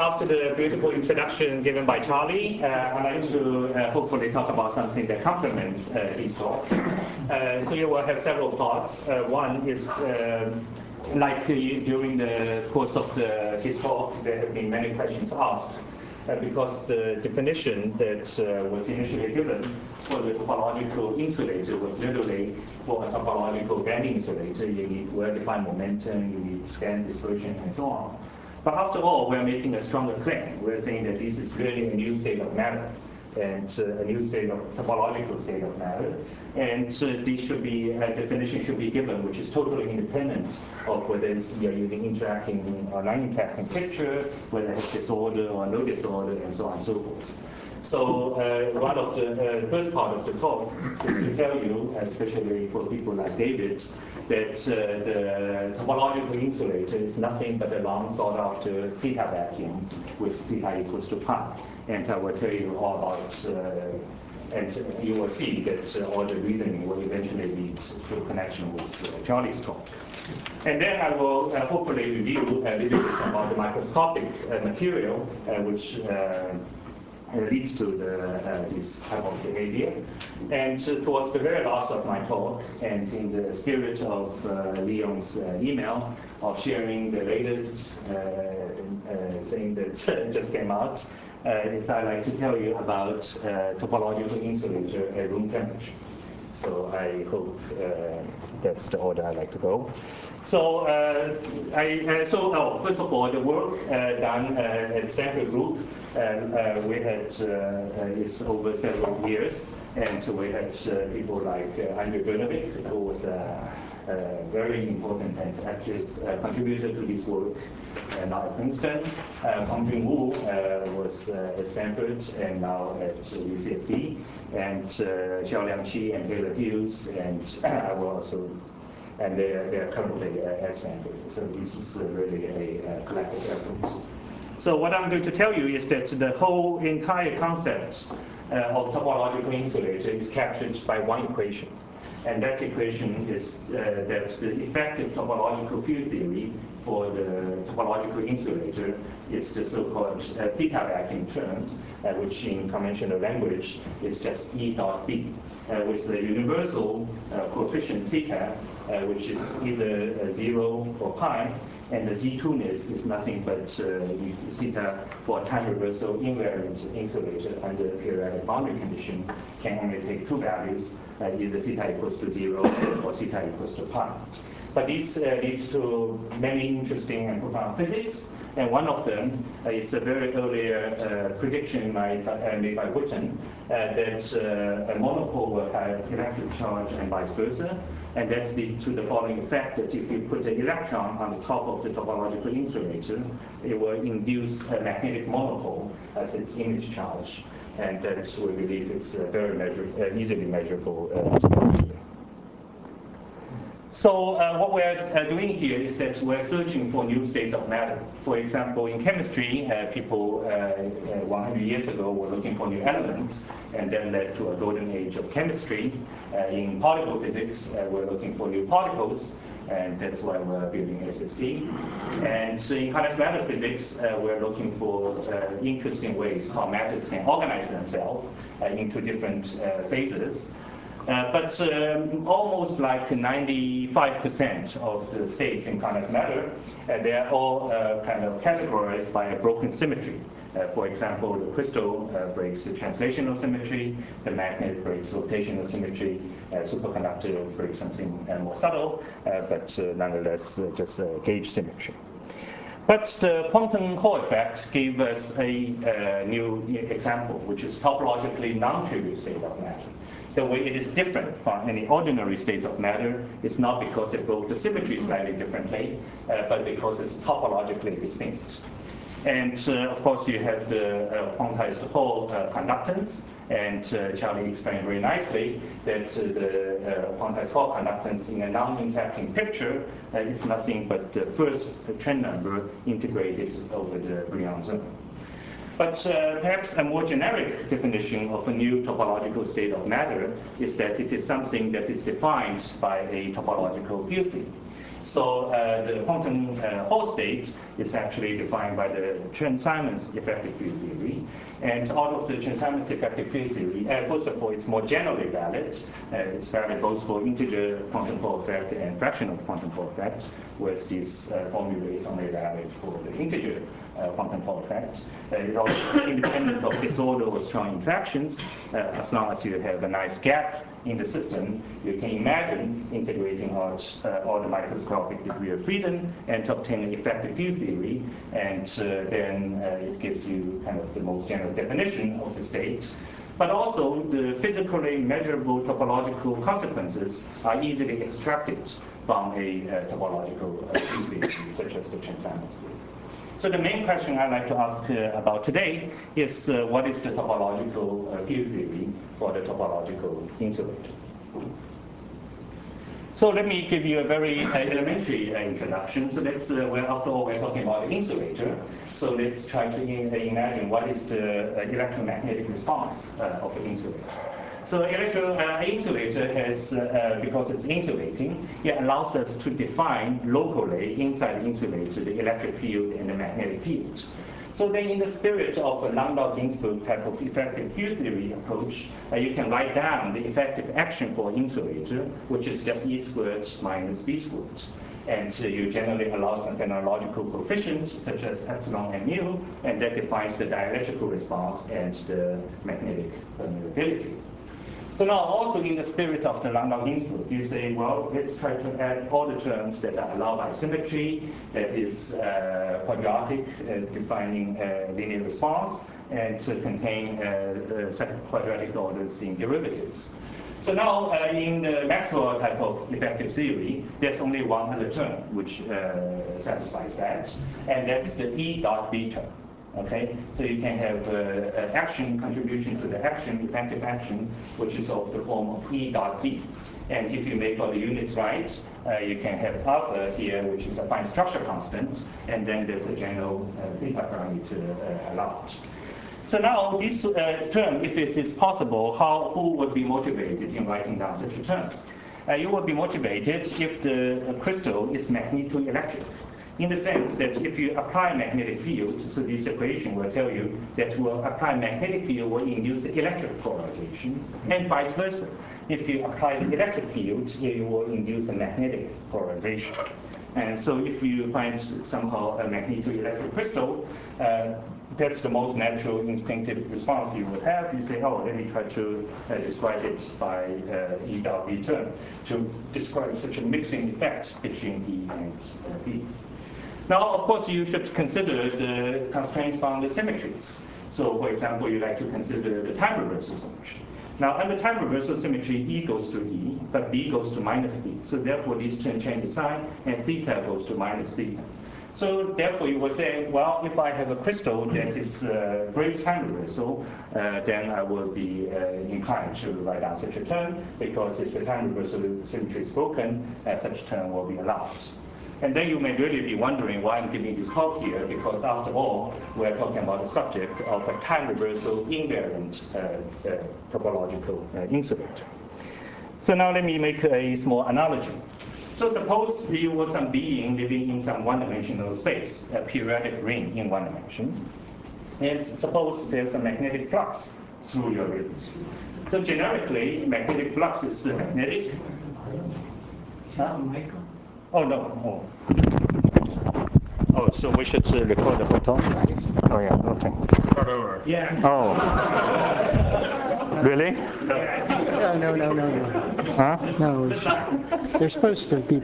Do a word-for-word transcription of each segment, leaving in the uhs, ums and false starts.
after the beautiful introduction given by Charlie, uh, I'd like to uh, hopefully talk about something that complements uh, his talk. Uh, so you will have several thoughts. Uh, one is, uh, like uh, during the course of the, his talk, there have been many questions asked, uh, because the definition that uh, was initially given for the topological insulator was literally for a topological band insulator. You need well-defined momentum, you need scan dispersion, and so on. But after all, we're making a stronger claim. We're saying that this is really a new state of matter, and uh, a new state of topological state of matter. And uh, this should be, a definition should be given, which is totally independent of whether you're using interacting or non-interacting picture, whether it has disorder or no disorder, and so on and so forth. So uh, one of the uh, first part of the talk is to tell you, especially for people like David, that uh, the topological insulator is nothing but a long sought after theta vacuum with theta equals to pi. And I will tell you all about, uh, and you will see that uh, all the reasoning will eventually lead to a connection with uh, Charlie's talk. And then I will uh, hopefully review a little bit about the microscopic uh, material, uh, which uh, Uh, leads to the, uh, this type of behavior. And uh, towards the very last of my talk, and in the spirit of uh, Leon's uh, email of sharing the latest uh, uh, thing that just came out, uh, is I'd like to tell you about uh, topological insulator at room temperature. So I hope uh, that's the order I like to go. So, uh, I, uh, so oh, first of all, the work uh, done uh, at Stanford Group, uh, uh, we had uh, is over several years, and we had uh, people like uh, Andrej Brnovic, who was a, a very important and active uh, contributor to this work, uh, now at Princeton. Uh, Hongjun Wu uh, was uh, at Stanford and now at U C S D, and uh, Xiaoliang Qi and Taylor Hughes, and I will also. And they are, they are currently uh, at Stanford. So this is uh, really a uh, collective effort. So what I'm going to tell you is that the whole entire concept uh, of topological insulator is captured by one equation. And that equation is uh, that the effective topological field theory for the topological insulator is the so-called uh, theta vacuum term, uh, which in conventional language is just E dot B, uh, with the universal uh, coefficient theta, uh, which is either uh, zero or pi, and the Z2-ness is nothing but uh, theta for time reversal invariant insulator under periodic boundary condition can only take two values, uh, either theta equals to zero or theta equals to pi. But this uh, leads to many interesting and profound physics, and one of them uh, is a very earlier uh, prediction made by, uh, made by Witten uh, that uh, a monopole will have electric charge and vice versa, and that leads to the following effect that if you put an electron on the top of the topological insulator, it will induce a magnetic monopole as its image charge, and that we believe is uh, very measure uh, easily measurable. Uh, So uh, what we're uh, doing here is that we're searching for new states of matter. For example, in chemistry, uh, people uh, uh, one hundred years ago were looking for new elements, and then led to a golden age of chemistry. Uh, in particle physics, uh, we're looking for new particles, and that's why we're building S S C. And so in condensed matter physics, uh, we're looking for uh, interesting ways how matters can organize themselves uh, into different uh, phases. Uh, but um, almost like ninety-five percent of the states in condensed matter, uh, they are all uh, kind of categorized by a broken symmetry. Uh, for example, the crystal uh, breaks the translational symmetry, the magnet breaks rotational symmetry, uh, superconductor breaks something uh, more subtle, uh, but uh, nonetheless uh, just a gauge symmetry. But the quantum Hall effect gave us a uh, new example, which is topologically non-trivial state of matter. The way it is different from any ordinary states of matter is not because it broke the symmetry slightly differently, uh, but because it's topologically distinct. And uh, of course, you have the uh, quantized Hall uh, conductance, and uh, Charlie explained very nicely that uh, the uh, quantized Hall conductance in a non-interacting picture uh, is nothing but the first trend number integrated over the Brion zone. But uh, perhaps a more generic definition of a new topological state of matter is that it is something that is defined by a topological field theory. So uh, the quantum uh, Hall state is actually defined by the Chern-Simons effective field theory. And out of the Chern-Simons effective field theory, uh, first of all, it's more generally valid. Uh, it's valid both for integer quantum Hall effect and fractional quantum Hall effect, whereas this uh, formula is only valid for the integer uh, quantum Hall effect. Uh, it also is independent of disorder or strong interactions, uh, as long as you have a nice gap in the system. You can imagine integrating out uh, all the microscopic degree of freedom and to obtain an effective field theory, and uh, then uh, it gives you kind of the most general definition of the state. But also, the physically measurable topological consequences are easily extracted from a uh, topological uh, field theory, such as the Chern-Simons theory. So the main question I'd like to ask uh, about today is uh, what is the topological uh, field theory for the topological insulator? So let me give you a very uh, elementary uh, introduction. So let's, uh, well, after all, we're talking about the insulator. So let's try to in, uh, imagine what is the uh, electromagnetic response uh, of an insulator. So electro uh, insulator has, uh, because it's insulating, it allows us to define locally inside the insulator the electric field and the magnetic field. So then in the spirit of a Landau-Ginzburg type of effective field theory approach, uh, you can write down the effective action for insulator, which is just E squared minus B squared. And uh, you generally allow some phenomenological coefficient, such as epsilon and mu, and that defines the dielectrical response and the magnetic permeability. So now, also in the spirit of the Landau-Ginzburg, you say, well, let's try to add all the terms that are allowed by symmetry, that is uh, quadratic, uh, defining uh, linear response, and to contain uh, uh, second quadratic orders in derivatives. So now, uh, in the Maxwell type of effective theory, there's only one other term which uh, satisfies that, and that's the E dot B term. Okay, so you can have uh, an action contribution to the action, effective action, which is of the form of E dot B. And if you make all the units right, uh, you can have alpha here, which is a fine structure constant, and then there's a general uh, zeta parameter uh, allowed. So now this uh, term, if it is possible, how who would be motivated in writing down such a term? Uh, you would be motivated if the uh, crystal is magnetoelectric. In the sense that if you apply magnetic field, so this equation will tell you that will apply magnetic field will induce electric polarization, and vice versa. If you apply the electric field, you will induce a magnetic polarization. And so if you find somehow a magnetoelectric crystal, uh, that's the most natural instinctive response you would have. You say, oh, let me try to uh, describe it by uh, E dot B term, to describe such a mixing effect between E and uh, B. Now, of course, you should consider the constraints bound the symmetries. So, for example, you like to consider the time reversal symmetry. Now, under time reversal symmetry, E goes to E, but B goes to minus B. So therefore, these two change the sign, and theta goes to minus theta. So therefore, you would say, well, if I have a crystal that is uh, great time reversal, uh, then I will be uh, inclined to write down such a term, because if the time reversal symmetry is broken, uh, such a term will be allowed. And then you may really be wondering why I'm giving this talk here, because after all, we're talking about the subject of a time reversal invariant uh, uh, topological uh, insulator. So now let me make a small analogy. So suppose you were some being living in some one-dimensional space, a periodic ring in one dimension. And suppose there's a magnetic flux through your ring. So generically, magnetic flux is uh, magnetic. Huh? Oh, no. Oh. Oh, so we should uh, record the photo? Oh, yeah, okay. Start over. Yeah. Oh. Really? No, no, no, no, no. Huh? No, they're supposed to be.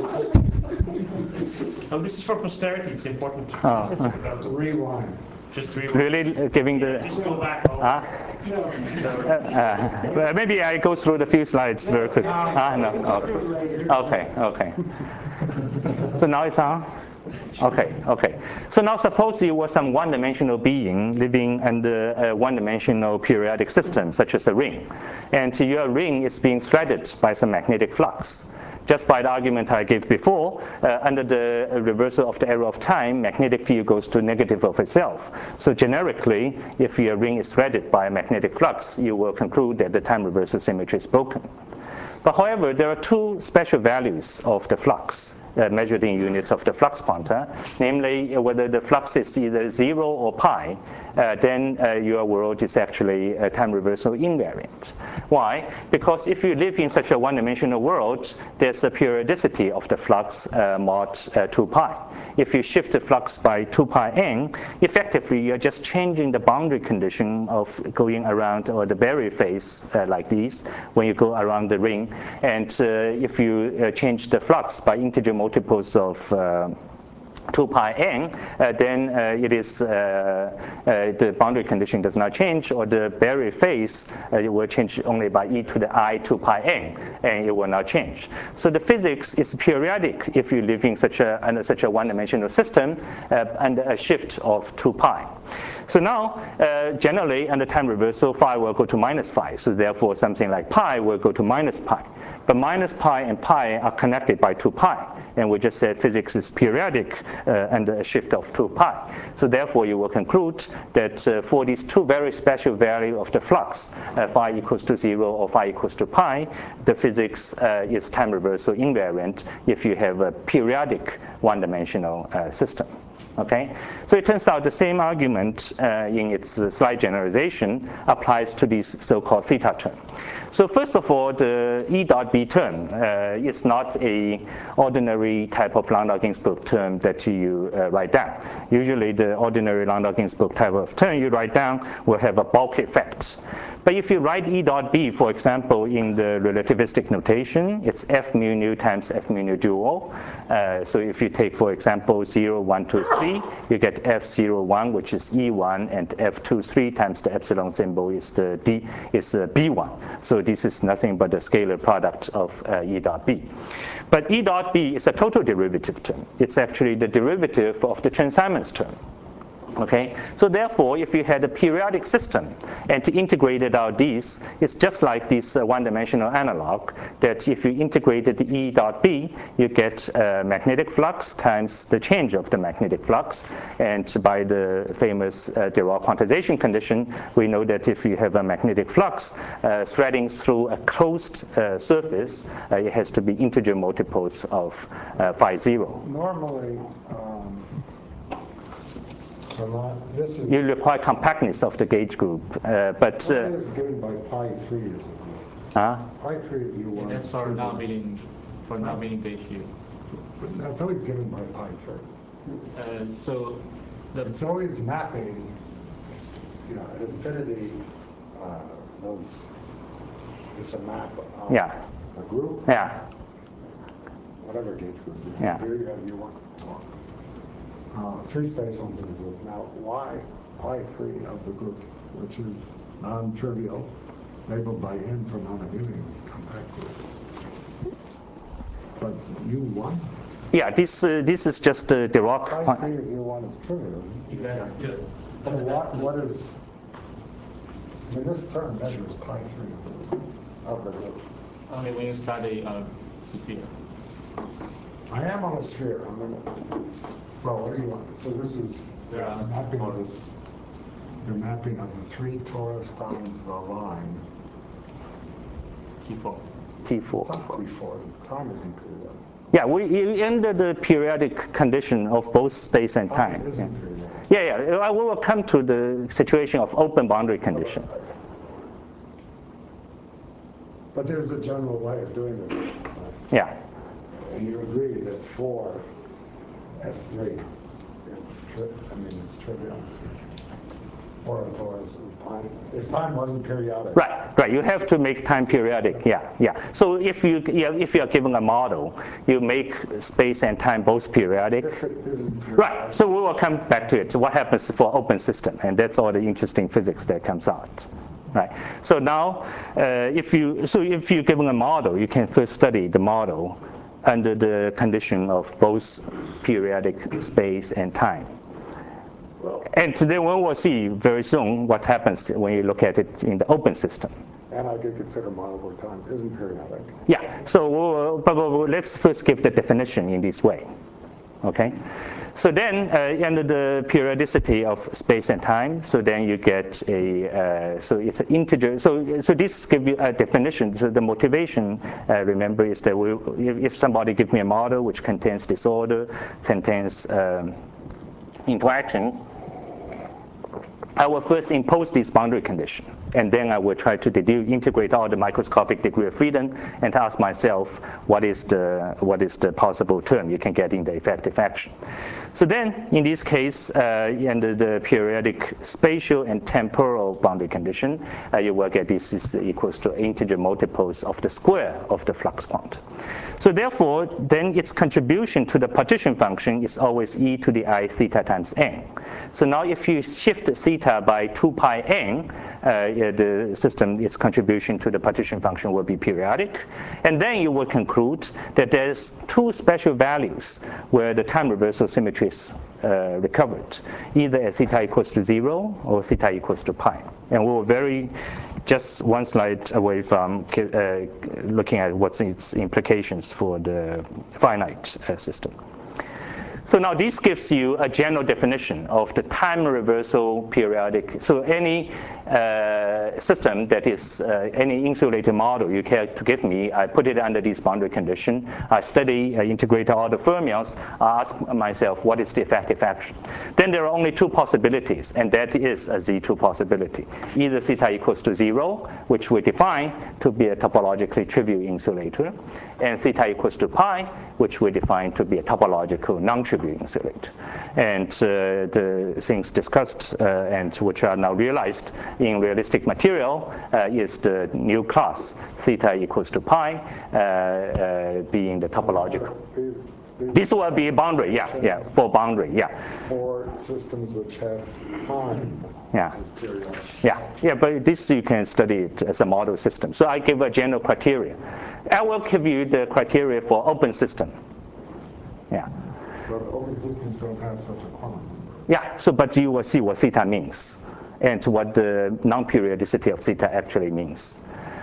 Oh, this is for posterity. It's important. Oh. Rewind. Just rewind. Really? Uh, giving the... Just go back home. Huh? Uh, uh, well, maybe I go through the few slides very quick. Ah, no. Okay. Okay. Okay. So now it's on? Okay, okay. So now suppose you were some one-dimensional being living under a one-dimensional periodic system, such as a ring. And your ring is being threaded by some magnetic flux. Just by the argument I gave before, uh, under the reversal of the arrow of time, magnetic field goes to negative of itself. So generically, if your ring is threaded by a magnetic flux, you will conclude that the time reversal symmetry is broken. But however, there are two special values of the flux uh, measured in units of the flux quanta, namely uh, whether the flux is either zero or pi, uh, then uh, your world is actually a time reversal invariant. Why? Because if you live in such a one-dimensional world, there's a periodicity of the flux uh, mod uh, two pi. If you shift the flux by two pi n, effectively you're just changing the boundary condition of going around, or the barrier phase uh, like this, when you go around the ring. And uh, if you uh, change the flux by integer multiples of uh, two pi n, uh, then uh, it is uh, uh, the boundary condition does not change, or the barrier phase uh, it will change only by e to the I two pi n, and it will not change. So the physics is periodic if you live in such a under such a one-dimensional system uh, under a shift of two pi. So now, uh, generally, under time reversal, phi will go to minus phi. So therefore, something like pi will go to minus pi. But minus pi and pi are connected by two pi. And we just said physics is periodic uh, under a shift of two pi. So therefore, you will conclude that uh, for these two very special values of the flux, uh, phi equals to zero or phi equals to pi, the physics uh, is time reversal invariant if you have a periodic one-dimensional uh, system. Okay, so it turns out the same argument uh, in its uh, slight generalization applies to this so-called theta term. So first of all, the E dot B term uh, is not a ordinary type of Landau-Ginzburg term that you uh, write down. Usually the ordinary Landau-Ginzburg type of term you write down will have a bulk effect. But if you write E dot B, for example, in the relativistic notation, it's F mu nu times F mu nu dual. Uh, so if you take, for example, zero, one, two, three, you get F zero, one, which is E one, and F two, three times the epsilon symbol is the D is uh, B one. So this is nothing but the scalar product of uh, E dot B. But E dot B is a total derivative term. It's actually the derivative of the Chern-Simons term. Okay, so therefore, if you had a periodic system and to integrate it out these, it's just like this uh, one-dimensional analog, that if you integrated the E dot B, you get uh, magnetic flux times the change of the magnetic flux. And by the famous uh, Dirac quantization condition, we know that if you have a magnetic flux uh, threading through a closed uh, surface, uh, it has to be integer multiples of uh, phi zero. Normally, um, so this is, you require compactness of the gauge group, uh, but what uh, is given by pi three? uh, Pi three of U one. That's for not meeting, for not meeting gauge U. That's always given by pi three. Uh, so the It's always mapping, you know, at infinity, uh, those, it's a map of yeah, a group, yeah, whatever gauge group. Yeah. Here you have U one. Uh, three stays on the group. Now, why pi three of the group, which is non-trivial, labeled by n for non-abelian compact group. But U one? yeah. This uh, this is just uh, Dirac. Pi three of U one is trivial. exactly. Yeah. So what, what is, I mean, this term measures pi three of the group. Only when you study uh, sphere. I am on a sphere. I'm in, well, what do you want? So this is Yeah. mapping of the, the mapping of the three torus times the line. T four. T It's four. not T four. Time isn't periodic. Yeah, we we under the periodic condition of both space and Time time. Yeah. isn't periodic. yeah, yeah. I will come to the situation of open boundary condition. But there's a general way of doing this. Right? Yeah, And you agree that for S three, it's tri I mean, it's trivial. Or a torus is time. If time wasn't periodic. right, right. You have to make time periodic. Yeah, yeah. So if you yeah, if you are given a model, you make space and time both periodic. If it isn't periodic. Right, so we will come back to it. So what happens for open system? And that's all the interesting physics that comes out. Right. So now, uh, if you so if you're given a model, you can first study the model under the condition of both periodic space and time. Well, And today we will see very soon what happens when you look at it in the open system. and I could consider model where time isn't periodic. Yeah. So we'll, but we'll, let's first give the definition in this way. okay? So then, uh, under the periodicity of space and time, so then you get a, uh, so it's an integer. So, so this gives you a definition. So the motivation, uh, remember, is that we, if, if somebody gives me a model which contains disorder, contains um, interaction, I will first impose this boundary condition, and then I will try to deduce, integrate all the microscopic degree of freedom, and ask myself what is the what is the possible term you can get in the effective action. So then, in this case, uh, under the periodic spatial and temporal boundary condition, uh, you will get this is equals to integer multiples of the square of the flux quantity. So therefore, then its contribution to the partition function is always e to the I theta times n. So now if you shift theta by two pi n, uh, the system, its contribution to the partition function will be periodic. And then you will conclude that there's two special values where the time reversal symmetry is uh, recovered, either at theta equals to zero or theta equals to pi. And we were very just one slide away from uh, looking at what's its implications for the finite uh, system. So now this gives you a general definition of the time reversal periodic. So any uh, system that is uh, any insulated model you care to give me, I put it under this boundary condition. I study, I integrate all the fermions. I ask myself, what is the effective action? Then there are only two possibilities, and that is a Z two possibility. Either theta equals to zero, which we define to be a topologically trivial insulator, and theta equals to pi, which we define to be a topological non-trivial insulator. And uh, the things discussed uh, and which are now realized in realistic material uh, is the new class, theta equals to pi, uh, uh, being the topological. These, these This will be a boundary, yeah, yeah, for boundary, yeah. For systems which have time Yeah. as period. Yeah, yeah, but this you can study it as a model system. So I give a general criteria. I will give you the criteria for open system. Yeah. But open systems don't have such a quantum. Yeah, so but you will see what theta means and what the non-periodicity of theta actually means.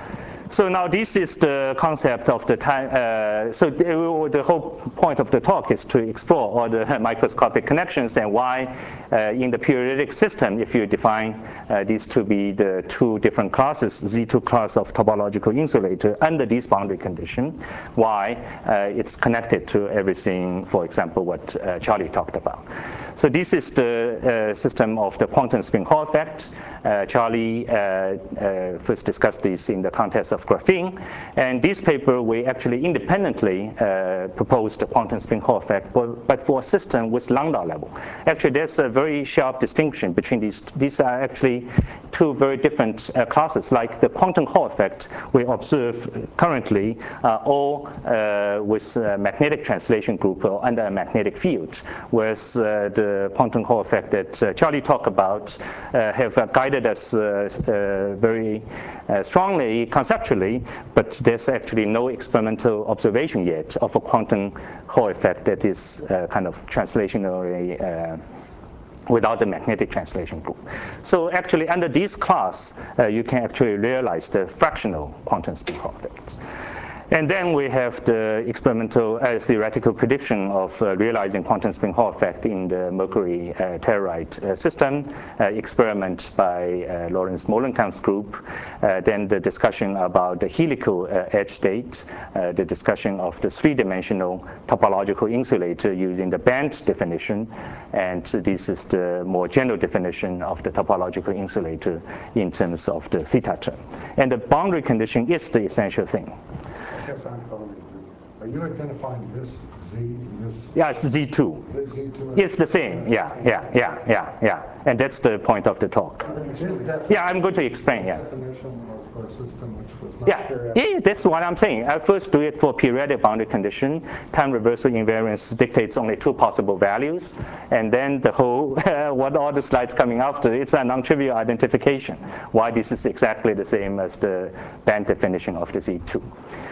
So now this is the concept of the time. Uh, so the, the whole point of the talk is to explore all the microscopic connections and why uh, in the periodic system, if you define uh, these to be the two different classes, Z two class of topological insulator under this boundary condition, why uh, it's connected to everything, for example, what uh, Charlie talked about. So this is the uh, system of the quantum spin Hall effect. Uh, Charlie uh, uh, first discussed this in the context of graphene. And this paper, we actually independently uh, proposed the quantum spin Hall effect, but, but for a system with Landau level. Actually, there's a very sharp distinction between these. These are actually two very different uh, classes. Like the quantum Hall effect, we observe currently uh, all uh, with uh, magnetic translation group or under a magnetic field, whereas uh, the quantum Hall effect that uh, Charlie talked about uh, have uh, guided us uh, uh, very uh, strongly conceptually, but there's actually no experimental observation yet of a quantum Hall effect that is uh, kind of translationally uh, without the magnetic translation group. So actually under this class, uh, you can actually realize the fractional quantum spin Hall effect. And then we have the experimental uh, theoretical prediction of uh, realizing quantum spin Hall effect in the mercury uh, telluride uh, system, uh, experiment by uh, Lawrence Molenkamp's group, uh, then the discussion about the helical uh, edge state, uh, the discussion of the three-dimensional topological insulator using the band definition, and this is the more general definition of the topological insulator in terms of the theta term. And the boundary condition is the essential thing. I guess I'm following you. Are you identifying this Z, this? Yeah, it's Z two. This Z two? It's the same, yeah, yeah, yeah, yeah, yeah. And that's the point of the talk. Yeah, I'm going to explain, yeah. Definition was for a system which was not Yeah, periodic. yeah, that's what I'm saying. I first do it for periodic boundary condition. Time reversal invariance dictates only two possible values. And then the whole, what all the slides coming after, it's a non-trivial identification. Why this is exactly the same as the band definition of the Z two.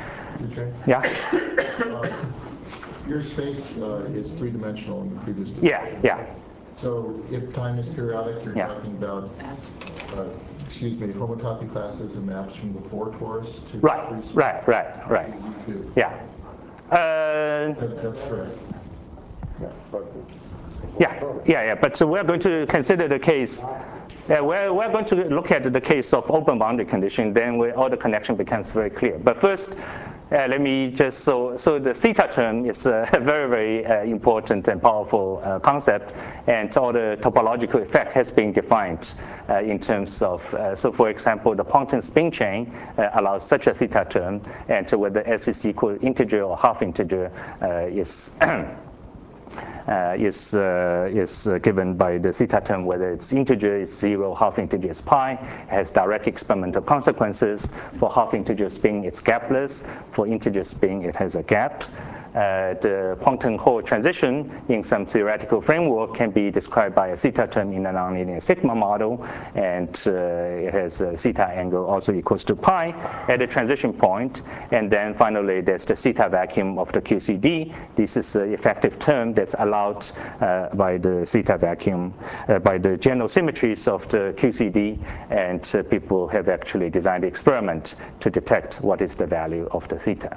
Okay. Yeah? Uh, your space uh, is three-dimensional in the previous discussion. Yeah, yeah. So if time is periodic, you're Yeah. talking about, uh, excuse me, homotopy classes and maps from the four torus to Right, the right, right, right. Z two. Yeah. Uh, That, that's correct. Yeah, but it's. Yeah, yeah, yeah. But so we're going to consider the case. Uh, we're, we're going to look at the case of open boundary condition. Then we, all the connection becomes very clear. But first, uh, let me just so so the theta term is a very very uh, important and powerful uh, concept, and all the topological effect has been defined uh, in terms of. Uh, so, for example, the Poynting spin chain uh, allows such a theta term, and whether s is equal integer or half integer uh, is. Uh, is uh, is uh, given by the theta term, whether it's integer is zero, half integer is pi, has direct experimental consequences. For half integer spin, it's gapless. For integer spin, it has a gap. Uh, the Poynting Hall transition in some theoretical framework can be described by a theta term in a nonlinear sigma model, and uh, it has a theta angle also equals to pi at the transition point. And then finally, there's the theta vacuum of the Q C D. This is the effective term that's allowed uh, by the theta vacuum, uh, by the general symmetries of the Q C D, and uh, people have actually designed the experiment to detect what is the value of the theta.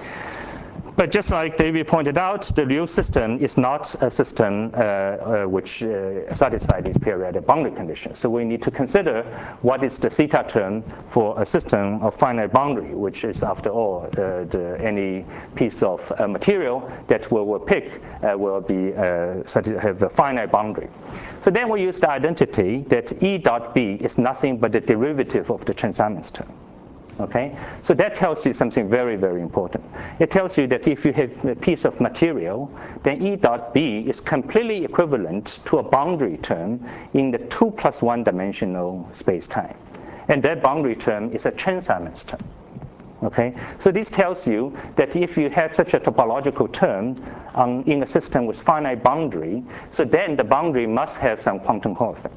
But just like David pointed out, the Liu system is not a system uh, uh, which uh, satisfies these periodic boundary conditions. So we need to consider what is the theta term for a system of finite boundary, which is, after all, uh, the, any piece of uh, material that we will pick uh, will be uh, have a finite boundary. So then we use the identity that E dot B is nothing but the derivative of the Chern-Simons term. Okay, so that tells you something very, very important. It tells you that if you have a piece of material, then E dot B is completely equivalent to a boundary term in the two plus one dimensional space-time. And that boundary term is a Chern-Simons term. Okay, so this tells you that if you had such a topological term um, in a system with finite boundary, so then the boundary must have some Poynting Hall effect.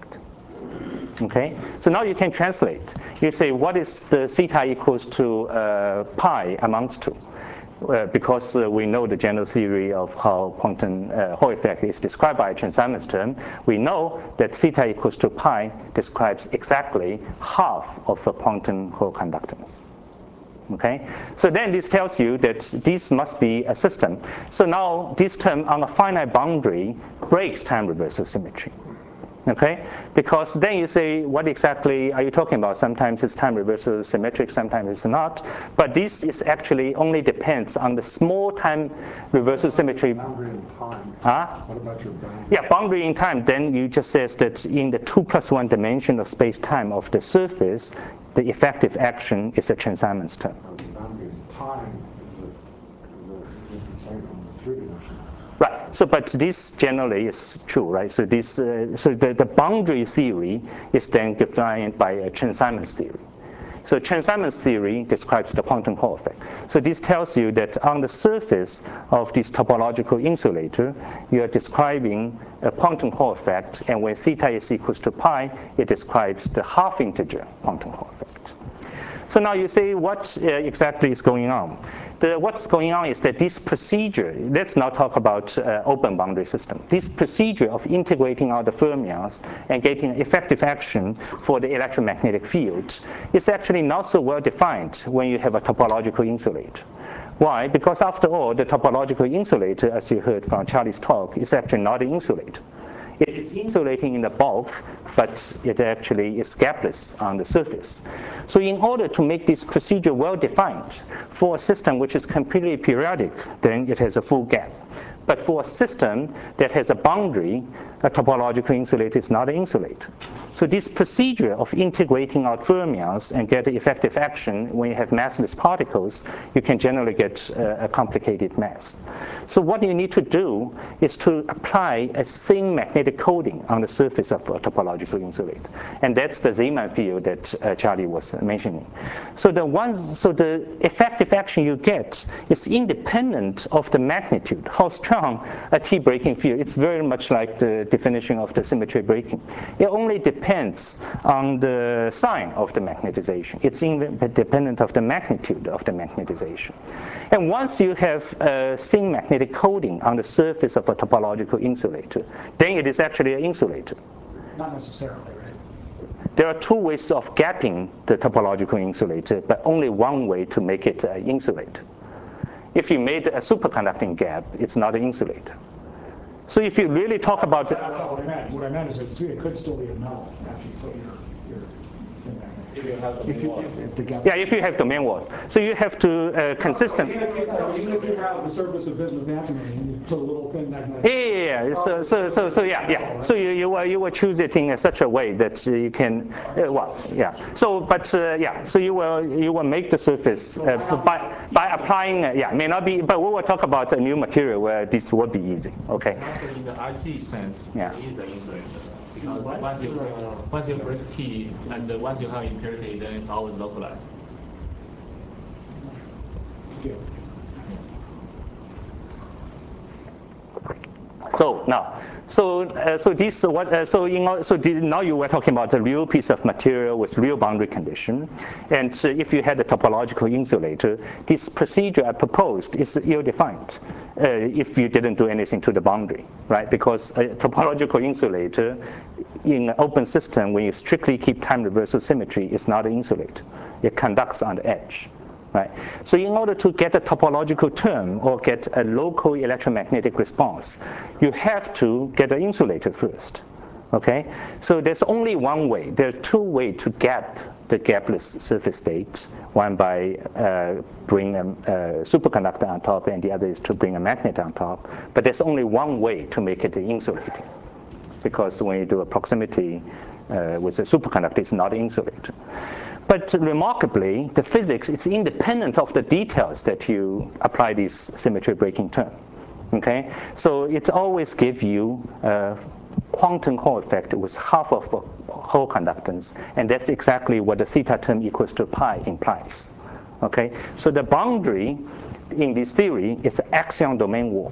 Okay, so now you can translate. You say, what is the theta equals to uh, pi amounts to? Uh, because uh, we know the general theory of how Poynting uh, Hall effect is described by a Chern-Simons term. We know that theta equals to pi describes exactly half of the Poynting Hall conductance. Okay, so then this tells you that this must be a system. So now this term on a finite boundary breaks time reversal symmetry. Okay, because then you say, what exactly are you talking about? Sometimes it's time reversal symmetric, sometimes it's not. But this is actually only depends on the small time reversal symmetry. Boundary in time. Huh? What about your boundary? Yeah, boundary in time. Then you just says that in the two plus one dimension of space-time of the surface, the effective action is a Chern-Simons term. The boundary in time is a, is a, is a constraint on the three-dimensional. Right. So, but this generally is true, right? So this, uh, so the, the boundary theory is then defined by a Chern-Simons theory. So Chern-Simons theory describes the Poynting Hall effect. So this tells you that on the surface of this topological insulator, you are describing a Poynting Hall effect, and when theta is equals to pi, it describes the half integer Poynting Hall effect. So now you say, what uh, exactly is going on? The, what's going on is that this procedure, let's now talk about uh, open boundary system. This procedure of integrating out the fermions and getting effective action for the electromagnetic field is actually not so well defined when you have a topological insulator. Why? Because after all, the topological insulator, as you heard from Charlie's talk, is actually not an insulator. It is insulating in the bulk, but it actually is gapless on the surface. So in order to make this procedure well defined for a system which is completely periodic, then it has a full gap. But for a system that has a boundary, a topological insulator is not an insulator. So this procedure of integrating out fermions and get effective action when you have massless particles, you can generally get a, a complicated mass. So what you need to do is to apply a thin magnetic coating on the surface of a topological insulator. And that's the Zeeman field that uh, Charlie was mentioning. So the, ones, so the effective action you get is independent of the magnitude, how strong a T-breaking field. It's very much like the definition of the symmetry breaking. It only depends on the sign of the magnetization. It's independent of the magnitude of the magnetization. And once you have a thin magnetic coating on the surface of a topological insulator, then it is actually an insulator. Not necessarily, right? There are two ways of gapping the topological insulator, but only one way to make it an insulator. If you made a superconducting gap, it's not an insulator. So if you really talk about That's not what I meant. What I meant is it's, it could still be a metal after you put your, your thing back in. If you have the If you, wall. if, if the gap. yeah, if you have domain walls, so you have to uh, consistent. Even if you, no, even if you have the surface of bismuth antimony and you put a little thin magnetic. Yeah, yeah, yeah. So, so, so, so, yeah, yeah. So you, you, will, you will choose it in such a way that you can, uh, well, yeah. So, but uh, yeah. So you will, you will make the surface uh, by by applying. Uh, yeah, may not be, but we will talk about a new material where this will be easy. Okay. Also in the I G sense, Yeah. it is an insulator. Because once you break, once you break T, and uh, once you have impurity, then it's always localized. So now, so uh, so this what uh, so in all, so the, now you were talking about a real piece of material with real boundary condition, and uh, if you had a topological insulator, this procedure I proposed is ill-defined uh, if you didn't do anything to the boundary, right? Because a topological insulator in an open system, when you strictly keep time reversal symmetry, is not an insulator. It conducts on the edge. Right. So in order to get a topological term or get a local electromagnetic response, you have to get an insulator first. Okay? So there's only one way. There are two ways to gap the gapless surface state. One by uh, bring a, a superconductor on top, and the other is to bring a magnet on top. But there's only one way to make it insulating, because when you do a proximity uh, with a superconductor, it's not insulated. But remarkably, the physics is independent of the details that you apply this symmetry breaking term. Okay, so it always gives you a quantum Hall effect with half of Hall conductance, and that's exactly what the theta term equals to pi implies. Okay, so the boundary in this theory is the axion domain wall.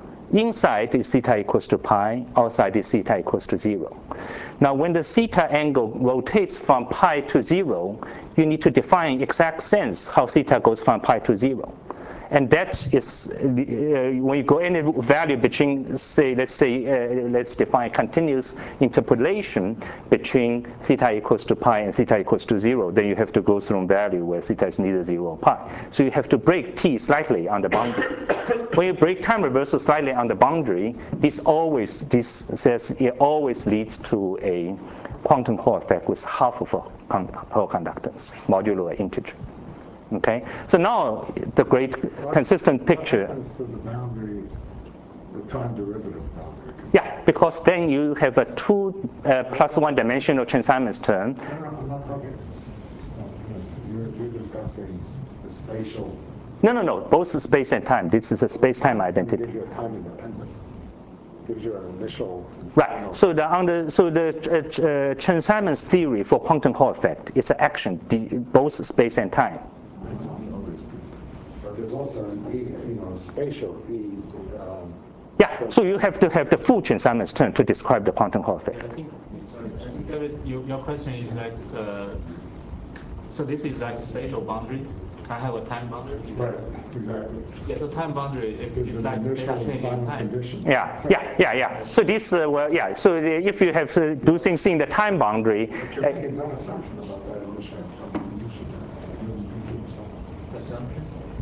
Inside is theta equals to pi, outside is theta equals to zero. Now when the theta angle rotates from pi to zero, you need to define exact sense how theta goes from pi to zero. And that is, uh, when you go any value between, say, let's say, uh, let's define continuous interpolation between theta equals to pi and theta equals to zero, then you have to go through a value where theta is neither zero or pi. So you have to break t slightly on the boundary. When you break time reversal slightly on the boundary, this always, this says it always leads to a quantum Hall effect with half of a Hall conductance, modulo an integer. Okay, so now the great consistent picture. What happens to the boundary, the time derivative boundary? Yeah, because then you have a two uh, plus one dimensional Chern-Simons term. No, no, I'm not talking. No, you're, you're discussing the spatial. No, no, no, both space and time. This is a space-time identity. Gives you a time independent. Gives you an initial. Right. So the under so the uh, uh, Chern-Simons theory for quantum Hall effect is an action both space and time. But there's also an E, you know, spatial E. Um, Yeah, so you have to have the full Chern-Simons term to describe the quantum Hall effect. I think, sorry, I think David, you, your question is like, uh, so this is like spatial boundary. I have a time boundary. right, exactly. Yeah, so time boundary, if There's it's an like initial theta and change in final time. condition. Yeah, yeah, yeah, yeah. So this, uh, well, yeah. So the, if you have to do things in the time boundary, But you're uh, making some assumption about that initial and final condition. It doesn't compute itself. Assumption?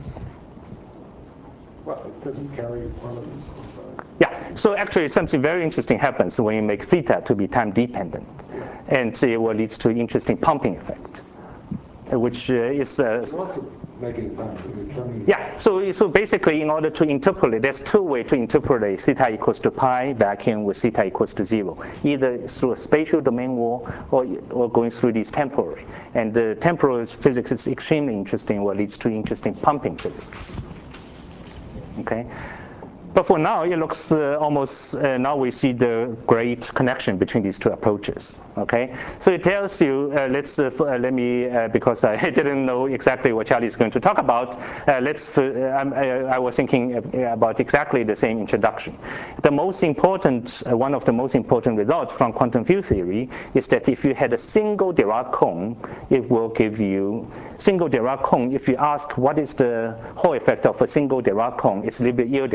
Well, it doesn't carry quantities. yeah. So actually, something very interesting happens when you make theta to be time dependent, and it will lead to interesting pumping effect, uh, which uh, is. Uh, You're also making time to determine. Yeah, so, so basically in order to interpolate, there's two ways to interpolate theta equals to pi vacuum with theta equals to zero, either through a spatial domain wall or, or going through these temporary. And the temporal physics is extremely interesting, what leads to interesting pumping physics. Okay. But for now, it looks uh, almost, uh, now we see the great connection between these two approaches, okay? So it tells you, uh, let's, uh, uh, let me, uh, because I didn't know exactly what Charlie is going to talk about, uh, let's, uh, I, I was thinking about exactly the same introduction. The most important, uh, one of the most important results from quantum field theory is that if you had a single Dirac cone, it will give you, single Dirac cone, if you ask what is the Hall effect of a single Dirac cone, it's a little bit ill-defined.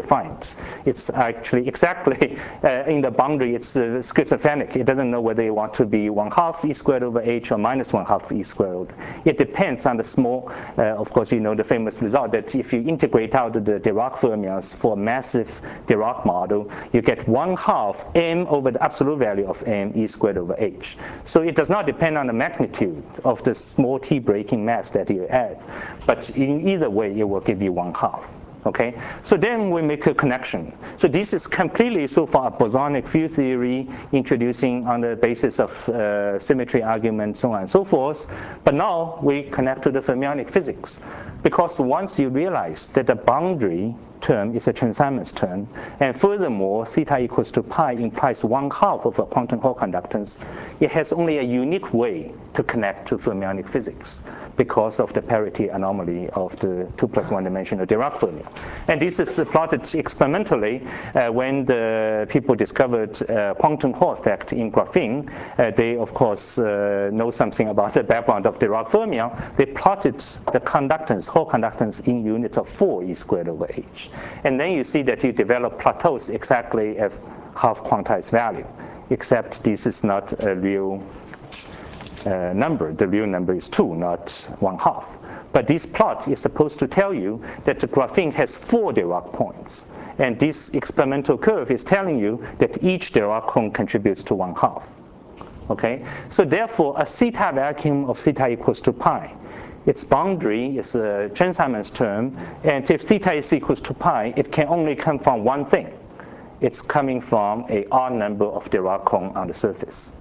that it's actually exactly uh, in the boundary, it's uh, schizophrenic. It doesn't know whether you want to be one half e squared over h or minus one half e squared over. It depends on the small, uh, of course, you know the famous result that if you integrate out the Dirac fermions for a massive Dirac model, you get one half m over the absolute value of m e squared over h. So it does not depend on the magnitude of the small t breaking mass that you add. But in either way, it will give you one half. Okay, so then we make a connection. So this is completely so far bosonic field theory, introducing on the basis of uh, symmetry argument, so on and so forth. But now we connect to the fermionic physics, because once you realize that the boundary term is a Chern-Simons term, and furthermore, theta equals to pi implies one half of a quantum Hall conductance, it has only a unique way to connect to fermionic physics because of the parity anomaly of the two plus one dimensional Dirac fermion. And this is plotted experimentally uh, when the people discovered uh, quantum Hall effect in graphene. Uh, they, of course, uh, know something about the background of Dirac fermion. They plotted the conductance, Hall conductance in units of four e squared over h. And then you see that you develop plateaus exactly at half quantized value, except this is not a real uh, number. The real number is two, not one half. But this plot is supposed to tell you that the graphene has four Dirac points. And this experimental curve is telling you that each Dirac cone contributes to one half. Okay? So therefore, a theta vacuum of theta equals to pi, its boundary is a Chern-Simons term, and if theta is equals to pi, it can only come from one thing. It's coming from a odd number of Dirac cone on the surface.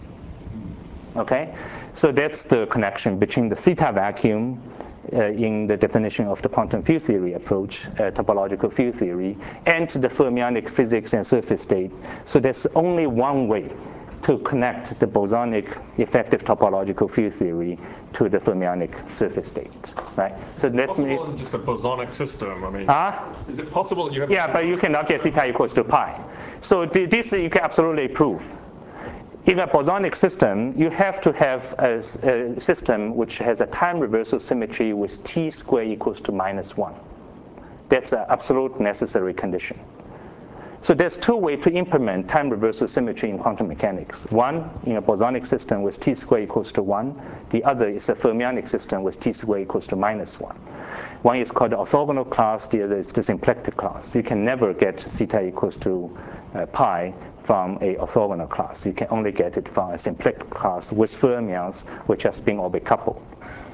Okay, so that's the connection between the theta vacuum uh, in the definition of the quantum field theory approach, uh, topological field theory, and the fermionic physics and surface state. So there's only one way to connect the bosonic effective topological field theory to the fermionic surface state, right? So that's me. In just a bosonic system. I mean, huh? Is it possible you have? Yeah, but you cannot get theta equals to pi. So th this you can absolutely prove. In a bosonic system, you have to have a, a system which has a time reversal symmetry with t squared equals to minus one. That's an absolute necessary condition. So there's two ways to implement time reversal symmetry in quantum mechanics. One, in a bosonic system with t squared equals to one. The other is a fermionic system with t squared equals to minus one. One is called the orthogonal class, the other is the symplectic class. You can never get theta equals to uh, pi from a orthogonal class. You can only get it from a symplectic class with fermions which are spin orbit coupled.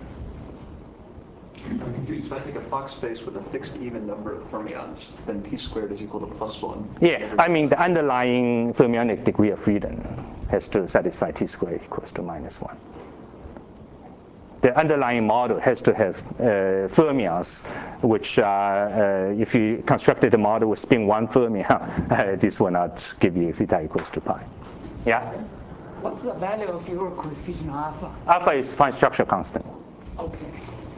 I'm confused. If I take a Fock space with a fixed even number of fermions, then t squared is equal to plus one. Yeah, I mean the underlying fermionic degree of freedom has to satisfy t squared equals to minus one. The underlying model has to have uh, fermions, which are, uh, if you constructed a model with spin one fermion, uh, this will not give you theta equals to pi. Yeah? What's the value of your coefficient alpha? Alpha is fine structure constant. Okay.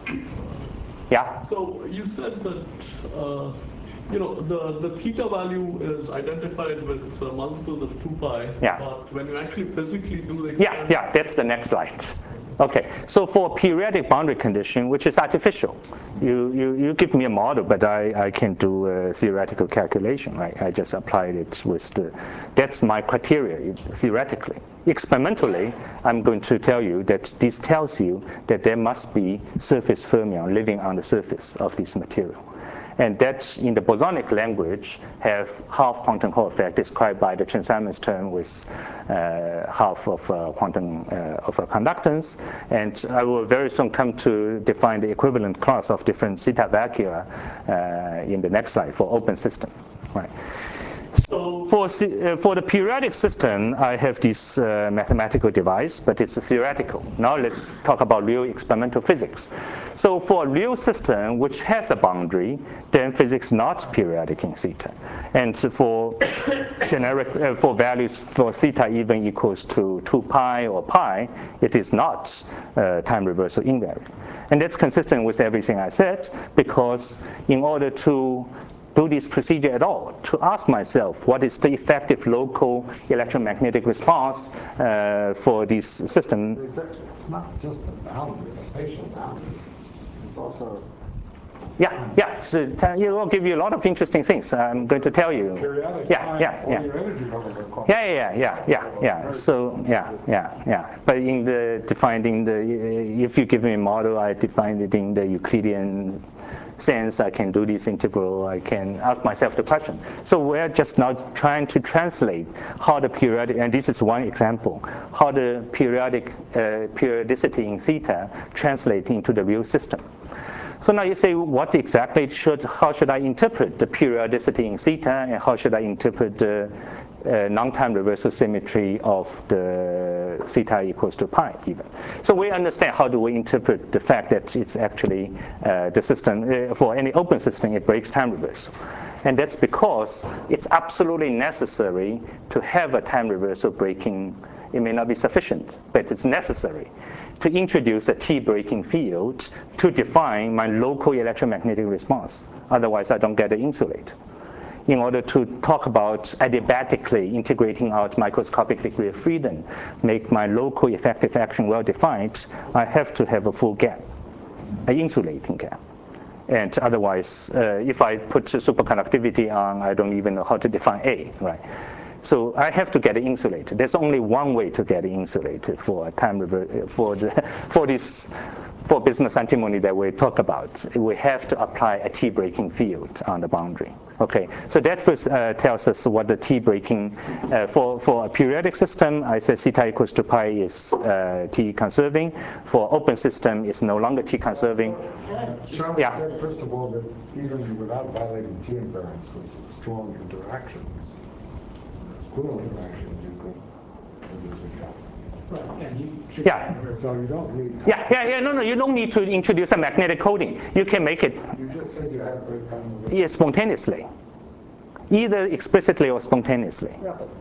Yeah? So you said that uh, you know the, the theta value is identified with uh, multiples of two pi. Yeah. But when you actually physically do the Yeah, yeah, that's the next slide. Okay, so for periodic boundary condition, which is artificial, you, you, you give me a model, but I, I can do a theoretical calculation, right? I just applied it with the, that's my criteria, theoretically. Experimentally, I'm going to tell you that this tells you that there must be surface fermion living on the surface of this material. And that, in the bosonic language, have half quantum Hall effect described by the Chern-Simons term with uh, half of uh, quantum uh, of a conductance. And I will very soon come to define the equivalent class of different theta vacua uh, in the next slide for open system. Right. So for, uh, for the periodic system, I have this uh, mathematical device, but it's theoretical. Now let's talk about real experimental physics. So for a real system which has a boundary, then physics not periodic in theta. And for generic, uh, for values for theta even equals to two pi or pi, it is not uh, time reversal invariant. And that's consistent with everything I said, because in order to do this procedure at all, to ask myself what is the effective local electromagnetic response uh, for this system. It's not just the boundary, the spatial boundary. It's also Yeah, yeah. So uh, it will give you a lot of interesting things. I'm going to tell you. Periodic Yeah, time, yeah, all yeah. your energy levels are constant. Yeah, yeah, yeah, yeah, yeah. So yeah, yeah, yeah. But in the defined in the, if you give me a model, I define it in the Euclidean sense. I can do this integral. I can ask myself the question. So we're just now trying to translate how the periodic, and this is one example, how the periodic uh, periodicity in theta translate into the real system. So now you say, what exactly should, how should I interpret the periodicity in theta, and how should I interpret the uh, non-time reversal symmetry of the theta equals to pi even? So we understand how do we interpret the fact that it's actually uh, the system, uh, for any open system, it breaks time reversal. And that's because it's absolutely necessary to have a time reversal breaking. It may not be sufficient, but it's necessary to introduce a T-breaking field to define my local electromagnetic response. Otherwise, I don't get an insulator. In order to talk about adiabatically integrating out microscopic degree of freedom, make my local effective action well-defined, I have to have a full gap, an insulating gap. And otherwise, uh, if I put superconductivity on, I don't even know how to define A, right? So I have to get it insulated. There's only one way to get it insulated for a time rever- for the for this for Bismuth antimony that we talk about. We have to apply a T-breaking field on the boundary. Okay, so that first uh, tells us what the T-breaking uh, for for a periodic system. I said theta equals to pi is uh, T conserving. For open system, it's no longer T conserving. Charlie Yeah. said, first of all, that even without violating T invariance with strong interactions, equivalent interactions, you could produce a gap. Right, and you should. Yeah. So you don't need. Yeah, yeah, yeah. No, no. You don't need to introduce a magnetic coding. You can make it You just said you had great time with yeah, spontaneously, either explicitly or spontaneously. Yeah, but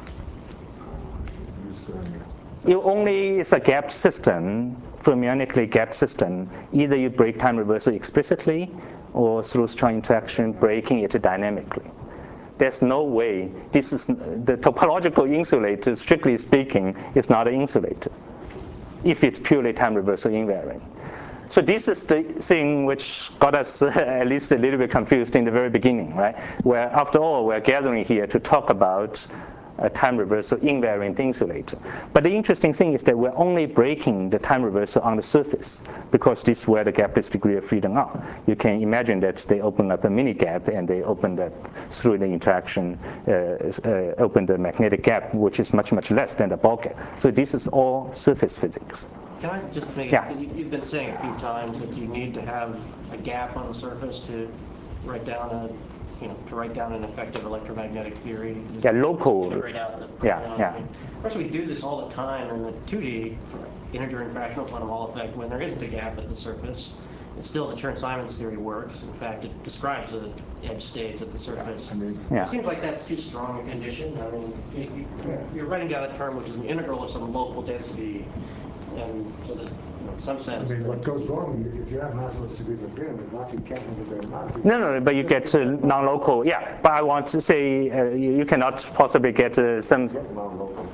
you saying. You only it's a gapped system, fermionically gapped system. Either you break time reversal explicitly, or through strong interaction, breaking it dynamically. There's no way, this is the topological insulator, strictly speaking, is not an insulator if it's purely time reversal invariant. So this is the thing which got us uh, at least a little bit confused in the very beginning, right? Where after all, we're gathering here to talk about a time reversal invariant insulator. But the interesting thing is that we're only breaking the time reversal on the surface because this is where the gapless degree of freedom are. You can imagine that they open up a mini gap and they open up through the interaction, uh, uh, open the magnetic gap, which is much, much less than the bulk gap. So this is all surface physics. Can I just make Yeah. it, you've been saying a few times that you need to have a gap on the surface to write down a, you know, to write down an effective electromagnetic theory. Yeah, local. Integrate out the Yeah, phenomenon. yeah. I mean, of course, we do this all the time in the two D for integer and fractional quantum Hall effect when there isn't a gap at the surface. It's still the Chern-Simons theory works. In fact, it describes the edge states at the surface. I mean, Yeah. It seems like that's too strong a condition. I mean, you, you, you're writing down a term which is an integral of some local density, and so that, you know, in some I sense. mean, what goes wrong if you have massless degrees of freedom is not you can't integrate them out. No, no, but you get to non-local. Yeah, but I want to say uh, you, you cannot possibly get uh, some. Get non-local.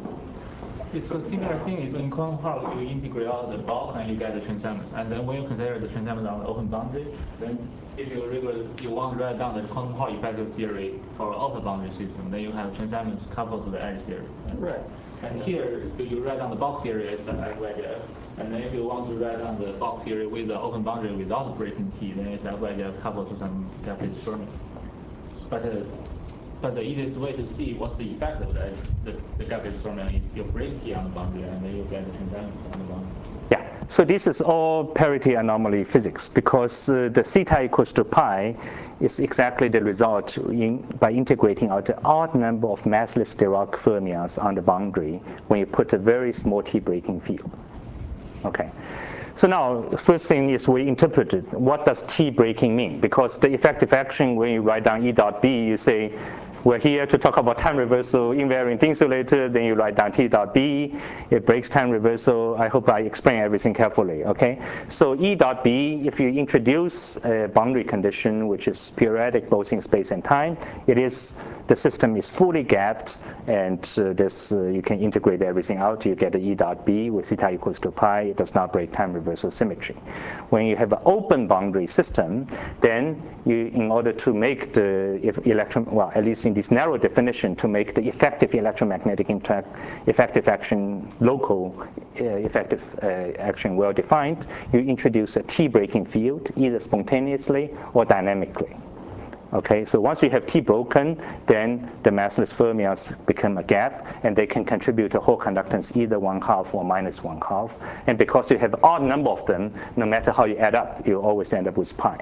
It's a similar thing is in quantum Hall, you integrate out the bulk and you get the Chern-Simons. And then when you consider the Chern-Simons on the open boundary, then if you regular, you want to write down the quantum Hall effective theory for an open boundary system, then you have Chern-Simons coupled to the edge theory. Right. And here, you write down the bulk theory as the F Y J F. And then if you want to write down the bulk theory with the open boundary without breaking T, then it's F Y J F coupled to some gapless fermi. But uh, But the easiest way to see what's the effect of the, the, the gapless fermion is you break T on the boundary and then you get the Chern-Simons on the boundary. Yeah, so this is all parity anomaly physics because uh, the theta equals to pi is exactly the result in, by integrating out the odd number of massless Dirac fermions on the boundary when you put a very small T breaking field. Okay. So now, first thing is we interpreted what does T breaking mean? Because the effective action, when you write down E dot B, you say we're here to talk about time reversal, invariant insulator, then you write down T dot B, it breaks time reversal. I hope I explain everything carefully, okay? So E dot B, if you introduce a boundary condition, which is periodic both in space and time, it is, the system is fully gapped, and uh, this, uh, you can integrate everything out, you get a E dot B with theta equals to pi, it does not break time reversal symmetry. When you have an open boundary system, then you, in order to make the if electron, well, at least in this narrow definition, to make the effective electromagnetic interact, effective action, local uh, effective uh, action well defined, you introduce a T breaking field, either spontaneously or dynamically. Okay, so once you have T broken, then the massless fermions become a gap, and they can contribute a Hall conductance either one half or minus one half. And because you have odd number of them, no matter how you add up, you always end up with pi.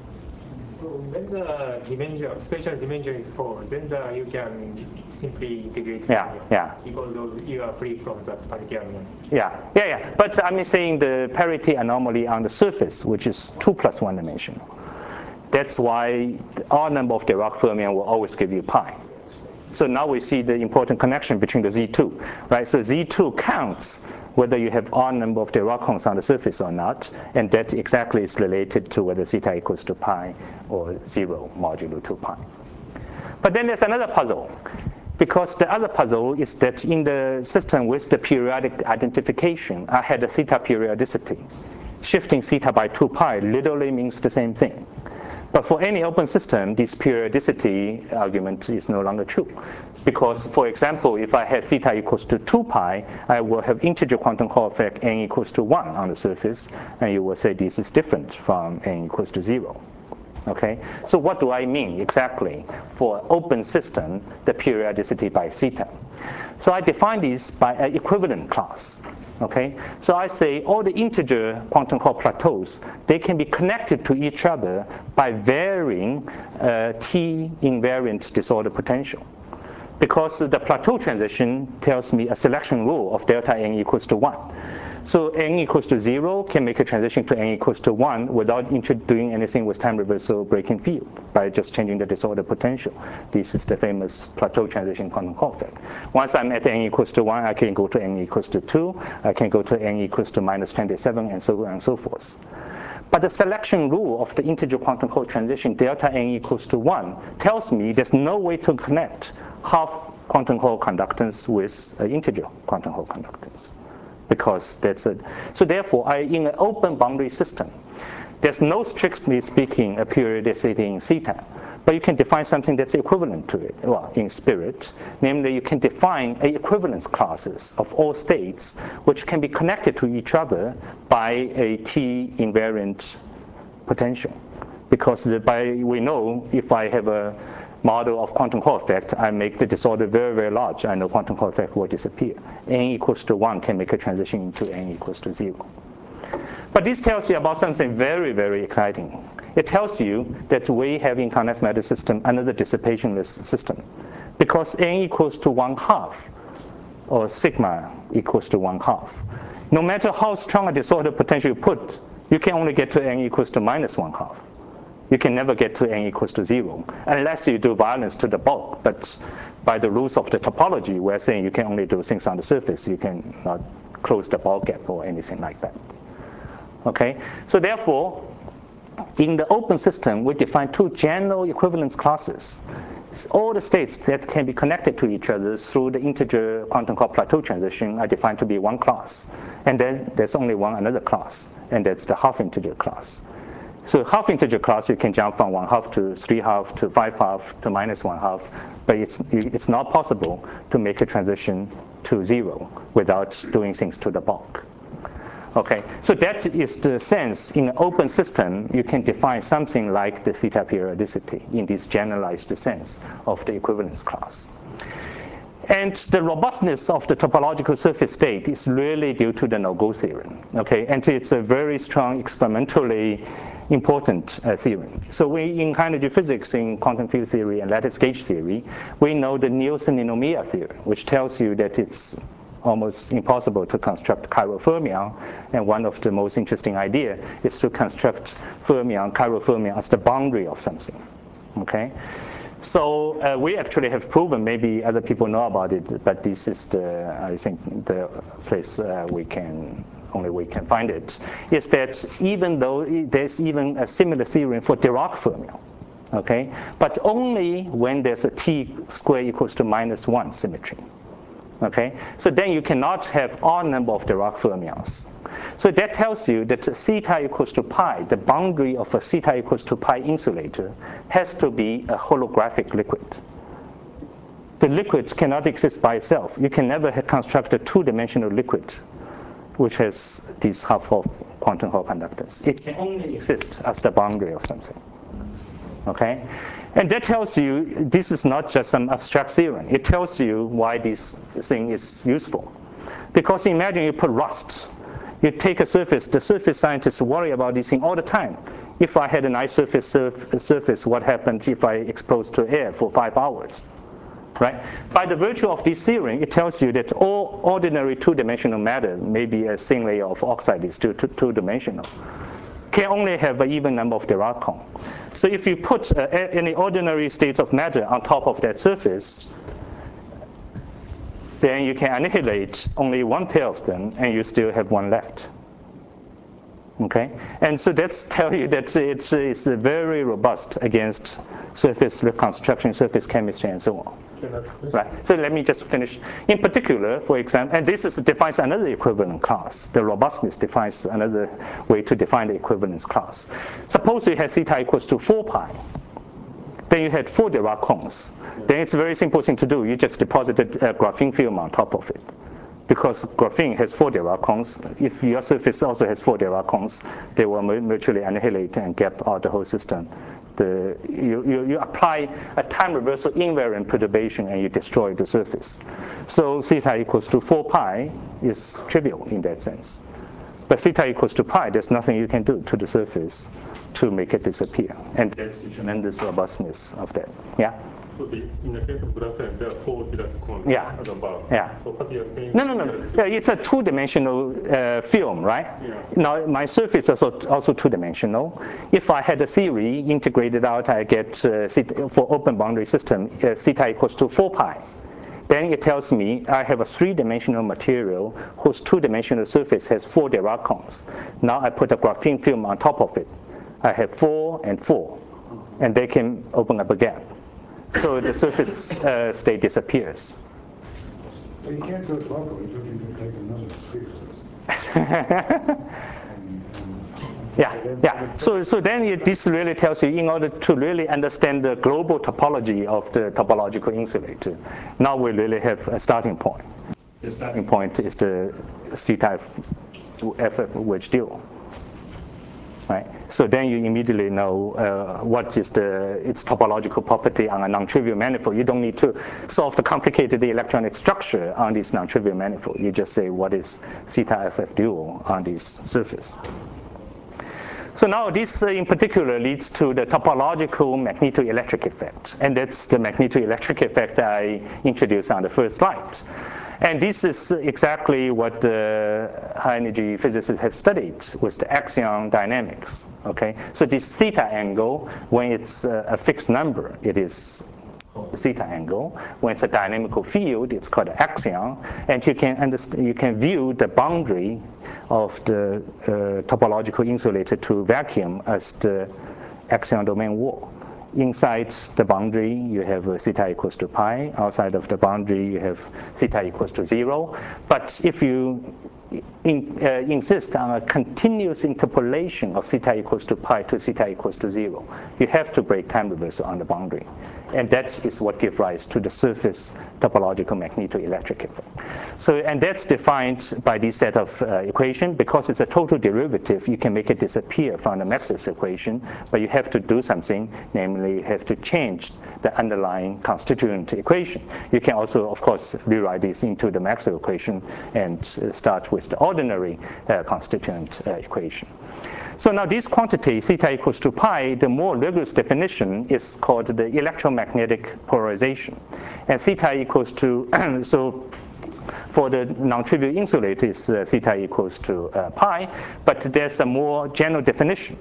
So when the dimension, spatial dimension is four, then the, you can simply integrate. Yeah, yeah. Because of, you are free from that parity anomaly. Yeah, yeah, yeah. But I'm saying the parity anomaly on the surface, which is two plus one dimensional. That's why the odd number of Dirac fermion will always give you pi. So now we see the important connection between the Z two, right? So Z two counts whether you have odd number of Dirac on the surface or not, and that exactly is related to whether theta equals to pi or zero modulo two pi. But then there's another puzzle, because the other puzzle is that in the system with the periodic identification, I had a theta periodicity. Shifting theta by two pi literally means the same thing. But for any open system, this periodicity argument is no longer true. Because, for example, if I had theta equals to two pi, I will have integer quantum Hall effect n equals to one on the surface, and you will say this is different from n equals to zero. Okay? So what do I mean exactly for open system, the periodicity by theta? So I define this by an equivalent class. Okay? So I say all the integer quantum Hall plateaus, they can be connected to each other by varying uh, T invariant disorder potential. Because the plateau transition tells me a selection rule of delta n equals to one. So n equals to zero can make a transition to n equals to one without doing anything with time reversal breaking field by just changing the disorder potential. This is the famous plateau transition quantum Hall effect. Once I'm at n equals to one, I can go to n equals to two, I can go to n equals to minus twenty-seven, and so on and so forth. But the selection rule of the integer quantum Hall transition, delta n equals to one, tells me there's no way to connect half quantum Hall conductance with an integer quantum Hall conductance. Because that's it. So therefore, I, in an open boundary system, there's no, strictly speaking, a periodicity in theta. But you can define something that's equivalent to it, well, in spirit. Namely, you can define a equivalence classes of all states, which can be connected to each other by a T invariant potential. Because the, by, we know if I have a model of quantum Hall effect, I make the disorder very, very large. I know quantum Hall effect will disappear. N equals to one can make a transition to n equals to zero. But this tells you about something very, very exciting. It tells you that we have in condensed matter system another dissipationless system. Because n equals to one half, or sigma equals to one half, no matter how strong a disorder potential you put, you can only get to n equals to minus one half. You can never get to n equals to zero, unless you do violence to the bulk. But by the rules of the topology, we're saying you can only do things on the surface. You can not close the bulk gap or anything like that. Okay? So therefore, in the open system, we define two general equivalence classes. It's all the states that can be connected to each other through the integer quantum Hall plateau transition are defined to be one class. And then there's only one another class, and that's the half integer class. So half integer class, you can jump from one half to three half to five half to minus one half, but it's, it's not possible to make a transition to zero without doing things to the bulk. Okay, so that is the sense in an open system, you can define something like the theta periodicity in this generalized sense of the equivalence class. And the robustness of the topological surface state is really due to the no-go theorem. Okay, and it's a very strong experimentally important uh, theorem. So we, in high energy physics, in quantum field theory and lattice gauge theory, we know the Nielsen-Ninomiya theorem, which tells you that it's almost impossible to construct chiral fermion. And one of the most interesting ideas is to construct fermion, chiral fermion as the boundary of something. Okay? So uh, we actually have proven, maybe other people know about it, but this is the, I think, the place uh, we can, only we can find it, is that even though there's even a similar theorem for Dirac fermion, okay, but only when there's a t squared equals to minus one symmetry. Okay, so then you cannot have odd number of Dirac fermions. So that tells you that theta equals to pi, the boundary of a theta equals to pi insulator, has to be a holographic liquid. The liquid cannot exist by itself. You can never construct a two-dimensional liquid which has these half-Hopf quantum Hall conductors. It can only exist as the boundary of something. Okay? And that tells you this is not just some abstract theorem. It tells you why this thing is useful. Because imagine you put rust. You take a surface. The surface scientists worry about this thing all the time. If I had a nice surface, surf, surface, what happened if I exposed to air for five hours? Right? By the virtue of this theorem, it tells you that all ordinary two-dimensional matter, maybe a thin layer of oxide is still two-dimensional, can only have an even number of Dirac cone. So if you put uh, any ordinary states of matter on top of that surface, then you can annihilate only one pair of them, and you still have one left. Okay, and so that's tell you that it's, it's very robust against surface reconstruction, surface chemistry, and so on. Right. So let me just finish. In particular, for example, and this is defines another equivalent class. The robustness defines another way to define the equivalence class. Suppose you have theta equals to four pi. Then you had four Dirac cones. Then it's a very simple thing to do. You just deposited a graphene film on top of it. Because graphene has four Dirac cones, if your surface also has four Dirac cones, they will mutually annihilate and gap out the whole system. The, you, you, you apply a time reversal invariant perturbation and you destroy the surface. So theta equals to four pi is trivial in that sense. But theta equals to pi, there's nothing you can do to the surface to make it disappear. And that's the tremendous robustness of that. Yeah? So the, in the case of graphene, there are four Dirac cones yeah. at the bottom. Yeah. So what you're saying? No, no, no, no. Yeah, it's a two-dimensional uh, film, right? Yeah. Now my surface is also, also two-dimensional. If I had a theory integrated out, I get uh, for open boundary system uh, theta equals to four pi. Then it tells me I have a three-dimensional material whose two-dimensional surface has four Dirac cones. Now I put a graphene film on top of it. I have four and four, and they can open up a gap. So the surface uh, state disappears. Well, you can't do it locally, but you can take another sphere. Yeah, yeah. So, so then it, this really tells you, in order to really understand the global topology of the topological insulator, now we really have a starting point. The starting point is the theta F F wedge dual. Right. So then you immediately know uh, what is the its topological property on a non-trivial manifold. You don't need to solve the complicated electronic structure on this non-trivial manifold. You just say what is theta F F dual on this surface. So now this uh, in particular leads to the topological magnetoelectric effect. And that's the magnetoelectric effect I introduced on the first slide. And this is exactly what the high-energy physicists have studied with the axion dynamics. Okay, so this theta angle, when it's uh, a fixed number, it is the theta angle. When it's a dynamical field, it's called the axion. And you can understand, you can view the boundary of the uh, topological insulator to vacuum as the axion domain wall. Inside the boundary, you have uh, theta equals to pi. Outside of the boundary, you have theta equals to zero. But if you in, uh, insist on a continuous interpolation of theta equals to pi to theta equals to zero, you have to break time reversal on the boundary. And that is what gives rise to the surface topological magnetoelectric effect. So, and that's defined by this set of uh, equation. Because it's a total derivative, you can make it disappear from the Maxwell's equation, but you have to do something, namely you have to change the underlying constituent equation. You can also, of course, rewrite this into the Maxwell equation and uh, start with the ordinary uh, constituent uh, equation. So now this quantity, theta equals to pi, the more rigorous definition is called the electromagnetic polarization. And theta equals to, so for the non-trivial insulator is uh, theta equals to uh, pi, but there's a more general definition.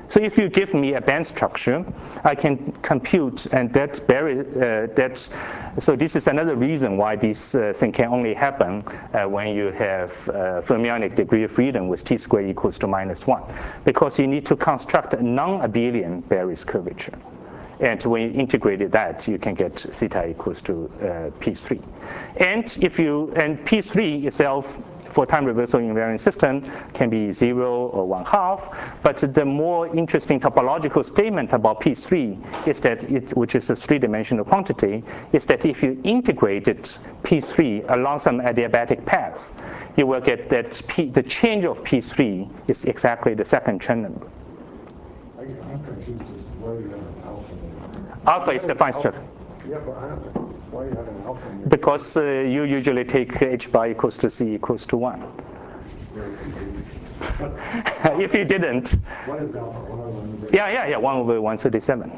So if you give me a band structure, I can compute, and that Barry, uh, that, so this is another reason why this uh, thing can only happen uh, when you have uh, fermionic degree of freedom with t squared equals to minus one, because you need to construct a non-abelian Barry's curvature. And when you integrated that, you can get theta equals to uh, P three. And if you, and P three itself, for time reversal invariant system, can be zero or one half. But the more interesting topological statement about P three is that it, which is a three-dimensional quantity, is that if you integrated P three along some adiabatic path, you will get that P, the change of P three is exactly the second Chen number. I'm confused as to why you have an alpha there. Alpha is the fine structure. Yeah, but I have, why you have an alpha in there? Because uh, you usually take h bar equals to c equals to one. If you didn't. What is alpha? One over one? Yeah, yeah, yeah, one over one thirty-seven.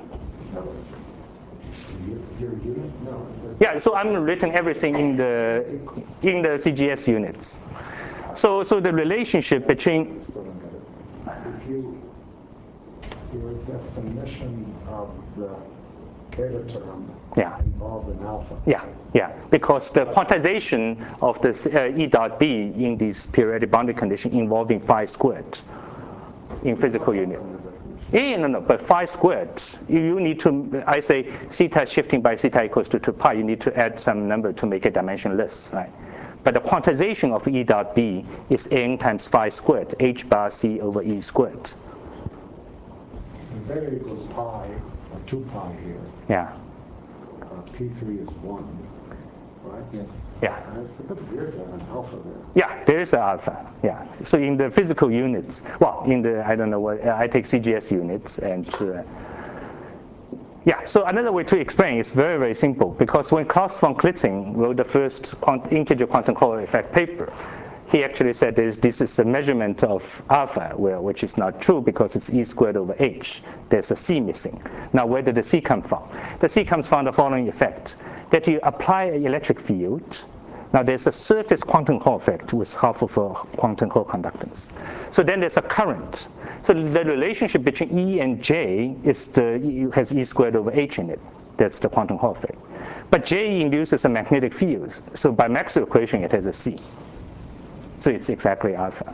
Your unit? No. Yeah, so I'm written everything in the in the C G S units. So so the relationship between. If you, your definition of the beta term yeah. involved in alpha. Yeah, yeah, because the quantization of the uh, E dot B in this periodic boundary condition involving phi squared in physical unit. Yeah, no, no, but phi squared, you, you need to, I say theta shifting by theta equals to two pi, you need to add some number to make it dimensionless, right? But the quantization of E dot B is n times phi squared, h bar c over E squared. And zeta equals pi, or two pi here. Yeah. Uh, P three is one, right? Yes. Yeah. And it's a bit weird to have an alpha there. Yeah, there is an alpha. Yeah. So in the physical units, well, in the I don't know what I take C G S units, and uh, yeah. So another way to explain is very very simple, because when Klaus von Klitzing wrote the first quant integer quantum Color effect paper, he actually said this, this is a measurement of alpha, well, which is not true because it's E squared over h. There's a c missing. Now, where did the c come from? The c comes from the following effect, that you apply an electric field. Now, there's a surface quantum Hall effect with half of a quantum Hall conductance. So then there's a current. So the relationship between E and J is the, has E squared over h in it. That's the quantum Hall effect. But J induces a magnetic field. So by Maxwell equation, it has a c. So it's exactly alpha.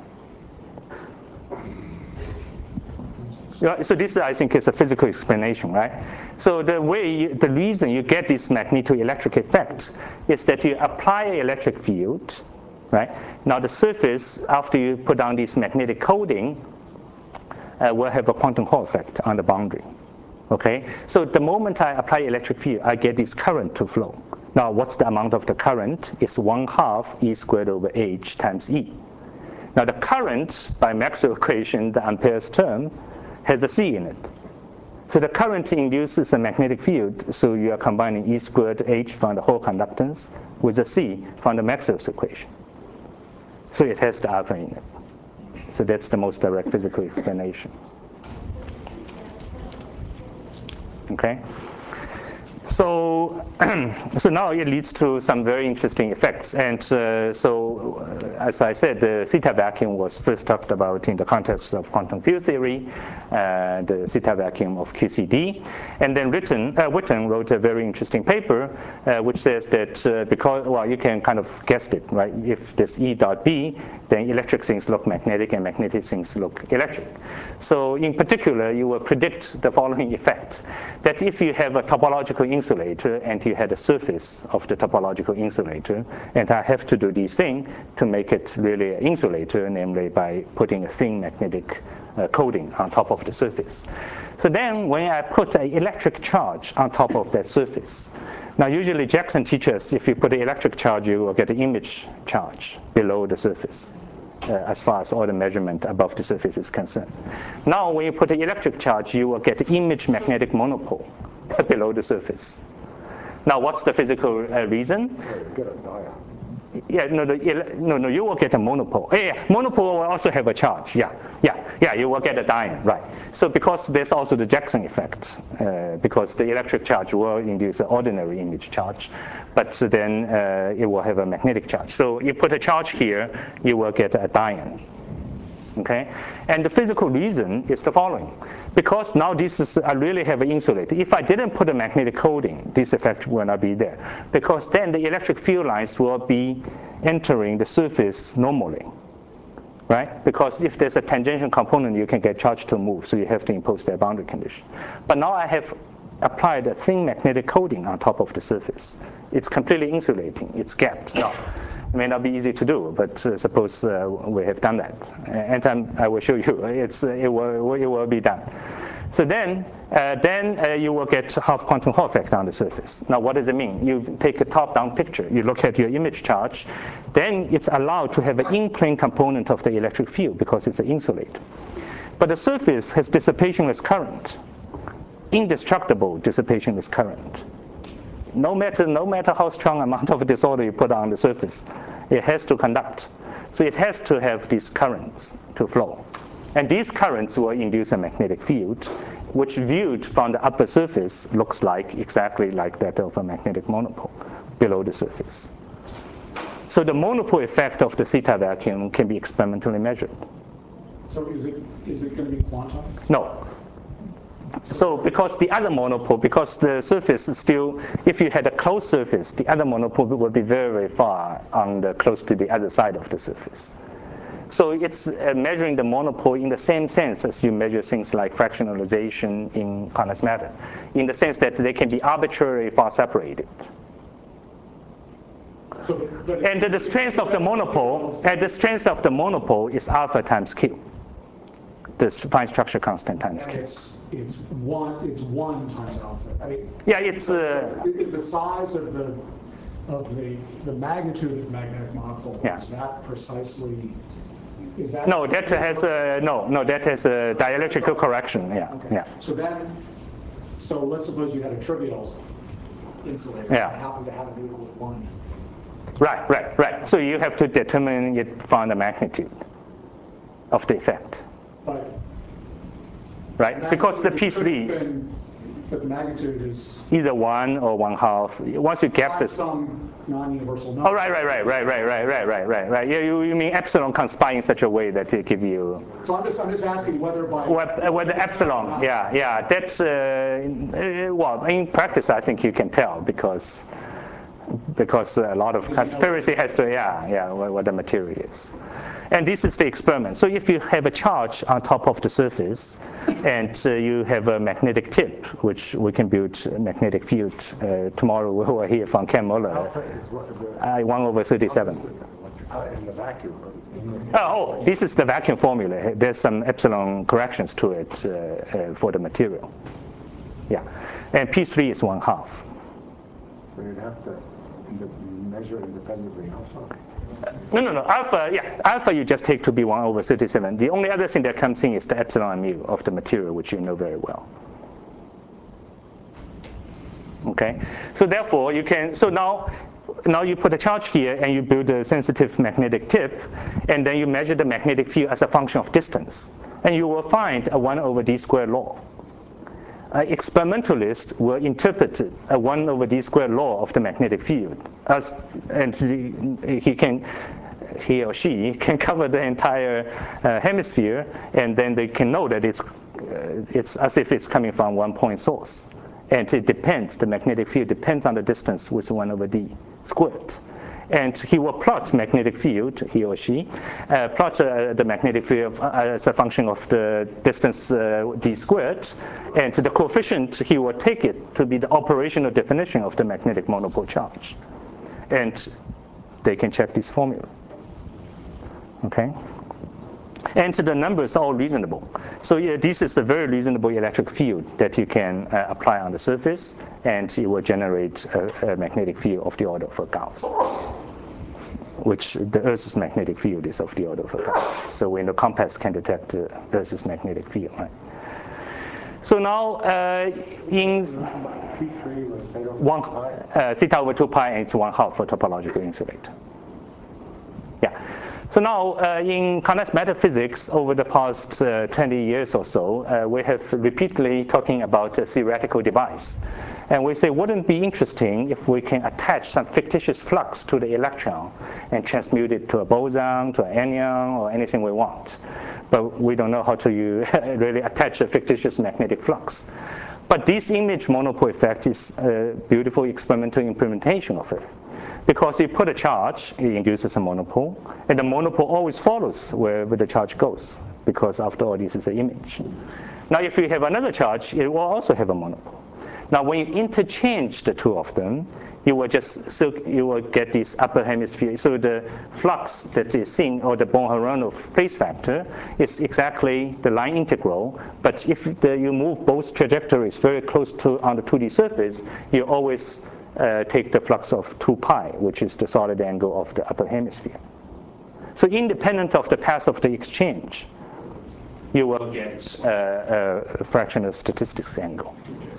So this, I think, is a physical explanation, right? So the way, you, the reason you get this magnetoelectric effect is that you apply an electric field, right? Now the surface, after you put down this magnetic coating, uh, will have a quantum Hall effect on the boundary, okay? So the moment I apply electric field, I get this current to flow. Now, what's the amount of the current? It's one half E squared over h times E. Now, the current, by Maxwell equation, the Ampere's term, has the c in it. So the current induces a magnetic field, so you are combining E squared h from the Hall conductance with the c from the Maxwell's equation. So it has the alpha in it. So that's the most direct physical explanation. Okay? So, so now it leads to some very interesting effects. And uh, so, uh, as I said, the theta vacuum was first talked about in the context of quantum field theory, uh, the theta vacuum of Q C D. And then Witten, uh, Witten wrote a very interesting paper, uh, which says that uh, because, well, you can kind of guess it, right? If there's E dot B, then electric things look magnetic and magnetic things look electric. So in particular, you will predict the following effect, that if you have a topological insulator and you had a surface of the topological insulator, and I have to do this thing to make it really an insulator, namely by putting a thin magnetic uh, coating on top of the surface. So then when I put an electric charge on top of that surface, now usually Jackson teaches if you put an electric charge, you will get an image charge below the surface. Uh, as far as all the measurement above the surface is concerned. Now, when you put an electric charge, you will get image magnetic monopole below the surface. Now, what's the physical uh, reason? Get a diode. Yeah, no, the, no, no, you will get a monopole. Yeah, yeah, monopole will also have a charge. Yeah, yeah, yeah, you will get a diode, right? So because there's also the Jackson effect, uh, because the electric charge will induce an ordinary image charge, but then uh, it will have a magnetic charge. So you put a charge here, you will get a diode. Okay, and the physical reason is the following. Because now this is, I really have an insulator. If I didn't put a magnetic coating, this effect will not be there. Because then the electric field lines will be entering the surface normally, right? Because if there's a tangential component, you can get charge to move, so you have to impose that boundary condition. But now I have applied a thin magnetic coating on top of the surface. It's completely insulating, it's gapped. Now, it may not be easy to do, but uh, suppose uh, we have done that. And I'm, I will show you, it's, uh, it, will, it will be done. So then, uh, then uh, you will get half quantum Hall effect on the surface. Now what does it mean? You take a top-down picture, you look at your image charge, then it's allowed to have an in-plane component of the electric field because it's an insulator. But the surface has dissipationless current, indestructible dissipationless current. No matter, no matter how strong amount of disorder you put on the surface, it has to conduct. So it has to have these currents to flow. And these currents will induce a magnetic field, which viewed from the upper surface looks like exactly like that of a magnetic monopole below the surface. So the monopole effect of the theta vacuum can be experimentally measured. So is it, is it going to be quantum? No. So because the other monopole, because the surface is still, if you had a closed surface, the other monopole would be very, very far on the close to the other side of the surface. So it's uh, measuring the monopole in the same sense as you measure things like fractionalization in condensed matter, in the sense that they can be arbitrarily far separated. So, but and the strength of the monopole, and the strength of the monopole is alpha times Q. The fine structure constant times Q. It's, it's one. It's one times alpha. I mean, yeah, it's. Uh, is the size of the of the the magnitude of the magnetic monopole? Yeah. Is that precisely? Is that? No, that has a no, no. That has a dielectrical correction. Yeah, okay. yeah. So then, so let's suppose you had a trivial insulator. Yeah. And happened to have an equal with one. Right, right, right. So you have to determine it from the magnitude of the effect. But right, because the P three. But the magnitude is either one or one half. Once you gap this. Some non-universal number. Oh, right, right, right, right, right, right, right, right, right, right. Yeah, you, you mean epsilon conspire in such a way that it give you. So I'm just, I'm just asking whether by. Whether, whether epsilon, yeah, yeah. That's uh, well, in practice, I think you can tell because because a lot of conspiracy has to, yeah, yeah, what, what the material is. And this is the experiment. So if you have a charge on top of the surface, and uh, you have a magnetic tip, which we can build a magnetic field. Uh, tomorrow we will hear from Ken Muller. Alpha is what the, uh, one over thirty-seven. Uh, in the vacuum. In the, oh, oh, this is the vacuum formula. There's some epsilon corrections to it uh, uh, for the material. Yeah, and P three is one half. So you'd have to measure independently alpha. No, no, no. Alpha, yeah, alpha you just take to be one over thirty-seven. The only other thing that comes in is the epsilon mu of the material, which you know very well. Okay, so therefore you can. So now, now you put a charge here, and you build a sensitive magnetic tip, and then you measure the magnetic field as a function of distance, and you will find a one over d squared law. Uh, experimentalists will interpret a one over d squared law of the magnetic field, as, and he, he can, he or she can cover the entire uh, hemisphere, and then they can know that it's, uh, it's as if it's coming from one point source, and it depends. The magnetic field depends on the distance with one over d squared. And he will plot magnetic field, he or she, uh, plot uh, the magnetic field uh, as a function of the distance uh, d squared, and the coefficient, he will take it to be the operational definition of the magnetic monopole charge. And they can check this formula, okay? And the numbers are all reasonable. So yeah, this is a very reasonable electric field that you can uh, apply on the surface, and it will generate a, a magnetic field of the order of a Gauss, which the Earth's magnetic field is of the order of a Gauss. So when the compass can detect the Earth's magnetic field, right? So now uh, in one, uh, theta over two pi, and it's one half for topological insulator. Yeah. So now, uh, in condensed matter physics, over the past uh, twenty years or so, uh, we have repeatedly talking about a theoretical device. And we say, wouldn't it be interesting if we can attach some fictitious flux to the electron and transmute it to a boson, to an anion, or anything we want? but we don't know how to really attach a fictitious magnetic flux. But this image monopole effect is a beautiful experimental implementation of it. Because you put a charge, it induces a monopole, and the monopole always follows wherever the charge goes, because after all, this is an image. Now, if you have another charge, it will also have a monopole. Now, when you interchange the two of them, you will just so you will get this upper hemisphere. So the flux that is seen, or the Born-Haronov phase factor, is exactly the line integral. But if the, you move both trajectories very close to on the two D surface, you always uh, take the flux of two pi, which is the solid angle of the upper hemisphere. So independent of the path of the exchange, you will get uh, a fractional statistics angle.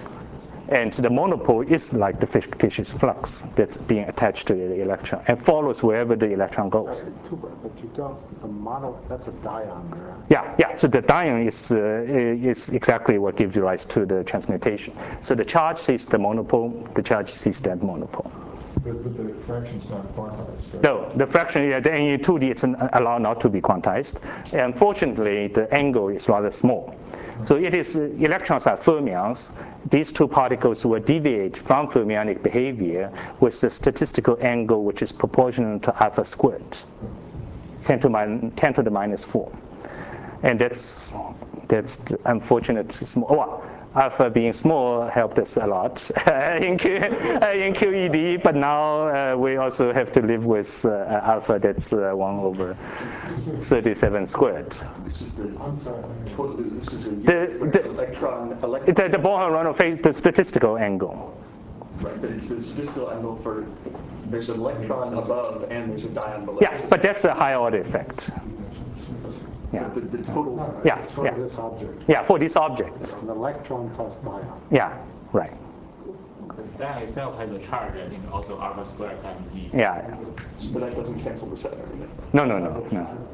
And the monopole is like the fictitious flux that's being attached to the electron and follows wherever the electron goes. But you don't, the mono, that's a dion there. Yeah, yeah. So the dion is, uh, is exactly what gives rise to the transmutation. So the charge sees the monopole, the charge sees that monopole. But, but the fraction's not quantized, right? No, the fraction, yeah, in two D, it's an, allowed not to be quantized. Unfortunately, the angle is rather small. So it is, uh, electrons are fermions. These two particles will deviate from fermionic behavior with the statistical angle which is proportional to alpha squared, ten to, min ten to the minus four. And that's, that's the unfortunate small, well, alpha being small helped us a lot in, Q, in Q E D, but now uh, we also have to live with uh, alpha that's uh, one over thirty-seven squared. This is the, I'm sorry, this is a the, the, electron, electron. The, the Born-Haronov phase, the statistical angle. Right, but it's the statistical angle for, there's an electron above and there's a dion below. Yeah, but that's a higher order effect. Yeah. The, the total. No, Yeah, it's for yeah. this object. Yeah, for this object. An electron plus dion. Yeah, right. The dion itself has a charge, I think, also alpha squared times E. Yeah. But that doesn't cancel the set or anything. No, no, no, no.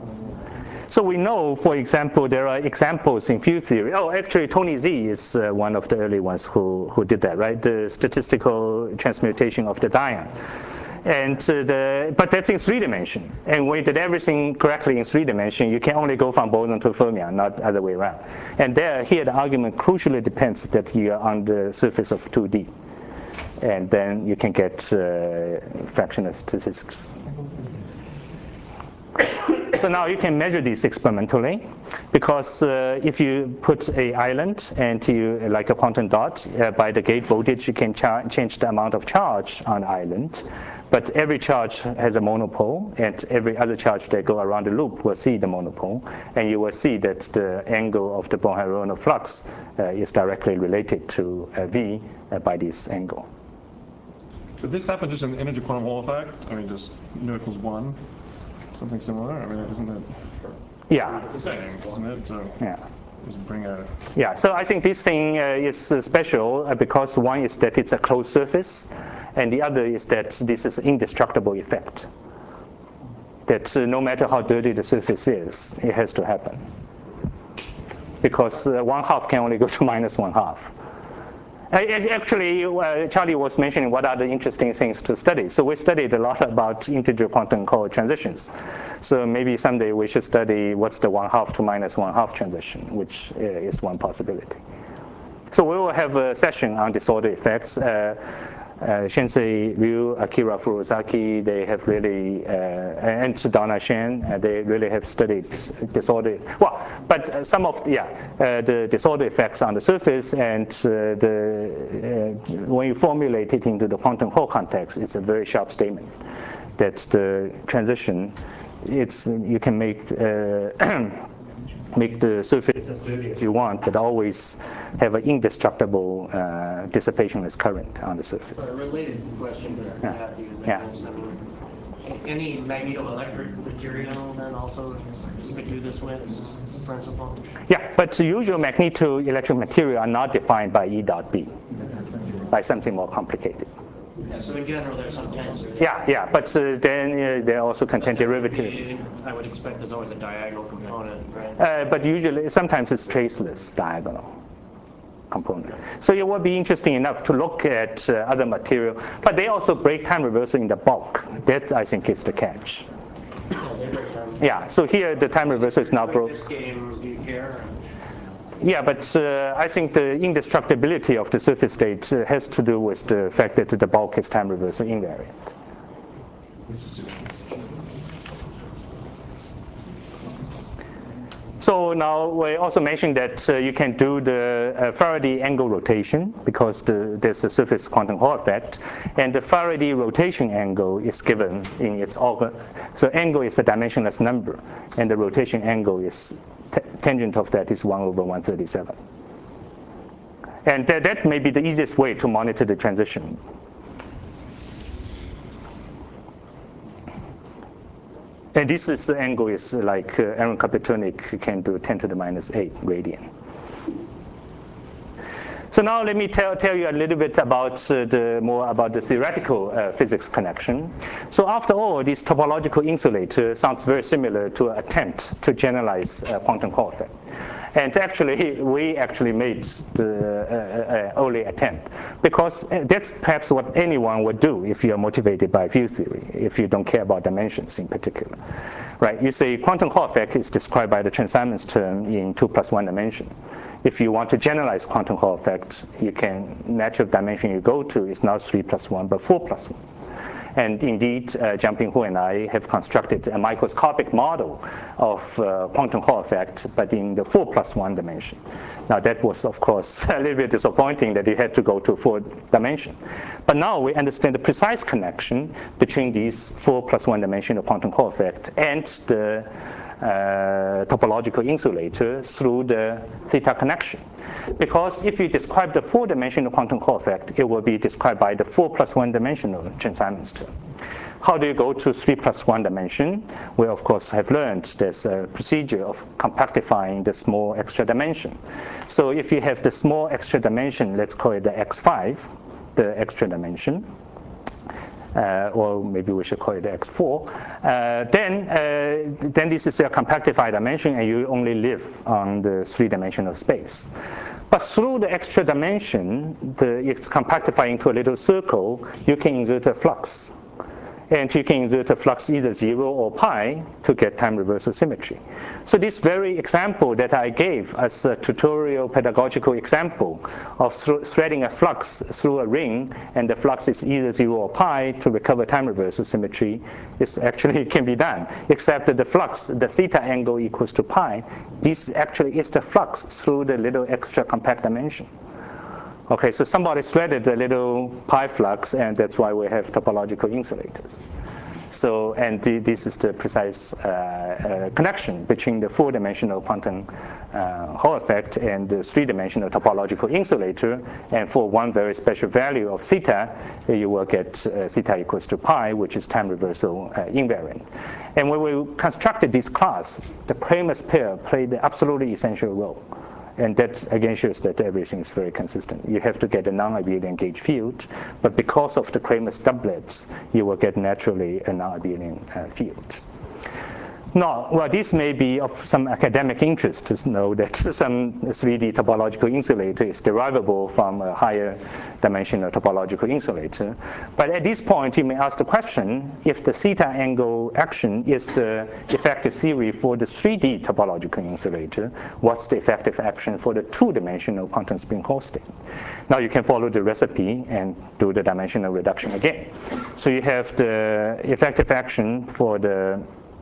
So we know, for example, there are examples in field theory. Oh, actually, Tony Z is uh, one of the early ones who, who did that, right? The statistical transmutation of the dion. And uh, the, but that's in three dimension. And when you did everything correctly in three dimension, you can only go from boson to fermion, not the other way around. And there, here, the argument crucially depends that you are on the surface of two D. And then you can get uh, fractional statistics. So now you can measure these experimentally, because uh, if you put a island and you, like a quantum dot, uh, by the gate voltage, you can change the amount of charge on the island. But every charge has a monopole, and every other charge that go around the loop will see the monopole, and you will see that the angle of the Born-Haronov flux uh, is directly related to uh, V uh, by this angle. Did this happen just in the integer quantum Hall effect? I mean, just nu equals one, something similar? I mean, isn't it? Yeah. It's the same, isn't it? So yeah. Just bring a. Yeah. So I think this thing uh, is uh, special uh, because one is that it's a closed surface, and the other is that this is an indestructible effect. That uh, no matter how dirty the surface is, it has to happen. Because uh, one half can only go to minus one half. Actually, uh, Charlie was mentioning what are the interesting things to study. So we studied a lot about integer quantum Hall transitions. So maybe someday we should study what's the one half to minus one half transition, which uh, is one possibility. So we will have a session on disorder effects. Uh, uh, Shinsei Ryu, Akira Furuzaki, they have really, uh, and Donna Shen, uh, they really have studied disorder. Well, but uh, some of, yeah, uh, the disorder effects on the surface, and uh, the uh, when you formulate it into the quantum Hall context, it's a very sharp statement that the transition, it's you can make. Uh, make the surface as dirty as you want, but always have an indestructible uh, dissipationless current on the surface. A related question to Yeah. Matthew is Yeah. this. I mean, any magnetoelectric material then also you could do this with principle? Yeah, but the usual magnetoelectric material are not defined by E dot B, by something more complicated. Yeah, so in general there's some tensor. Yeah, yeah, but uh, then uh, they also contain derivative. I would expect there's always a diagonal component, right? Uh, but usually, sometimes it's traceless diagonal component. So it would be interesting enough to look at uh, other material, but they also break time reversal in the bulk. That, I think, is the catch. Yeah, different time. Yeah, so here the time reversal is now broken. This game, do you care? Yeah, but uh, I think the indestructibility of the surface state uh, has to do with the fact that the bulk is time reversal invariant. So now we also mentioned that uh, you can do the uh, Faraday angle rotation because the, there's a surface quantum Hall effect, and the Faraday rotation angle is given in its organ. So angle is a dimensionless number, and the rotation angle is tangent of that is one over one thirty-seven. And th that may be the easiest way to monitor the transition. And this is the angle is like uh, Aaron Kapitonik can do ten to the minus eight radian. So now let me tell, tell you a little bit about uh, the more about the theoretical uh, physics connection. So after all, this topological insulator sounds very similar to an attempt to generalize uh, quantum Hall effect. And actually, we actually made the uh, uh, early attempt because that's perhaps what anyone would do if you are motivated by field theory, if you don't care about dimensions in particular, right? You say quantum Hall effect is described by the Chern-Simons term in two plus one dimension. If you want to generalize quantum Hall effect, you can natural dimension you go to is not three plus one, but four plus one. And indeed, uh, Jiangping Hu and I have constructed a microscopic model of uh, quantum Hall effect, but in the four plus one dimension. Now that was, of course, a little bit disappointing that you had to go to four dimension. But now we understand the precise connection between these four plus one dimensional quantum Hall effect and the Uh, topological insulator through the theta connection. Because if you describe the four-dimensional quantum Hall effect, it will be described by the four plus one dimensional Chern-Simons term. How do you go to three plus one dimension? We, of course, have learned there's a procedure of compactifying the small extra dimension. So if you have the small extra dimension, let's call it the x five, the extra dimension, Uh, or maybe we should call it x four, uh, then, uh, then this is a compactified dimension and you only live on the three-dimensional space. But through the extra dimension, the, it's compactified into a little circle, you can insert a flux. And you can insert a flux either zero or pi to get time reversal symmetry. So this very example that I gave as a tutorial pedagogical example of th threading a flux through a ring, and the flux is either zero or pi to recover time reversal symmetry, is actually can be done, except that the flux, the theta angle equals to pi, this actually is the flux through the little extra compact dimension. Okay, so somebody threaded a little pi flux, and that's why we have topological insulators. So, and the, this is the precise uh, uh, connection between the four-dimensional quantum uh, Hall effect and the three-dimensional topological insulator. And for one very special value of theta, you will get uh, theta equals to pi, which is time reversal uh, invariant. And when we constructed this class, the Kramers pair played the absolutely essential role. And that again shows that everything is very consistent. You have to get a non-abelian gauge field, but because of the Kramers doublets, you will get naturally a non-abelian uh, field. Now, well, this may be of some academic interest to know that some three D topological insulator is derivable from a higher dimensional topological insulator. But at this point, you may ask the question, if the theta angle action is the effective theory for the three D topological insulator, what's the effective action for the two-dimensional quantum spin Hall state? Now you can follow the recipe and do the dimensional reduction again. So you have the effective action for the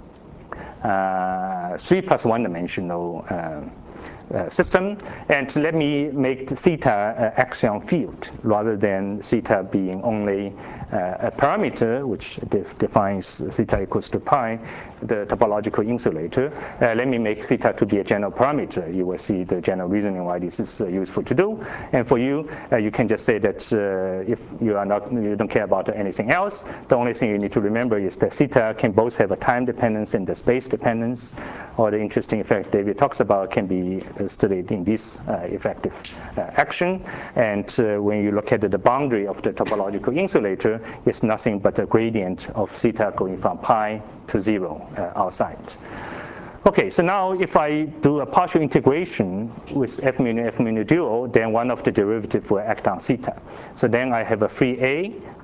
Uh, three plus one dimensional uh, uh, system, and let me make the theta uh, axion field rather than theta being only uh, a parameter which def defines theta equals to pi, the topological insulator. Uh, let me make theta to be a general parameter. You will see the general reasoning why this is uh, useful to do. And for you, uh, you can just say that uh, if you are not, you don't care about anything else, the only thing you need to remember is that theta can both have a time dependence and the space dependence, or the interesting effect David talks about can be studied in this uh, effective uh, action. And uh, when you look at the boundary of the topological insulator, it's nothing but a gradient of theta going from pi to zero uh, outside. Okay, so now if I do a partial integration with f mu nu f mu nu duo, then one of the derivative will act on theta. So then I have a free A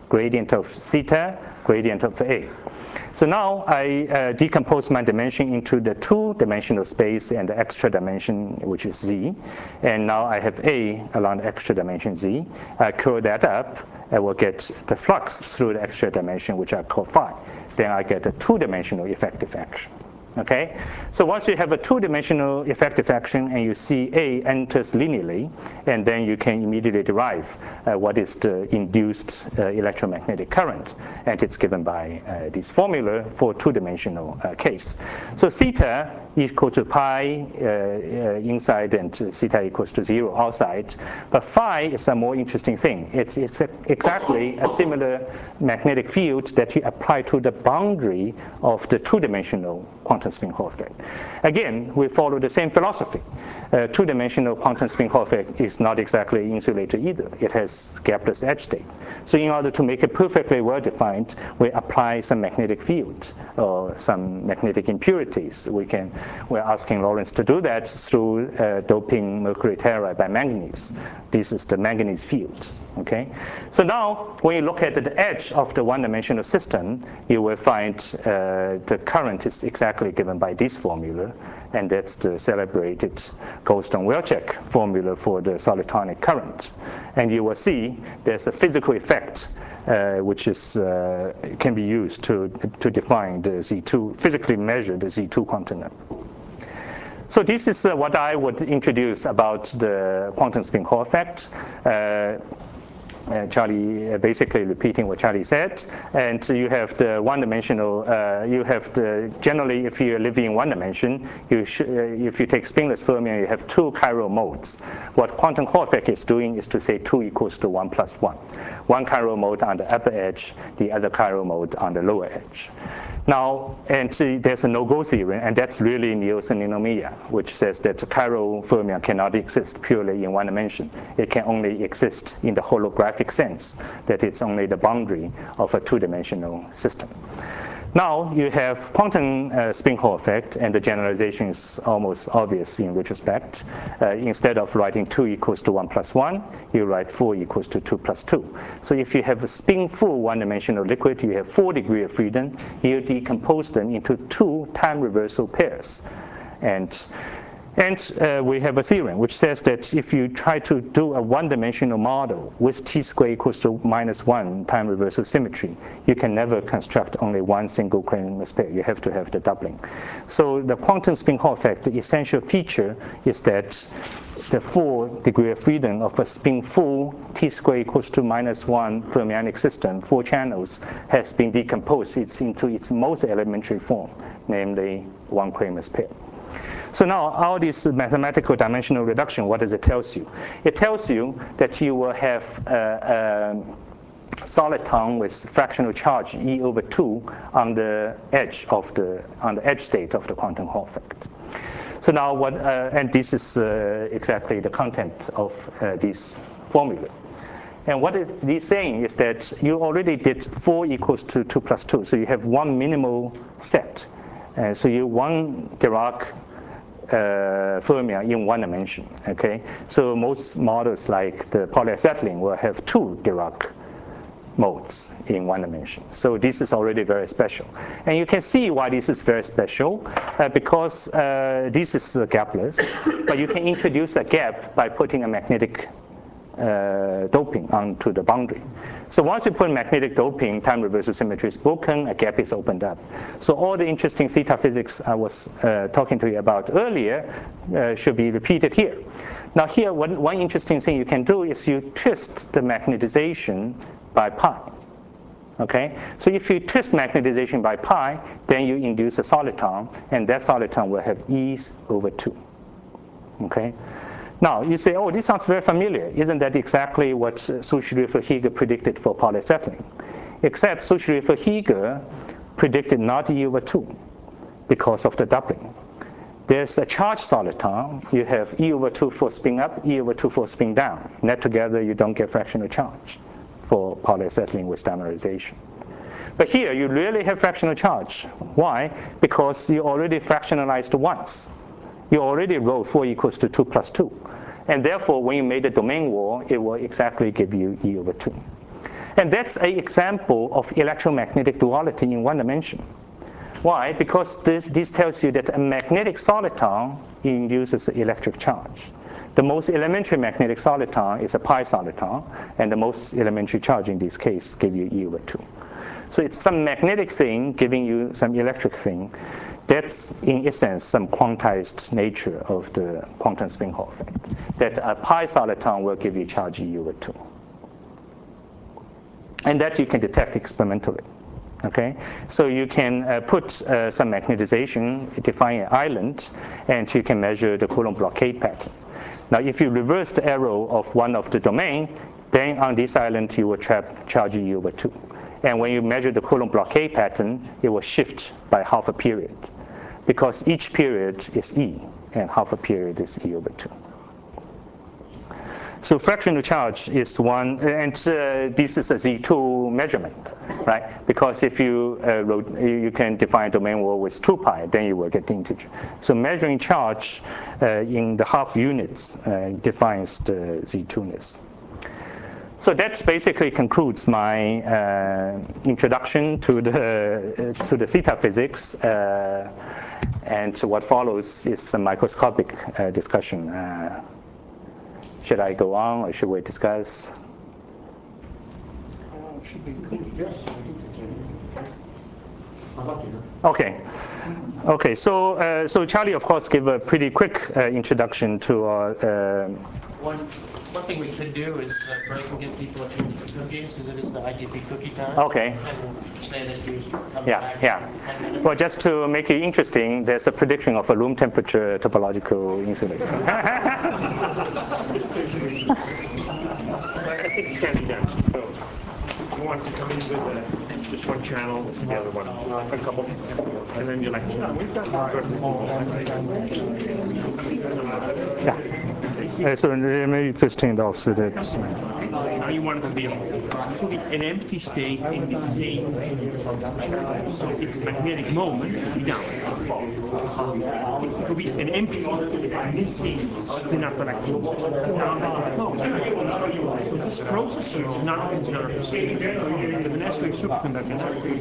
gradient of theta, gradient of A. So now I uh, decompose my dimension into the two-dimensional space and the extra dimension, which is Z. And now I have A along the extra dimension Z. I curl that up, I will get the flux through the extra dimension, which I call phi. Then I get a two-dimensional effective action. Okay, so once you have a two-dimensional effective action and you see A enters linearly, and then you can immediately derive uh, what is the induced uh, electromagnetic current, and it's given by uh, this formula for two-dimensional uh, case. So theta equal to pi uh, uh, inside and theta equals to zero outside, but phi is a more interesting thing. It's, it's a, exactly a similar magnetic field that you apply to the boundary of the two-dimensional quantum spin Hall effect. Again, we follow the same philosophy. Uh, two-dimensional quantum spin Hall effect is not exactly insulated either. It has gapless edge state. So in order to make it perfectly well-defined, we apply some magnetic field or some magnetic impurities. We can, we're asking Lorentz to do that through uh, doping mercury telluride by manganese. This is the manganese field. Okay, so now when you look at the edge of the one-dimensional system, you will find uh, the current is exactly given by this formula, and that's the celebrated Goldstone-Wilczek formula for the solitonic current. And you will see there's a physical effect uh, which is uh, can be used to to define the Z two, physically measure the Z two quantum number. So this is uh, what I would introduce about the quantum spin Hall effect. Uh, Uh, Charlie uh, basically repeating what Charlie said, and you have the one-dimensional. Uh, you have the generally, if you're living in one dimension, you sh uh, if you take spinless fermion, you have two chiral modes. What quantum Hall effect is doing is to say two equals to one plus one. One chiral mode on the upper edge, the other chiral mode on the lower edge. Now, and uh, there's a no-go theorem, and that's really Nielsen-Ninomiya, which says that chiral fermion cannot exist purely in one dimension. It can only exist in the holographic sense, that it's only the boundary of a two-dimensional system. Now you have quantum uh, spin Hall effect, and the generalization is almost obvious in retrospect. Uh, instead of writing two equals to one plus one, you write four equals to two plus two. So if you have a spin-full one-dimensional liquid, you have four degrees of freedom. You decompose them into two time reversal pairs. And And uh, we have a theorem which says that if you try to do a one-dimensional model with t squared equals to minus one time reversal symmetry, you can never construct only one single Kramer pair. You have to have the doubling. So the quantum spin Hall effect, the essential feature is that the four degree of freedom of a spin-full t squared equals to minus one fermionic system, four channels, has been decomposed it's into its most elementary form, namely one Kramer's pair. So now all this mathematical dimensional reduction, what does it tell you? It tells you that you will have a, a soliton with fractional charge E over two on the edge of the on the edge state of the quantum Hall effect. So now what, uh, and this is uh, exactly the content of uh, this formula. And what it is saying is that you already did four equals to two plus two, so you have one minimal set. Uh, so you one Dirac Uh, fermion in one dimension, okay? So most models like the polyacetylene will have two Dirac modes in one dimension. So this is already very special. And you can see why this is very special, uh, because uh, this is uh, gapless, but you can introduce a gap by putting a magnetic uh, doping onto the boundary. So once you put magnetic doping, time reversal symmetry is broken, a gap is opened up. So all the interesting theta physics I was uh, talking to you about earlier uh, should be repeated here. Now here, one, one interesting thing you can do is you twist the magnetization by pi. Okay, so if you twist magnetization by pi, then you induce a soliton, and that soliton will have E over two. Okay. Now, you say, oh, this sounds very familiar. Isn't that exactly what Suchriefer-Heeger predicted for polyacetylene? Except Suchriefer-Heeger predicted not E over two because of the doubling. There's a charged soliton. You have E over two for spin up, E over two for spin down. Net together, you don't get fractional charge for polyacetylene with dimerization. But here, you really have fractional charge. Why? Because you already fractionalized once. You already wrote four equals to two plus two. And therefore, when you made the domain wall, it will exactly give you E over two. And that's an example of electromagnetic duality in one dimension. Why? Because this, this tells you that a magnetic soliton induces an electric charge. The most elementary magnetic soliton is a pi soliton, and the most elementary charge in this case gives you E over two. So it's some magnetic thing giving you some electric thing. That's, in essence, some quantized nature of the quantum spin Hall effect. That a pi soliton will give you charge E over two. And that you can detect experimentally. Okay, so you can uh, put uh, some magnetization, define an island, and you can measure the Coulomb blockade pattern. Now, if you reverse the arrow of one of the domain, then on this island you will trap charge E over two. And when you measure the Coulomb blockade pattern, it will shift by half a period, because each period is E, and half a period is E over two. So fractional charge is one, and uh, this is a Z two measurement, right? Because if you uh, wrote, you can define domain wall with two pi, then you will get the integer. So measuring charge uh, in the half units uh, defines the Z two-ness. So that basically concludes my uh, introduction to the uh, to the theta physics, uh, and what follows is some microscopic uh, discussion. Uh, Should I go on, or should we discuss? Okay. Okay. So, uh, so Charlie, of course, gave a pretty quick uh, introduction to our. Uh, one, one thing we could do is uh, break and give people a few cookies, because it is the I G P cookie time. Okay. And say that you come yeah. back Yeah. Well, just to make it interesting, there's a prediction of a room temperature topological insulation. I think it can be done. So you want to come in with uh, just one channel, the other one, a couple, and then you like two. Yeah. Uh, so maybe fifteen off so that. Now you want it to be this will be an empty state in the same, so its magnetic moment will be down. It will be an empty missing spin up electrons. So this process here is not observed. With an S-wave superconductor,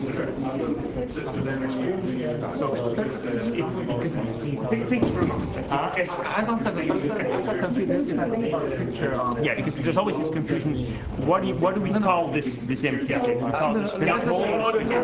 so it's, it's because it's, think, think for a moment. I don't think I'm confused in the picture. Yeah, because there's always this confusion. What do you, what do we call this this empty state? We call this spin up mode.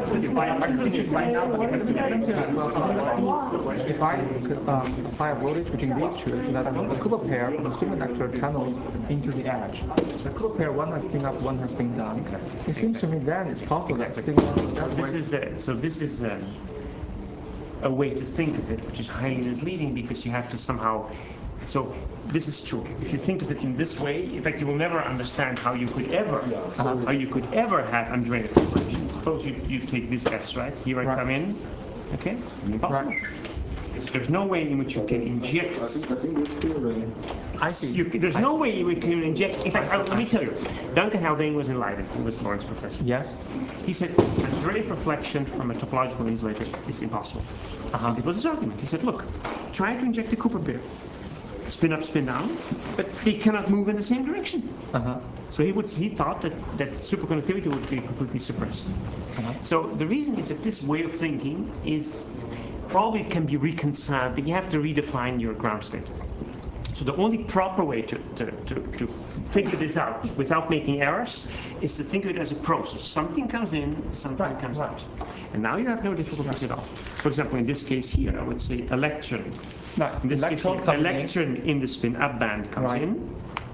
If I um, apply a voltage between these two, so that I want the Cooper pair from the superconductor channels into the edge. The Cooper pair, one has spin up, one has spin down. Exactly. It seems to me then it's possible that spin up. So this is a, so this is a, a way to think of it, which is highly misleading, because you have to somehow. So this is true. If you think of it in this way, in fact, you will never understand how you could ever, uh, how you could ever have Andreev equation. Suppose you, you take this S, right? Here I right. come in, okay? It's impossible. Right. There's no way in which you can inject. I think, I think this theory. I see. You, there's I no see. way you can inject. In fact, I, let me tell you, Duncan Haldane was in Leiden. He was Lawrence professor. Yes. He said Andreev reflection from a topological insulator is impossible. Uh-huh. It was his argument. He said, look, try to inject the Cooper pair. Spin up, spin down, but they cannot move in the same direction. Uh-huh. So he would he thought that, that superconductivity would be completely suppressed. Uh-huh. So the reason is that this way of thinking is probably can be reconciled, but you have to redefine your ground state. So the only proper way to, to, to, to figure this out without making errors is to think of it as a process. Something comes in, something right, comes right. out. And now you have no difficulties right. at all. For example, in this case here, I would say electron. Right. In this case, here, electron in. in the spin up band comes right. in.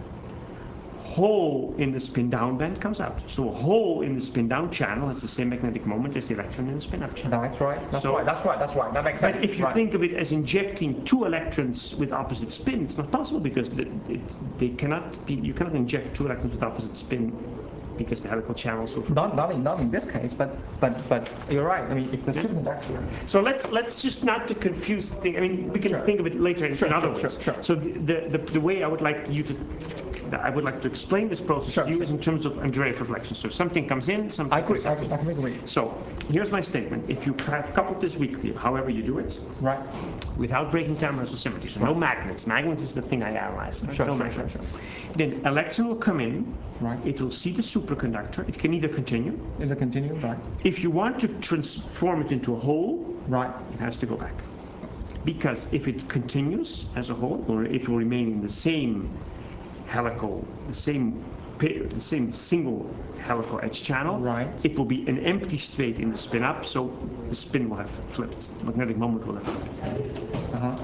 Hole in the spin down band comes out. So a hole in the spin down channel has the same magnetic moment as the electron in the spin up channel. That's right. That's so, right. That's right. That's right. That makes sense. But if you right. think of it as injecting two electrons with opposite spin, it's not possible, because the, it, they cannot be. You cannot inject two electrons with opposite spin, because the helical channels will. Not not in not in this case, but but but you're right. I mean, if the superconductor. So let's let's just not to confuse the thing. I mean, we can sure. think of it later in, sure, in other sure, ways. Sure, sure. So the, the the way I would like you to. I would like to explain this process sure, to you sure. is in terms of Andreev reflection. So something comes in, something I agree, comes out. I, I can agree. So here's my statement. If you have coupled this weakly, however you do it, right, without breaking down Russell symmetry, so right. no magnets. Magnets is the thing I analyzed. Right? Sure, no sure, magnets. Sure, sure. Then electron will come in. Right. It will see the super superconductor, it can either continue. Is it continue? Right. If you want to transform it into a hole, right, it has to go back. Because if it continues as a hole, or it will remain in the same helical, the same the same single helical edge channel, right. It will be an empty state in the spin up, so the spin will have flipped. The magnetic moment will have flipped. Uh-huh.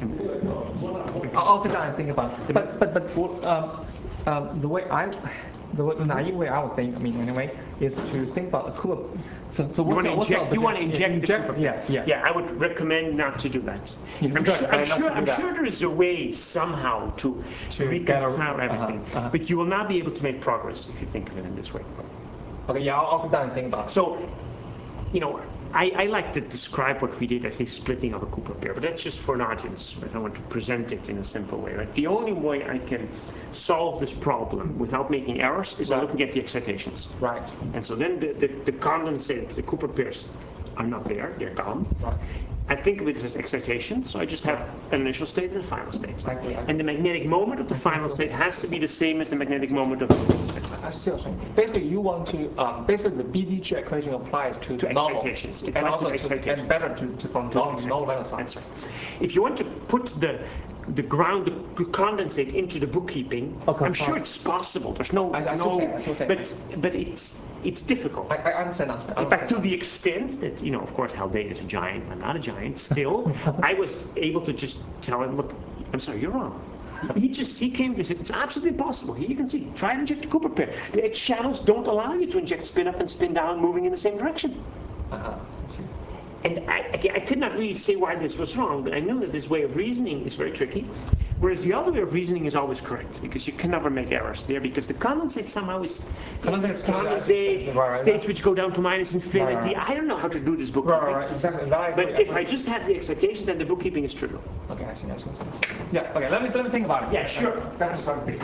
I'll also kind of think about it. But but but for um, um, the way I the, the naive way I would think, I mean anyway, is to think about a Cooper. So, so you want to inject, you want to inject, inject the Cooper yeah, yeah. Yeah, I would recommend not to do that. I'm, Good, sure, I'm, sure, I'm that. sure there is a way somehow to, to reconcile better, everything, uh-huh, uh-huh. but you will not be able to make progress if you think of it in this way. Okay, yeah, I'll also down and think about it. So, you know, I, I like to describe what we did as a splitting of a Cooper pair, but that's just for an audience. Right? I want to present it in a simple way. Right? The only way I can solve this problem without making errors is by looking at the excitations. Right. And so then the, the, the condensate, the Cooper pairs are not there, they're gone. Right. I think of it as excitation, so I just have an initial state and a final state. Okay, and the magnetic moment of the final state has to be the same as the magnetic moment of the initial state. I see what you're saying. Basically, you want to, um, basically the B D G equation applies to, to the normal, excitations. It and applies also to excitations. and better to, to from normal, normal valence side. That's right. If you want to put the the ground, the condensate into the bookkeeping, okay, I'm sure fine. it's possible. There's no, I, I no, I but but it's it's difficult. I, I understand. I understand. In fact, to the extent that, you know, of course, Haldane is a giant, I'm not a giant. Still, I was able to just tell him, look, I'm sorry, you're wrong. He just he came to me and said, it's absolutely impossible. Here you can see, try and inject a Cooper pair. The edge channels don't allow you to inject spin up and spin down moving in the same direction. Uh-huh. And I, I could not really say why this was wrong, but I knew that this way of reasoning is very tricky. Whereas the other way of reasoning is always correct, because you can never make errors there, because the condensate somehow is condensate, condensate right, right, states right. which go down to minus infinity. Right, right. I don't know how to do this bookkeeping. Right, right, exactly. That but if I just have the excitation, then the bookkeeping is trivial. Okay, I see. I see. Yeah. Okay. Let me let me think about it. Yeah, sure. That was something.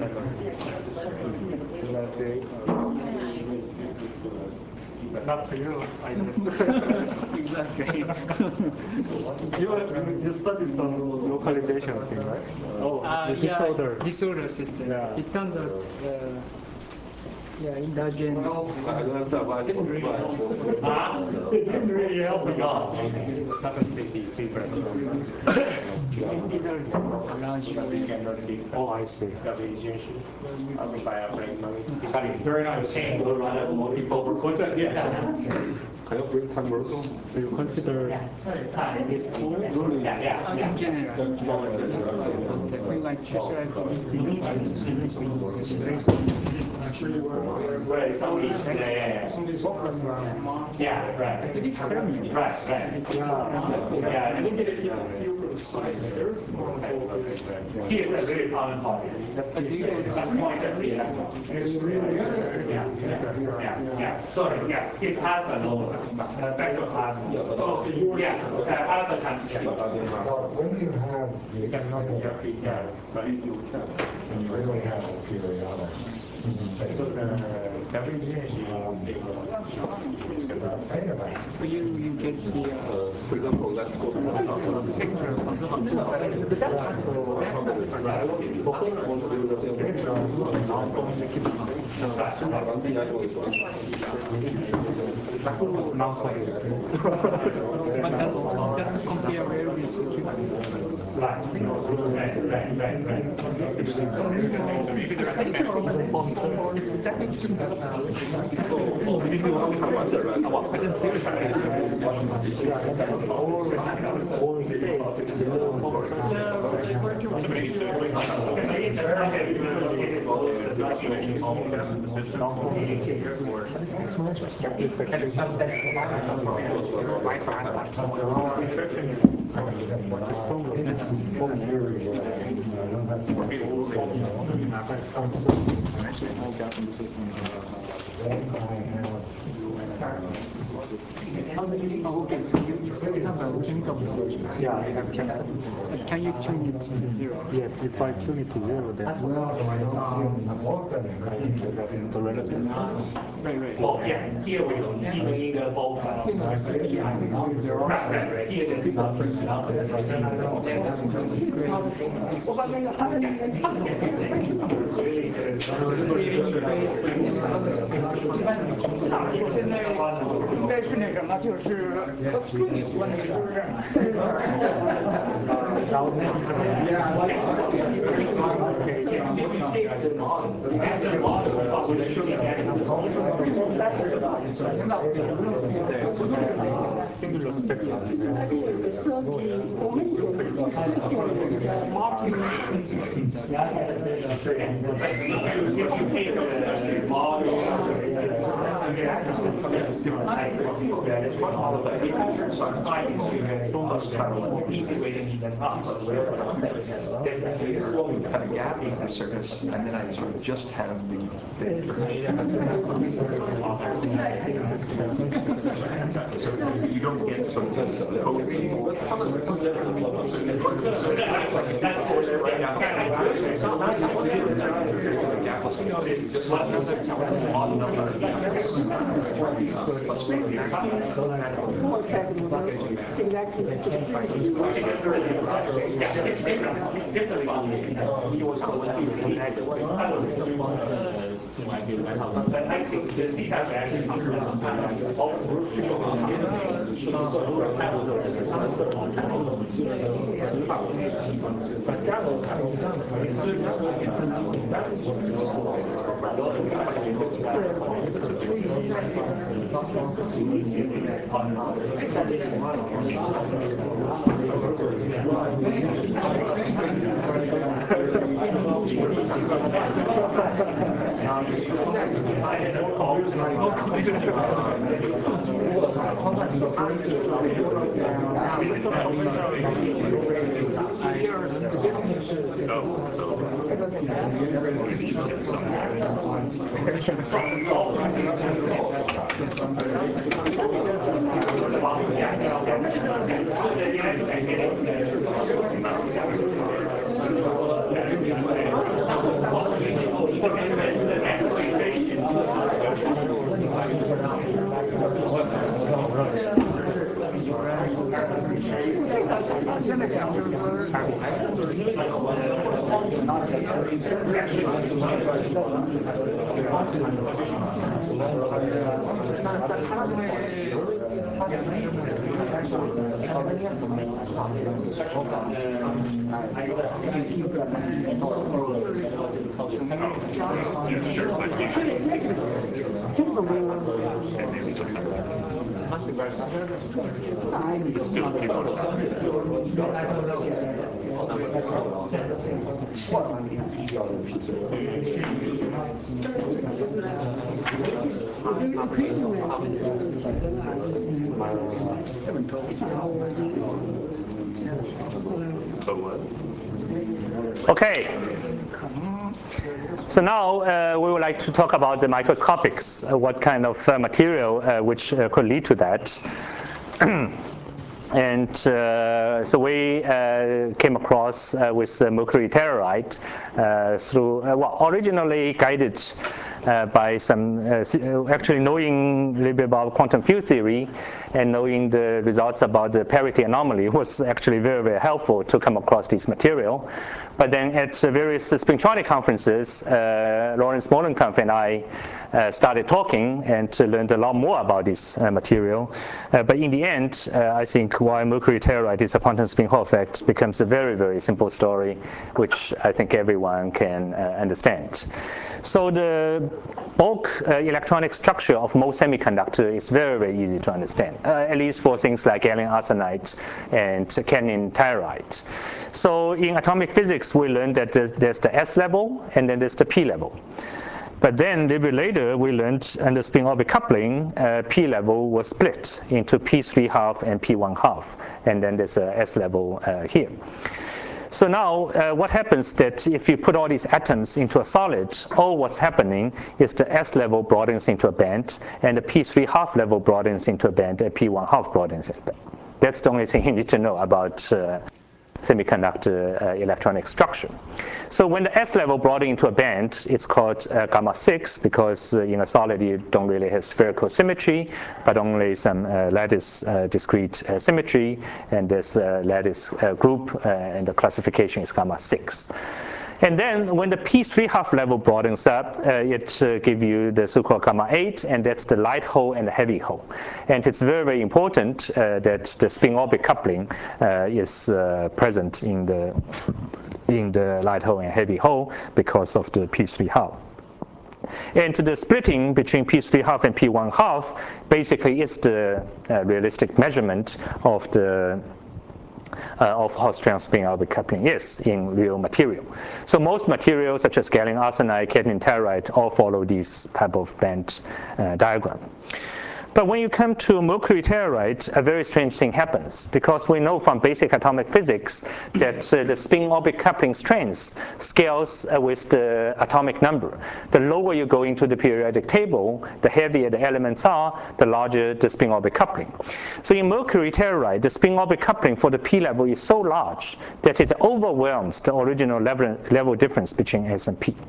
So that the not to you, I guess. Exactly. you, you studied some localization thing, right? Oh, Uh, the yeah, disorder. it's disorder system. Yeah. It turns out, uh, yeah, endogen didn't really help. Ah, it didn't really help us all. These are largely. Oh, I see. Very nice. Can't go around and multiple. What's that? Yeah. Can you bring time also? So you consider Yeah, yeah, Uh, yeah. in general, but when I specialize in this thing, it's very Right, some of these, yeah, yeah, yeah. Yeah, right. But it's permanent. Right, right. Yeah, and he is a very common body. That's the point of the electron. Yeah, yeah, yeah. Sorry, yes, it has an overlap. Spectral has, yes, alpha has. When you have the you really have a periodic So you, you get the. Uh, For example, let's go to but that doesn't compare well with the Right, right, right, right, right. Okay, so you, you still have a chemical biology. Yeah, I have chemical. Can you tune it to zero? Yes, if I tune it to zero, then the relative. Right, right. Oh, yeah, here we go, even in the ballpark. Right, right, right, here there's nothing. Singular spectrum. Have a gap in the surface, and then I sort of just have the. So you don't get sort of this gapless case. You just have an odd number of plus one. It's different from this. He was so lucky to connect. But I think the theta actually comes from all groups. Must be very simple. It's still a Okay. So now uh, we would like to talk about the microscopics, uh, what kind of uh, material uh, which uh, could lead to that. And uh, so we uh, came across uh, with uh, mercury telluride uh, through, uh, well, originally guided uh, by some, uh, actually knowing a little bit about quantum field theory and knowing the results about the parity anomaly was actually very, very helpful to come across this material. But then at various spintronic conferences, uh, Lawrence Molenkamp and I uh, started talking and learned a lot more about this uh, material. Uh, but in the end, uh, I think why mercury telluride is a quantum spin Hall effect becomes a very, very simple story, which I think everyone can uh, understand. So the bulk uh, electronic structure of most semiconductor is very, very easy to understand, uh, at least for things like gallium arsenide and cadmium telluride. So in atomic physics, we learned that there's, there's the S level and then there's the P level. But then a little bit later, we learned under spin-orbit coupling, uh, P level was split into P three half and P one half. And then there's a S level uh, here. So now uh, what happens that if you put all these atoms into a solid, all what's happening is the S level broadens into a band, and the P three half level broadens into a band, and P one half broadens into a band. That's the only thing you need to know about uh, semiconductor uh, electronic structure. So when the S level broaden into a band, it's called uh, gamma six, because uh, in a solid you don't really have spherical symmetry, but only some uh, lattice uh, discrete uh, symmetry, and this uh, lattice uh, group, uh, and the classification is gamma six. And then when the P three half level broadens up, uh, it uh, gives you the so-called gamma eight, and that's the light hole and the heavy hole. And it's very, very important uh, that the spin-orbit coupling uh, is uh, present in the, in the light hole and heavy hole because of the P three half. And the splitting between P three half and P one half basically is the uh, realistic measurement of the Uh, of how strong spin-orbit coupling is in real material. So most materials such as gallium arsenide, cadmium telluride all follow this type of band uh, diagram. But when you come to mercury telluride, a very strange thing happens, because we know from basic atomic physics that uh, the spin-orbit coupling strength scales uh, with the atomic number. The lower you go into the periodic table, the heavier the elements are, the larger the spin-orbit coupling. So in mercury telluride, the spin-orbit coupling for the P level is so large that it overwhelms the original level, level difference between S and P.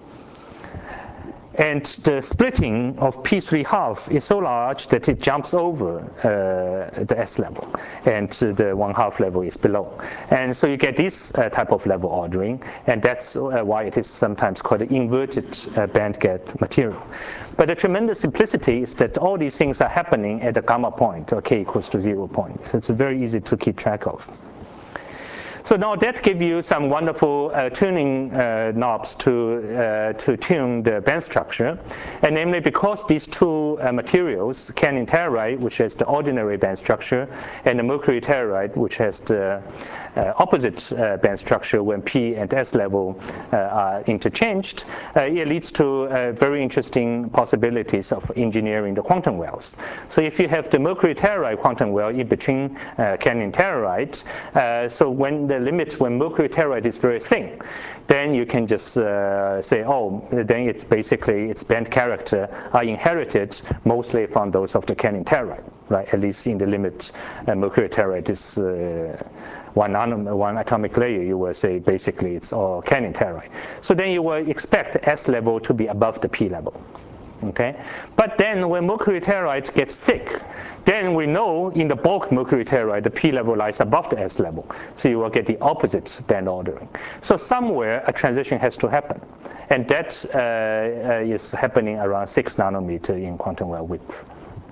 And the splitting of P three half is so large that it jumps over uh, the S level, and the one half level is below. And so you get this uh, type of level ordering, and that's uh, why it is sometimes called an inverted uh, band gap material. But the tremendous simplicity is that all these things are happening at the gamma point, or k equals to zero point. So it's very easy to keep track of. So now that gives you some wonderful uh, tuning uh, knobs to, uh, to tune the band structure. And namely because these two uh, materials, cadmium telluride, which has the ordinary band structure, and the mercury telluride, which has the uh, opposite uh, band structure when P and S level uh, are interchanged, uh, it leads to uh, very interesting possibilities of engineering the quantum wells. So if you have the mercury telluride quantum well in between uh, cadmium telluride, uh, so when the limit when mercury telluride is very thin, then you can just uh, say, oh, then it's basically its band character are inherited mostly from those of the cadmium telluride, right? At least in the limit uh, mercury telluride is uh, one, nanom one atomic layer, you will say basically it's all Canyon telluride. So then you will expect S level to be above the P level. Okay, but then when mercury telluride gets thick, then we know in the bulk mercury telluride the P level lies above the S level, so you will get the opposite band ordering. So somewhere a transition has to happen, and that uh, uh, is happening around six nanometer in quantum well width.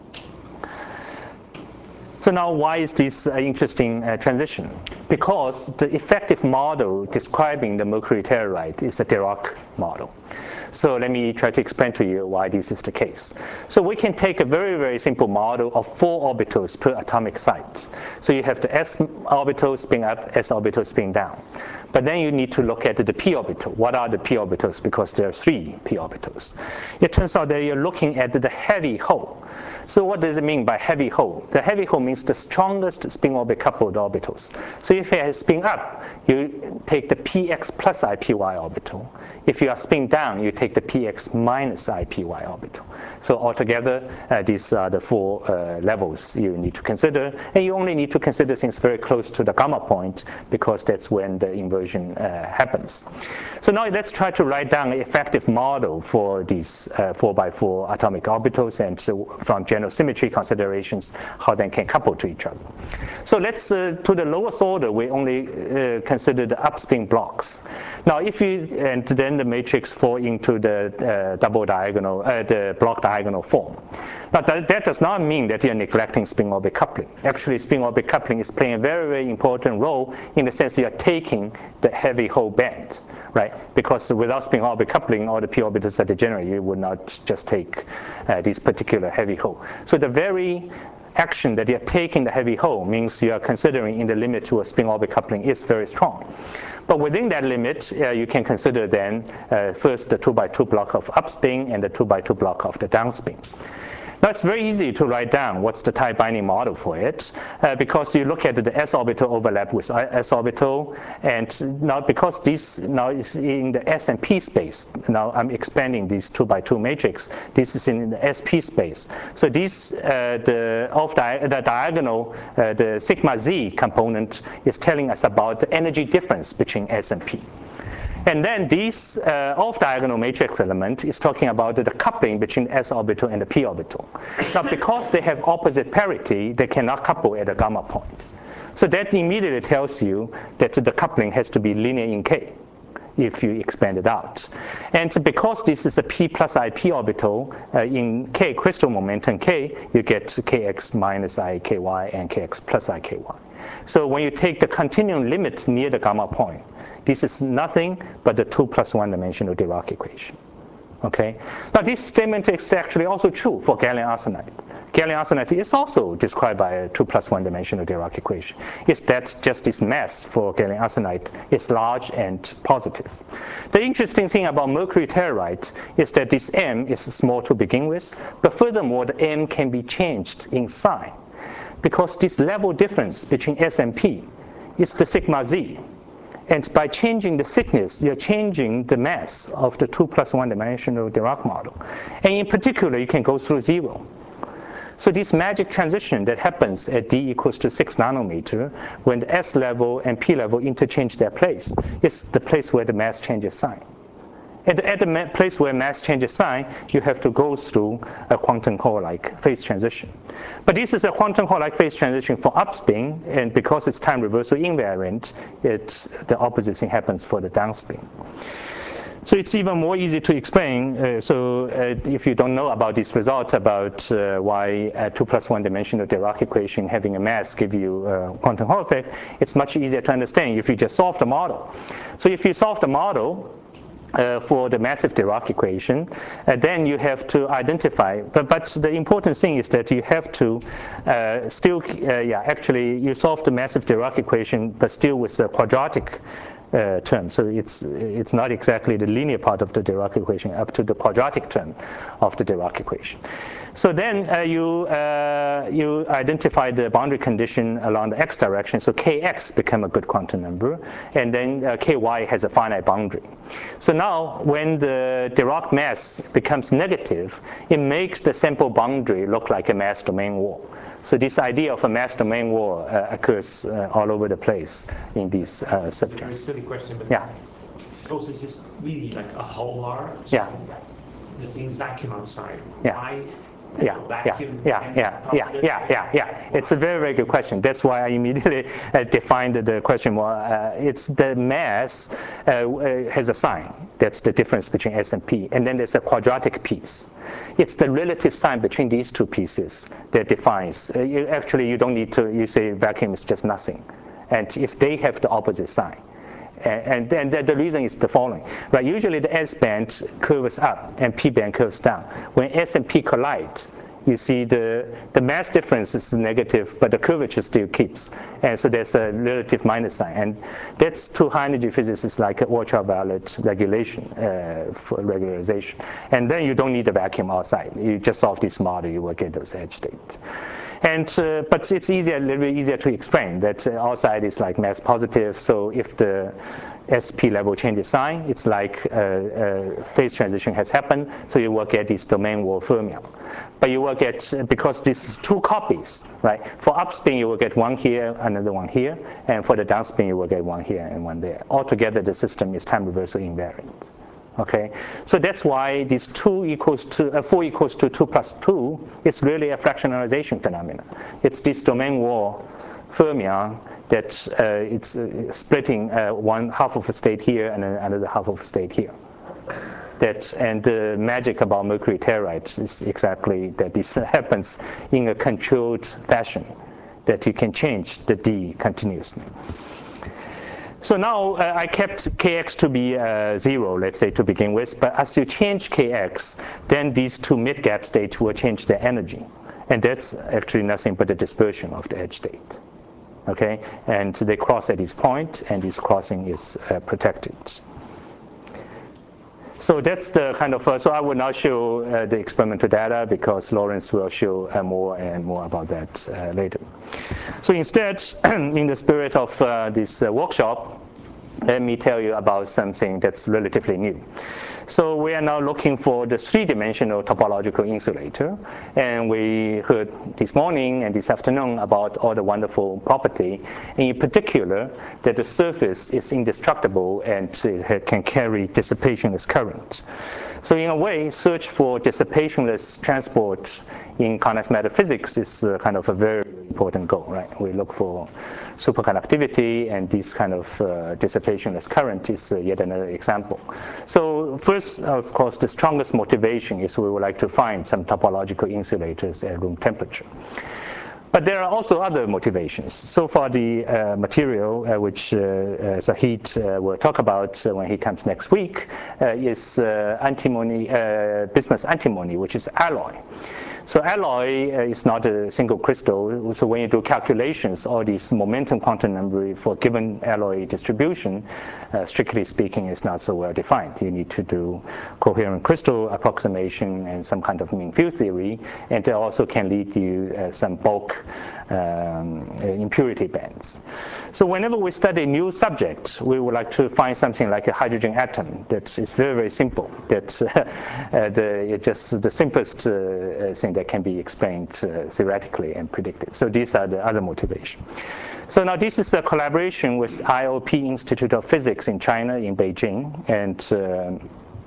So now why is this uh, interesting uh, transition? Because the effective model describing the mercury telluride is a Dirac model. So let me try to explain to you why this is the case. So we can take a very, very simple model of four orbitals per atomic site. So you have the S orbital spin up, S orbital spin down. But then you need to look at the p orbital. What are the p orbitals? Because there are three p orbitals. It turns out that you're looking at the heavy hole. So what does it mean by heavy hole? The heavy hole means the strongest spin orbit coupled orbitals. So if it has spin up, you take the px plus I P Y orbital. If you are spin down, you take the px minus I P Y orbital. So altogether, uh, these are the four uh, levels you need to consider. And you only need to consider things very close to the gamma point, because that's when the inversion uh, happens. So now let's try to write down an effective model for these uh, four by four atomic orbitals, and so from general symmetry considerations, how they can couple to each other. So let's, uh, to the lowest order, we only uh, consider the upspin blocks. Now if you, and then the matrix fall into the uh, double diagonal, uh, the block diagonal form. But that, that does not mean that you're neglecting spin orbit coupling. Actually, spin orbit coupling is playing a very, very important role in the sense that you're taking the heavy hole band, right? Because without spin orbit coupling, all the p orbitals are degenerate. You would not just take uh, this particular heavy hole. So the very action that you're taking the heavy hole means you are considering in the limit to a spin orbit coupling is very strong. But within that limit, uh, you can consider then uh, first the two by two block of upspin and the two by two block of the downspin. Now it's very easy to write down what's the tie binding model for it, uh, because you look at the s orbital overlap with s orbital, and now because this now is in the s and p space, now I'm expanding this two by two matrix, this is in the S P space. So this, uh, the off di the diagonal, uh, the sigma z component is telling us about the energy difference between S and P. And then this uh, off-diagonal matrix element is talking about the coupling between the s orbital and the p orbital. Now, because they have opposite parity, they cannot couple at a gamma point. So that immediately tells you that the coupling has to be linear in K if you expand it out. And because this is a p plus I P orbital, uh, in K crystal momentum K, you get Kx minus I K Y and Kx plus I K Y. So when you take the continuum limit near the gamma point, this is nothing but the two plus one dimensional Dirac equation. Okay? Now this statement is actually also true for gallium arsenide. Gallium arsenide is also described by a two plus one dimensional Dirac equation. It's that just this mass for gallium arsenide is large and positive. The interesting thing about mercury telluride is that this m is small to begin with, but furthermore the m can be changed in sign, because this level difference between S and P is the sigma z. And by changing the thickness, you're changing the mass of the two plus one dimensional Dirac model. And in particular, you can go through zero. So this magic transition that happens at d equals to six nanometer, when the S level and P level interchange their place, is the place where the mass changes sign. And at the place where mass changes sign, you have to go through a quantum Hall-like phase transition. But this is a quantum Hall-like phase transition for upspin, and because it's time reversal invariant, it, the opposite thing happens for the downspin. So it's even more easy to explain. Uh, so uh, if you don't know about this result about uh, why a two plus one dimensional Dirac equation having a mass give you a quantum Hall effect, it's much easier to understand if you just solve the model. So if you solve the model, Uh, for the massive Dirac equation, uh, then you have to identify, but, but the important thing is that you have to uh, still, uh, yeah, actually you solve the massive Dirac equation, but still with the quadratic uh, term. So it's, it's not exactly the linear part of the Dirac equation up to the quadratic term of the Dirac equation. So then uh, you, uh, you identify the boundary condition along the x direction, so kx become a good quantum number, and then uh, ky has a finite boundary. So now when the Dirac mass becomes negative, it makes the sample boundary look like a mass domain wall. So this idea of a mass domain wall uh, occurs uh, all over the place in these uh, It's a very subterms. silly question, but Yeah. suppose it's just really like a whole bar. So Yeah. the thing's vacuum outside. Yeah. Why Yeah, yeah, vacuum yeah, and yeah, yeah, yeah, yeah, yeah. It's a very, very good question. That's why I immediately uh, defined the question more. Uh, it's the mass uh, uh, has a sign. That's the difference between S and P. And then there's a quadratic piece. It's the relative sign between these two pieces that defines. Uh, you, actually, you don't need to, you say vacuum is just nothing. And if they have the opposite sign. And then the, the reason is the following, right? Usually the S band curves up and P band curves down. When S and P collide, you see the, the mass difference is negative, but the curvature still keeps. And so there's a relative minus sign. And that's to high energy physics is like an ultraviolet regulation uh, for regularization. And then you don't need a vacuum outside. You just solve this model, you will get those edge states. And, uh, but it's easier, a little bit easier to explain that uh, outside is like mass positive. So if the S P level changes sign, it's like uh, uh, phase transition has happened. So you will get this domain wall fermion. But you will get, because this is two copies, right? For upspin, you will get one here, another one here. And for the downspin, you will get one here and one there. Altogether, the system is time reversal invariant. Okay, so that's why this two equals to uh, four equals to two plus two is really a fractionalization phenomenon. It's this domain wall fermion that uh, it's uh, splitting uh, one half of a state here and another half of a state here. That and the magic about mercury telluride is exactly that this happens in a controlled fashion, that you can change the D continuously. So now uh, I kept kx to be uh, zero, let's say, to begin with. But as you change kx, then these two mid-gap states will change their energy. And that's actually nothing but the dispersion of the edge state. Okay? And they cross at this point, and this crossing is uh, protected. So that's the kind of, uh, so I will not show uh, the experimental data because Lawrence will show uh, more and more about that uh, later. So instead, in the spirit of uh, this uh, workshop, let me tell you about something that's relatively new. So we are now looking for the three-dimensional topological insulator. And we heard this morning and this afternoon about all the wonderful property, and in particular, that the surface is indestructible and it can carry dissipationless current. So in a way, search for dissipationless transport in condensed matter physics is uh, kind of a very important goal, right? We look for superconductivity, and this kind of uh, dissipationless current is uh, yet another example. So first, of course, the strongest motivation is we would like to find some topological insulators at room temperature. But there are also other motivations. So far, the uh, material uh, which uh, uh, Zahid uh, will talk about uh, when he comes next week uh, is uh, antimony, uh, bismuth antimony, which is alloy. So alloy uh, is not a single crystal. So when you do calculations, all these momentum quantum number for given alloy distribution, uh, strictly speaking, is not so well defined. You need to do coherent crystal approximation and some kind of mean field theory, and it also can lead you uh, some bulk um, impurity bands. So whenever we study a new subject, we would like to find something like a hydrogen atom that is very, very simple. That uh, the it just the simplest uh, thing that can be explained uh, theoretically and predicted. So these are the other motivations. So now this is a collaboration with I O P Institute of Physics in China, in Beijing, and uh,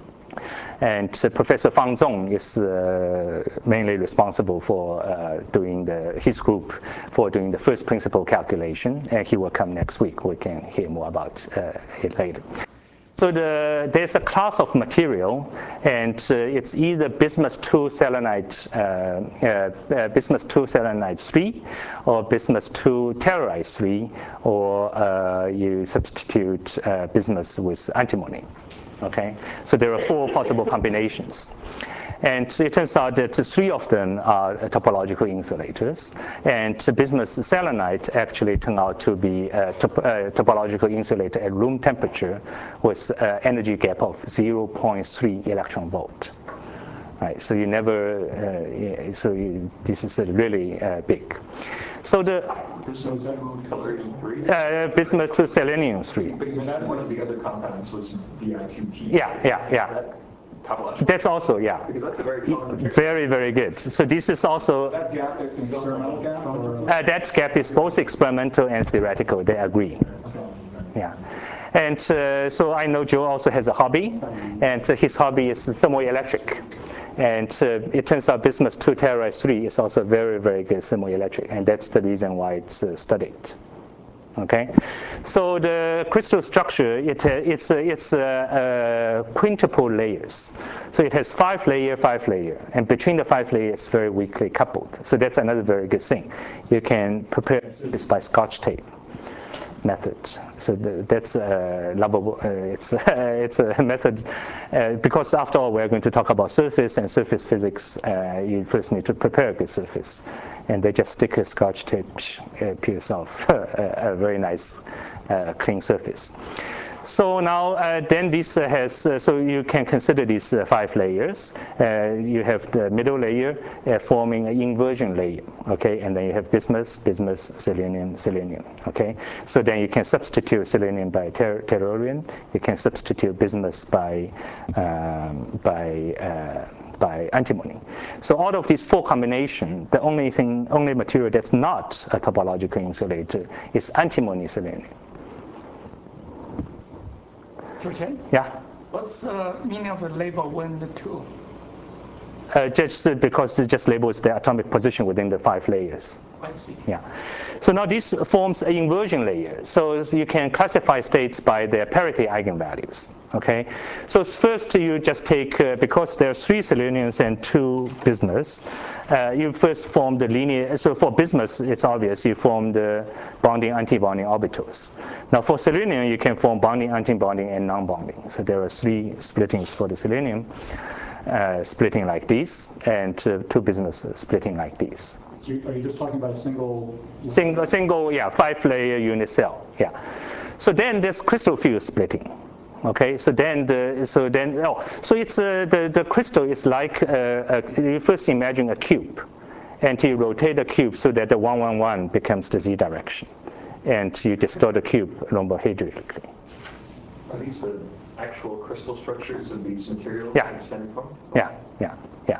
and uh, Professor Fang Zong is uh, mainly responsible for uh, doing the, his group for doing the first principle calculation, and he will come next week. We can hear more about uh, it later. So the, there's a class of material, and uh, it's either bismuth two selenide, uh, uh, uh, bismuth two selenide three, or bismuth two telluride three, or uh, you substitute uh, bismuth with antimony. Okay, so there are four possible combinations. And it turns out that three of them are topological insulators. And bismuth selenide actually turned out to be a top, uh, topological insulator at room temperature with uh, energy gap of zero point three electron volt. Right, so you never, uh, so you, this is really uh, big. So the bismuth tellurium three? Uh, bismuth to selenium three. But you said one of the other compounds was B I Q T. Yeah, yeah, yeah. That topological? That's also, yeah. Because that's a very common material. Very, very good. So this is also, That gap is an experimental gap? Or? uh, that gap is both experimental and theoretical, they agree. Yeah. And uh, so I know Joe also has a hobby, and uh, his hobby is thermoelectric. And uh, it turns out bismuth two telluride three is also very, very good thermoelectric, and that's the reason why it's uh, studied. Okay, so the crystal structure, it, uh, it's, uh, it's uh, uh, quintuple layers. So it has five layer, five layer, and between the five layers, it's very weakly coupled. So that's another very good thing. You can prepare this by Scotch tape method. So the, that's uh, lovable. Uh, it's it's a method uh, because after all we're going to talk about surface and surface physics. Uh, you first need to prepare a good surface, and they just stick a Scotch tape uh, pierce off a, a very nice uh, clean surface. So now, uh, then this uh, has, uh, so you can consider these uh, five layers. Uh, you have the middle layer uh, forming an inversion layer, okay? And then you have bismuth, bismuth, selenium, selenium, okay? So then you can substitute selenium by ter tellurium. You can substitute bismuth by, um, by, uh, by antimony. So out of these four combinations, the only thing, only material that's not a topological insulator is antimony selenium. Yeah. What's the meaning of the label one and two? Uh, just uh, because it just labels the atomic position within the five layers. I see. Yeah. So now this forms an inversion layer. So you can classify states by their parity eigenvalues. Okay. So first you just take, uh, because there are three seleniums and two bismuths, uh, you first form the linear, so for bismuth it's obvious, you form the bonding, antibonding orbitals. Now for selenium you can form bonding, antibonding, and non-bonding. So there are three splittings for the selenium, uh, splitting like this, and uh, two bismuths splitting like this. So are you just talking about a single? Single, single, yeah, five-layer unit cell, yeah. So then there's crystal field splitting. Okay, so then the so then oh so it's uh, the the crystal is like uh, a, you first imagine a cube, and you rotate the cube so that the one one one becomes the z direction, and you distort the cube rhombohedrically. Are these the actual crystal structures of these materials? Yeah. Yeah, yeah, yeah.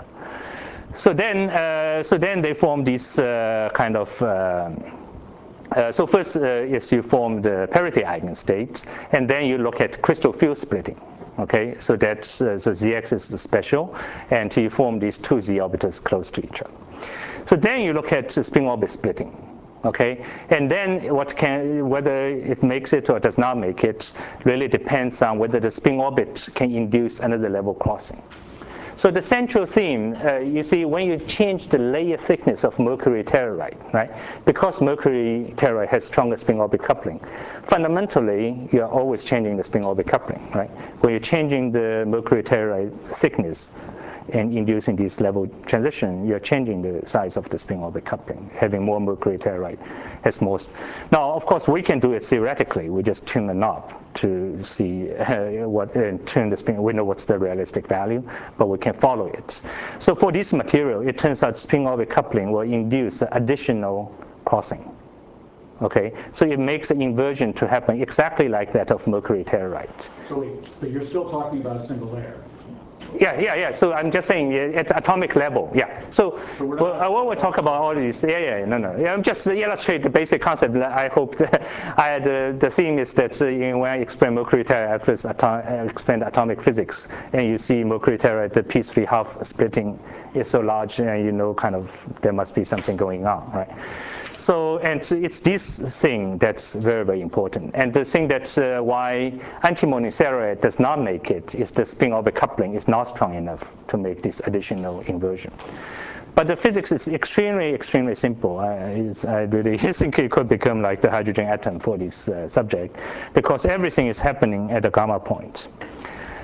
So then uh, so then they form this uh, kind of. Um, Uh, so first uh, is you form the parity eigenstate, and then you look at crystal field splitting. Okay, so that's uh, so Zx is special, and you form these two z orbitals close to each other. So then you look at spin orbit splitting. Okay, and then what can whether it makes it or does not make it really depends on whether the spin orbit can induce another level crossing. So the central theme, uh, you see, when you change the layer thickness of mercury telluride, right? Because mercury telluride has stronger spin orbit coupling, fundamentally, you're always changing the spin orbit coupling, right? When you're changing the mercury telluride thickness and inducing this level transition, you're changing the size of the spin orbit coupling. Having more mercury telluride has most. Now, of course, we can do it theoretically. We just tune the knob to see uh, what, and turn the spin. We know what's the realistic value, but we can follow it. So for this material, it turns out spin orbit coupling will induce additional crossing. Okay, so it makes an inversion to happen exactly like that of mercury telluride. So wait, but you're still talking about a single layer. Yeah, yeah, yeah. So I'm just saying at atomic level, yeah. So, so we're well, when we talk about all these, yeah, yeah, no, no. Yeah, I'm just illustrate the basic concept. I hope that I had, uh, the theme is that uh, you know, when I explain mercury telluride, I first atom I explained atomic physics, and you see mercury telluride, the p three half splitting is so large, and you know, kind of there must be something going on, right? So, and it's this thing that's very, very important. And the thing that uh, why antimony telluride does not make it is the spin orbit coupling is not strong enough to make this additional inversion. But the physics is extremely, extremely simple. I, I really think it could become like the hydrogen atom for this uh, subject, because everything is happening at the gamma point.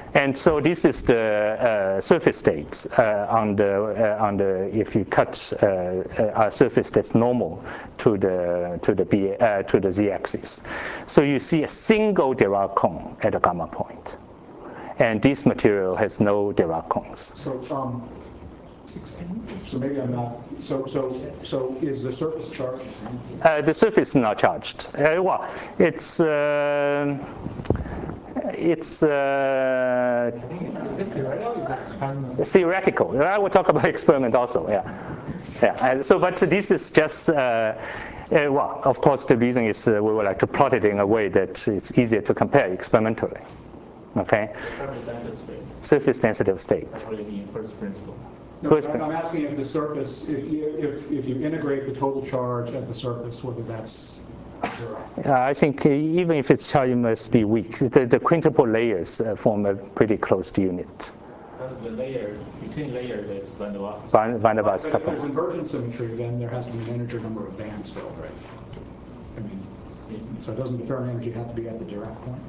And so this is the uh, surface states uh, on the uh, on the if you cut uh, a surface that's normal to the to the B uh, to the z-axis. So you see a single Dirac cone at a gamma point, and this material has no Dirac cones. So um, so maybe I'm not. So so so is the surface charged? Uh, the surface is not charged. Uh, well, it's. Uh, It's uh, theoretical. I will talk about experiment also. Yeah, yeah. And so, but this is just uh, uh, well. Of course, the reason is uh, we would like to plot it in a way that it's easier to compare experimentally. Okay. Surface density of state. First principle. No, I'm asking if the surface, if you if if you integrate the total charge at the surface, whether that's Uh, I think uh, even if its charge must be weak, the, the quintuple layers uh, form a pretty closed unit. The layer, between layers is Van der Waals. Van, Van der Waals If couple. there's inversion symmetry, then there has to be an integer number of bands filled, right? I mean, so doesn't the Fermi energy have to be at the Dirac point?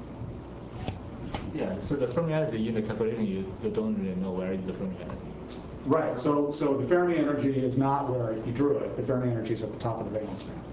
Yeah, so the Fermi energy in the calculation, you, you don't really know where is the Fermi energy. Right, so so the Fermi energy is not where you drew it. The Fermi energy is at the top of the valence band.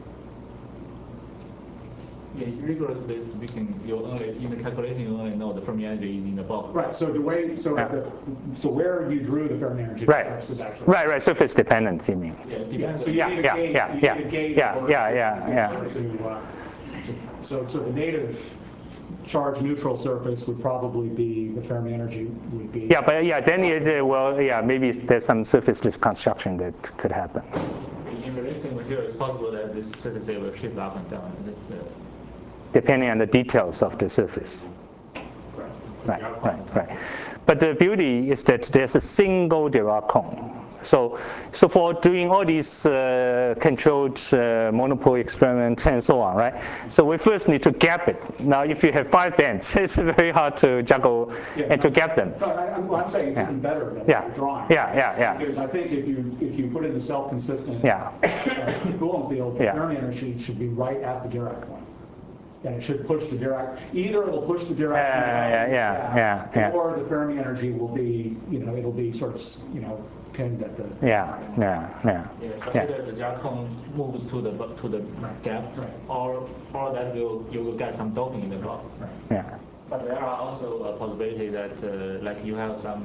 Yeah, rigorously speaking, you only in the calculation you only know the Fermi energy is in the box. Right. So the way, so Yeah. the, so where you drew the Fermi energy Right. is actually Right. Right. Surface dependent. You mean? Yeah, it Yeah. depends So on- you Yeah, need a yeah, gate. yeah, you yeah, need a gate yeah, in order yeah, to- yeah, yeah. to, uh, to- So so the native charge neutral surface would probably be the Fermi energy would be. Yeah, but yeah, then it, uh, well, yeah, maybe there's some surfaceless construction that could happen. In the racing material, it's possible that this surface area will shift up and down. That's, uh, Depending on the details of the surface. Right, right, right. But the beauty is that there's a single Dirac cone. So, so for doing all these uh, controlled uh, monopole experiments and so on, right? So we first need to gap it. Now, if you have five bands, it's very hard to juggle Yeah, and to gap them. No, I, I'm, well, I'm saying it's Yeah. even better than Yeah. the drawing. Yeah, yeah, yeah. Because I think if you if you put in the self-consistent Yeah. uh, Coulomb field, the Yeah. Fermi energy should be right at the Dirac point. And it should push the Dirac, either it'll push the Dirac Yeah, point up, yeah, yeah, yeah, yeah. or the Fermi energy will be, you know, it'll be sort of, you know, pinned at the. Yeah, yeah, yeah. yeah, so Yeah. either the Dirac cone moves to the to the gap, or or that will you will get some doping in the block. Yeah. But there are also a possibility that uh, like you have some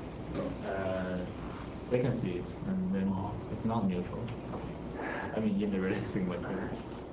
uh, vacancies, and then it's not neutral. I mean, in the releasing material.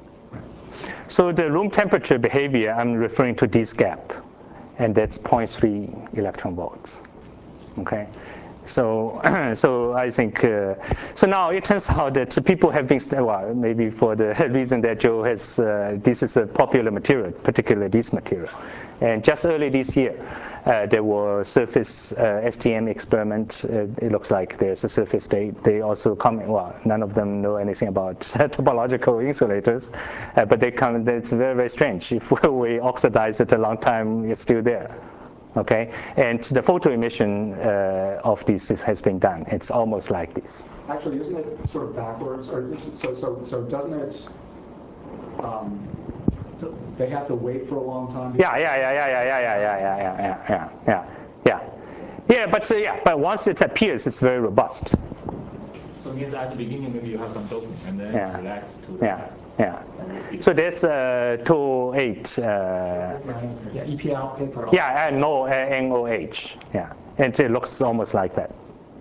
So the room temperature behavior, I'm referring to this gap, and that's zero point three electron volts. Okay, so so I think uh, so now it turns out that people have been well, maybe for the reason that Joe has uh, this is a popular material, particularly this material, and just early this year. Uh, there were surface uh, S T M experiment. Uh, it looks like there's a surface state. They also come. Well, none of them know anything about topological insulators, uh, but they come. It's very very strange. If we oxidize it a long time, it's still there. Okay, and the photo emission uh, of this is, has been done. It's almost like this. Actually, isn't it sort of backwards? Or so so so doesn't it? Um, so they have to wait for a long time. Yeah, yeah, yeah, yeah, yeah, yeah, yeah, yeah, yeah, yeah, yeah, yeah, yeah. Yeah, but uh, yeah, but once it appears, it's very robust. So it means at the beginning maybe you have some doping, and then Yeah. you relax to the Yeah, yeah. So there's uh, two oh eight. Uh, Yeah, E P L paper. yeah, and no uh, N O H. Yeah, and it looks almost like that.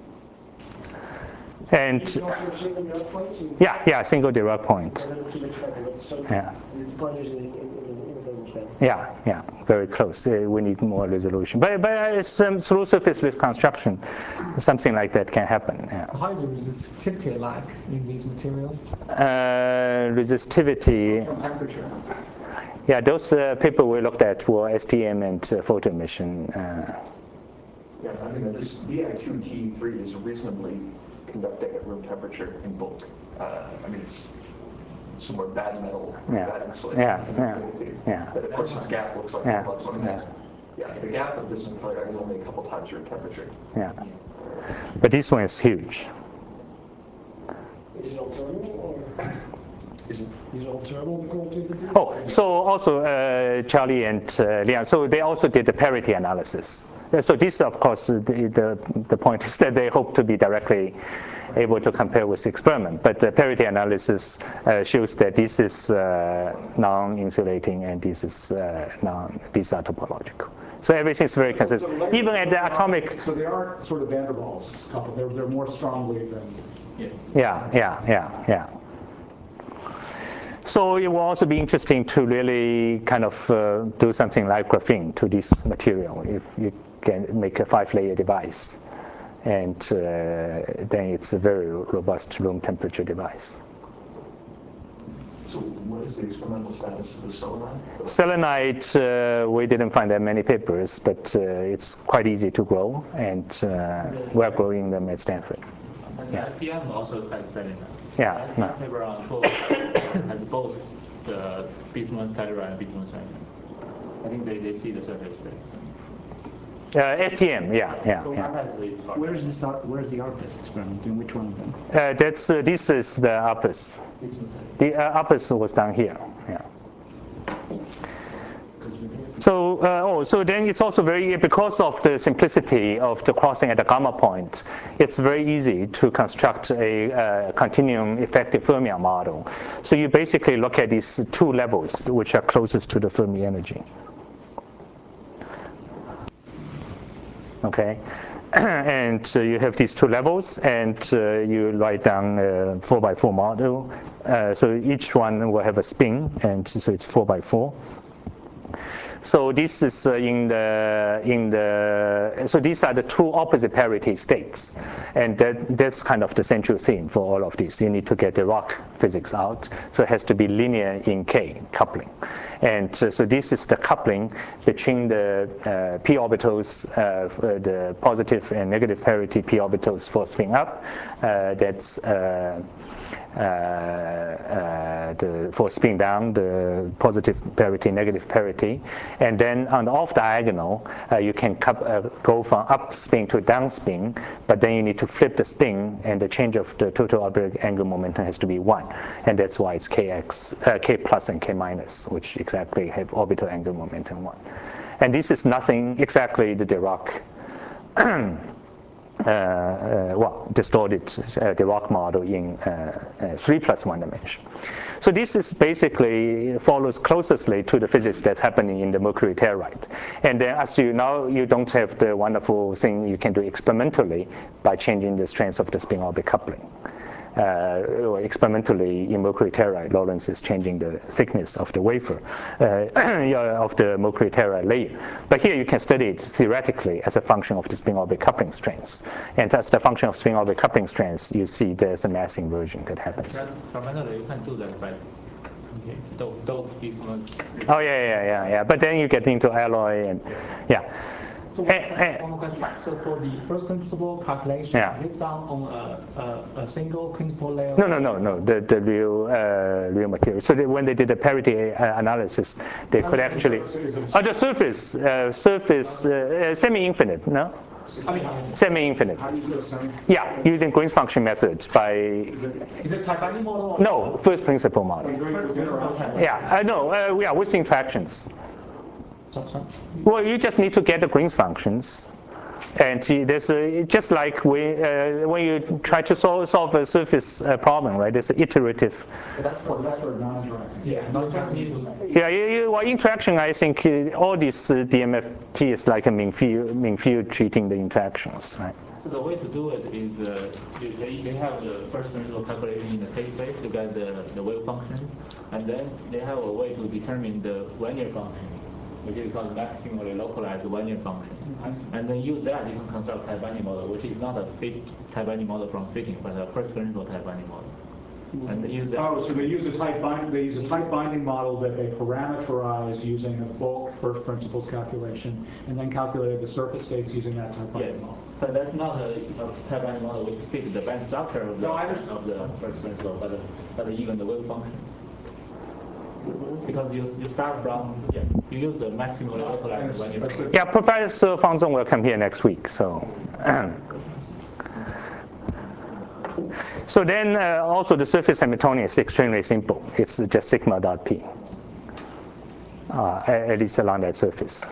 And yeah, yeah, single Dirac point. Yeah. Yeah, yeah, very close. Uh, we need more resolution. But but it's um, through surface reconstruction, something like that can happen. Yeah. So how is the resistivity like in these materials? Uh, resistivity. Temperature. Yeah, those uh, people we looked at were S T M and uh, photo emission. Uh, Yeah, I mean, this B I two T three is reasonably conducting at room temperature in bulk. Uh, I mean, it's somewhere bad metal, Yeah. bad insulation. Yeah, yeah, yeah. But of course, its gap looks like Yeah, it's lots of yeah. Yeah, the gap of this inflator is only a couple times room temperature. Yeah, but this one is huge. Is it alternative or? Is it? These all terrible qualitative? Oh, so also uh, Charlie and uh, Liang, so they also did the parity analysis. Uh, So this, of course, the, the, the point is that they hope to be directly able to compare with the experiment. But the parity analysis uh, shows that this is uh, non-insulating and this is uh, non, these are topological. So everything is very consistent, So even at the atomic. So they are sort of Van der Waals coupled. They're, they're more strongly than. Yeah. Yeah, yeah, yeah, yeah. So it will also be interesting to really kind of uh, do something like graphene to this material if you can make a five-layer device. And uh, then it's a very robust room temperature device. So what is the experimental status of the selenide? Selenide, uh, we didn't find that many papers, but uh, it's quite easy to grow, and uh, we're growing them at Stanford. And yeah. S T M also has selenide. Yeah. S T M paper on twelve has both the bismuth telluride and bismuth cyanide. I think they, they see the surface states. Uh, S T M, yeah, yeah. yeah. Where's this? Where's the ARPAS experiment? In which one of them? Uh, that's uh, this is the ARPAS. The uh, ARPAS was down here. Yeah. So, uh, oh, so then it's also very, because of the simplicity of the crossing at the gamma point, it's very easy to construct a uh, continuum effective fermion model. So you basically look at these two levels which are closest to the Fermi energy. Okay, and uh, you have these two levels, and uh, you write down a four by four model. Uh, so each one will have a spin, and so it's four by four. So this is uh, in the in the so these are the two opposite parity states, and that that's kind of the central theme for all of this. You need to get the Dirac physics out, so it has to be linear in K coupling, and uh, so this is the coupling between the uh, p orbitals, uh, the positive and negative parity p orbitals for spin up. Uh, that's uh, Uh, uh, the, for spin down, the positive parity, negative parity. And then on the off diagonal, uh, you can cup, uh, go from up spin to down spin, but then you need to flip the spin, and the change of the total orbital angular momentum has to be one. And that's why it's kx, uh, k plus and k minus, which exactly have orbital angular momentum one. And this is nothing exactly the Dirac Uh, uh, well, distorted uh, Dirac model in uh, uh, three plus one dimension. So this is basically follows closely to the physics that's happening in the mercury telluride. And then as you now, you don't have the wonderful thing you can do experimentally by changing the strength of the spin orbit coupling. Uh, experimentally in mercury telluride, Lorentz is changing the thickness of the wafer uh, of the mercury telluride layer. But here you can study it theoretically as a function of the spin orbit coupling strength. And as the function of spin orbit coupling strength, you see there's a mass inversion that happens. Fundamentally, you can do that by dope, dope bismuth. Oh yeah, yeah, yeah, yeah. But then you get into alloy and yeah. So one, one more question. So for the first principle calculation, Yeah. is it done on a, a, a single principal layer? No, no, no, no. The the real uh, real material. So they, when they did the parity uh, analysis, they could actually. Oh, the surface, uh, surface, uh, uh, semi-infinite, no? Semi-infinite. How do you do a semi? Yeah, using Green's function method by. Is it, is it Taibani model? Or No, first principle model. Yeah, uh, no, uh, yeah, with interactions. Well, you just need to get the Green's functions, and there's a, just like we, uh, when you try to solve, solve a surface uh, problem, right? There's an iterative. But that's for that's for non-interacting. Yeah, non-interacting. Yeah, you, you, well, interaction. I think uh, all this uh, D M F T is like a mean field, mean field treating the interactions, right? So the way to do it is uh, you, they, they have the first principle calculation in the K-space to get the, the wave function, and then they have a way to determine the linear function, which is called maximally localized linear function. And then use that, you can construct Taibani model, which is not a fit Taibani model from fitting, but a first principle Taibani model. And they use that. Oh, so they use a tight bind, they use a tight binding model that they parameterize using a bulk first principles calculation, and then calculated the surface states using that tight binding Yes. model. But that's not a, a Taibani model which fits the band structure of the, No, I of the first principle, but, but even the wave function. Because you, you start from, yeah, you use the maximally localized linear function. Yeah, Professor Fang Zong will come here next week, so. So then uh, also the surface Hamiltonian is extremely simple. It's just sigma dot p, uh, at least along that surface.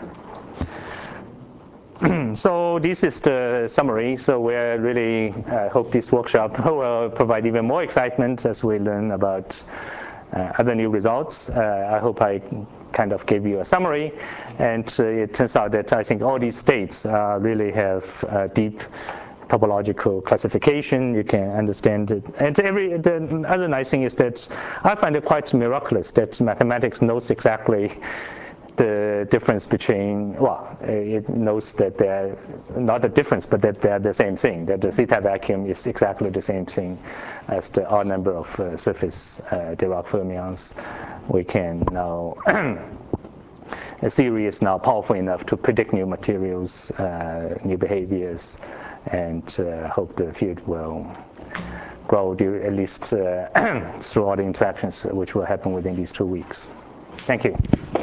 So this is the summary. So we really uh, hope this workshop will provide even more excitement as we learn about uh, other new results. Uh, I hope I kind of gave you a summary, and uh, it turns out that I think all these states uh, really have uh, deep topological classification. You can understand it. And every, the other nice thing is that I find it quite miraculous that mathematics knows exactly the difference between, well, it knows that they're not a difference, but that they're the same thing, that the theta vacuum is exactly the same thing as the odd number of uh, surface uh, Dirac fermions. We can now, a theory is now powerful enough to predict new materials, uh, new behaviors, and uh, hope the field will grow due, at least uh, through all the interactions which will happen within these two weeks. Thank you.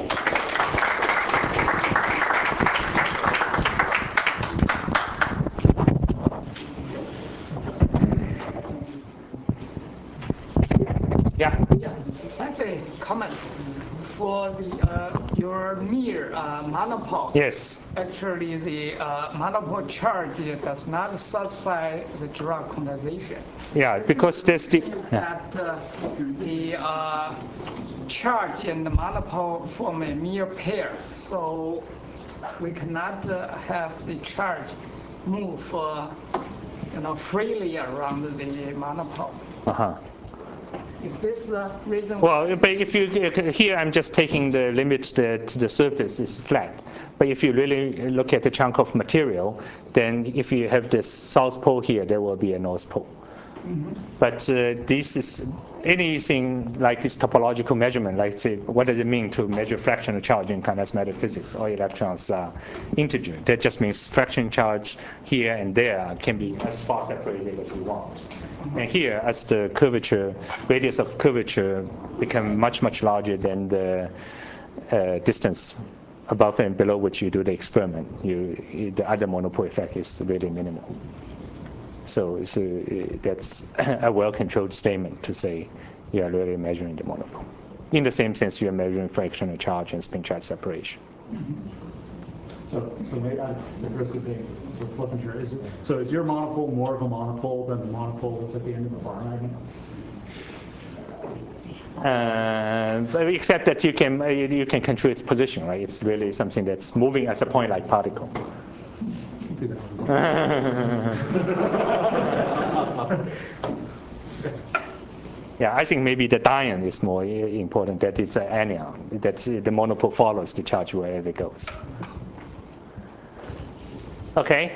Yeah. Yeah, I have a comment for the uh, your near uh, monopole. Yes. Actually, the uh, monopole charge does not satisfy the Dirac quantization. Yeah, because there's the yeah. that uh, the uh, charge in the monopole form a mere pair, so we cannot uh, have the charge move uh, you know freely around the monopole. Uh-huh. Is this the reason? Well, but if you here, I'm just taking the limit that the surface is flat. But if you really look at the chunk of material, then if you have this south pole here, there will be a north pole. Mm-hmm. But uh, this is anything like this topological measurement, like say, what does it mean to measure fractional charge in condensed matter physics? All electrons are integer. That just means fraction charge here and there can be as far separated as you want. And here, as the curvature, radius of curvature become much, much larger than the uh, distance above and below which you do the experiment, you, the other monopole effect is really minimal. So, so uh, that's a well-controlled statement to say you are really measuring the monopole. In the same sense, you are measuring fractional charge and spin charge separation. Mm-hmm. So, so maybe at the risk of being sort of flippant here, is it, so is your monopole more of a monopole than the monopole that's at the end of the bar magnet? Uh, except that you can uh, you can control its position, right? It's really something that's moving as a point-like particle. Yeah, I think maybe the dion is more important. That it's an anion. That the monopole follows the charge wherever it goes. Okay.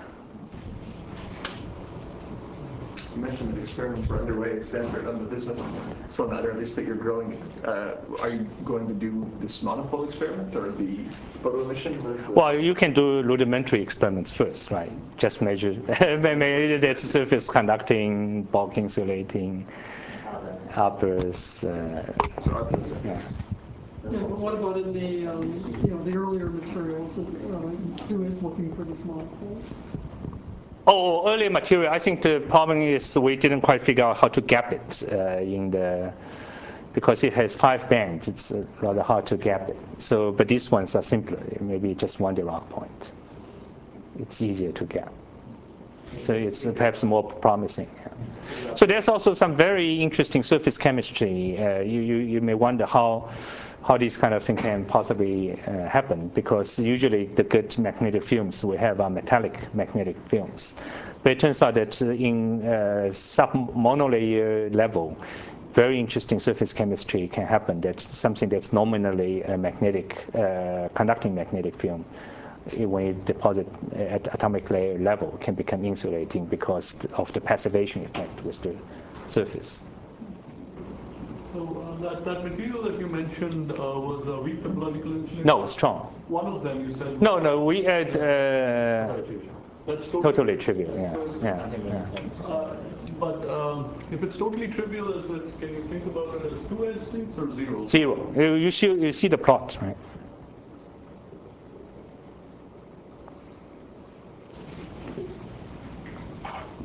You mentioned that experiments were underway at Stanford on the business. So now, or at least that you're growing, uh, are you going to do this monopole experiment or the photo emission? Well, you can do rudimentary experiments first, right? Just measure, maybe that's surface conducting, bulk insulating, uppers. Uh, yeah. Yeah, but what about in the um, you know the earlier materials? Uh, who is looking for these monopoles? Oh, earlier material. I think the problem is we didn't quite figure out how to gap it uh, in the because it has five bands. It's uh, rather hard to gap it. So, but these ones are simpler. Maybe just one Dirac point. It's easier to gap. So it's uh, perhaps more promising. Yeah. So there's also some very interesting surface chemistry. Uh, you, you you may wonder how. how these kind of things can possibly uh, happen, because usually the good magnetic films we have are metallic magnetic films. But it turns out that in uh, sub-monolayer level, very interesting surface chemistry can happen. That's something that's nominally a magnetic, uh, conducting magnetic film. When you deposit at atomic layer level, can become insulating because of the passivation effect with the surface. So uh, that, that material that you mentioned uh, was a weak topological insulation? No, strong. One of them you said? No, no, we had... Uh, That's totally, totally trivial, yeah. yeah, yeah. Uh, but um, if it's totally trivial, is it, can you think about it as two edge states or zero? Zero. You, you, see, you see the plot, right?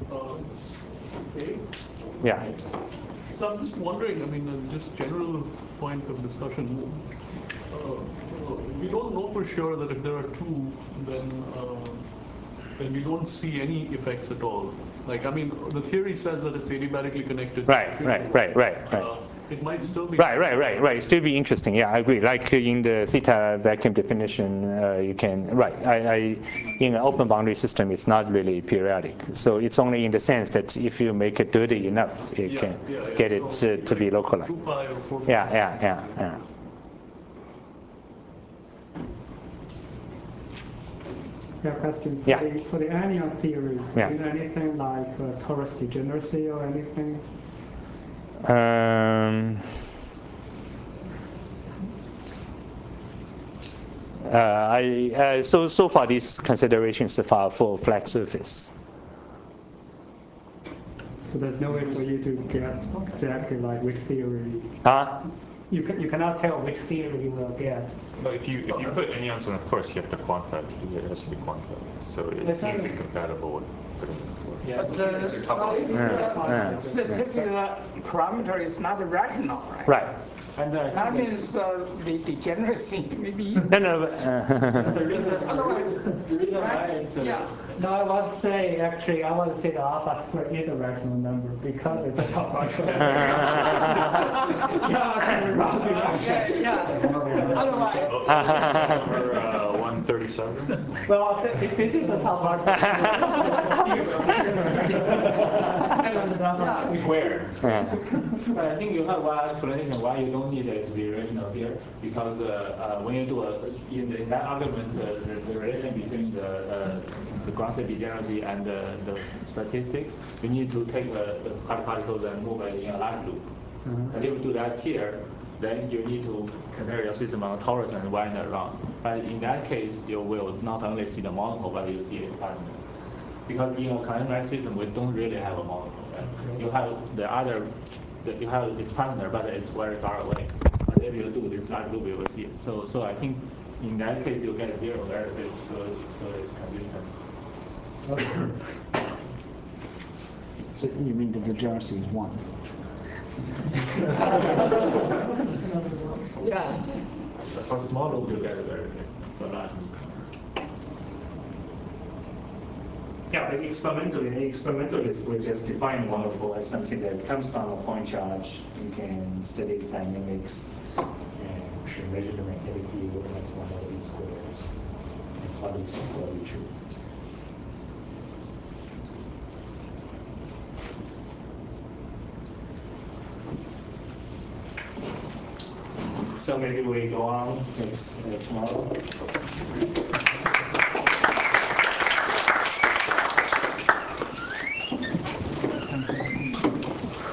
Uh, A? Yeah. So I'm just wondering, I mean, uh, just general point of discussion. Uh, uh, we don't know for sure that if there are two, then uh, then we don't see any effects at all. Like, I mean, the theory says that it's adiabatically connected. Right, right, right, right, right. Uh, it might still be. Right, right, right, right. Still be interesting. Yeah, I agree. Like in the theta vacuum definition, uh, you can, right. I, I, in an open boundary system, it's not really periodic. So it's only in the sense that if you make it dirty enough, you yeah, can yeah, yeah. get it so to, to be localized. two pi or four pi. Yeah, yeah, yeah, yeah. Yeah, question. For, Yeah. the, for the anion theory, Yeah. do you know anything like uh, torus degeneracy or anything? Um, uh, I, uh, so, so far these considerations are for, for flat surface. So there's no way for you to get exactly like which theory. Huh? You can, you cannot tell which theory you will get. But if you if you put anions on, of course you have to quantize. It has to be quantized. So it Yes, seems I- incompatible with putting it forward. But uh, uh, it's, uh, statistical parameter is not rational, right? Right. And uh, That means uh, the degeneracy maybe. No, no. Uh, the reason, the reason why it's uh, Yeah. No, I want to say, actually, I want to say the alpha square is a rational number because it's a topological. Yeah, actually, probably rational. Yeah, yeah. Otherwise. over uh, one thirty-seven. Well, th- this is a topological. Square. But I think you have one explanation why you don't need it to be rational here, because uh, uh, when you do a in, the, in that argument, uh, the, the relation between the uh, the ground state degeneracy and uh, the statistics, you need to take uh, the particles and move it in a line loop. Mhm. And if you do that here, then you need to compare your system on torus and wind it around. But in that case, you will not only see the monopole, but you see its partner. Because in a conventional system, we don't really have a monopole. Right? You have the other, the, you have its partner, but it's very far away. But if you do this large loop, you will see it. So, so I think in that case, you get zero error, so it's, so it's consistent. So you mean the degeneracy is one? Yeah. But for small loop, you get a very big for large. Yeah, but experimentally, experimentally, we just define monopole as something that comes from a point charge. You can study its dynamics and measure the magnetic field as one of these squares. And all these are probably true. So maybe we go on next uh, tomorrow.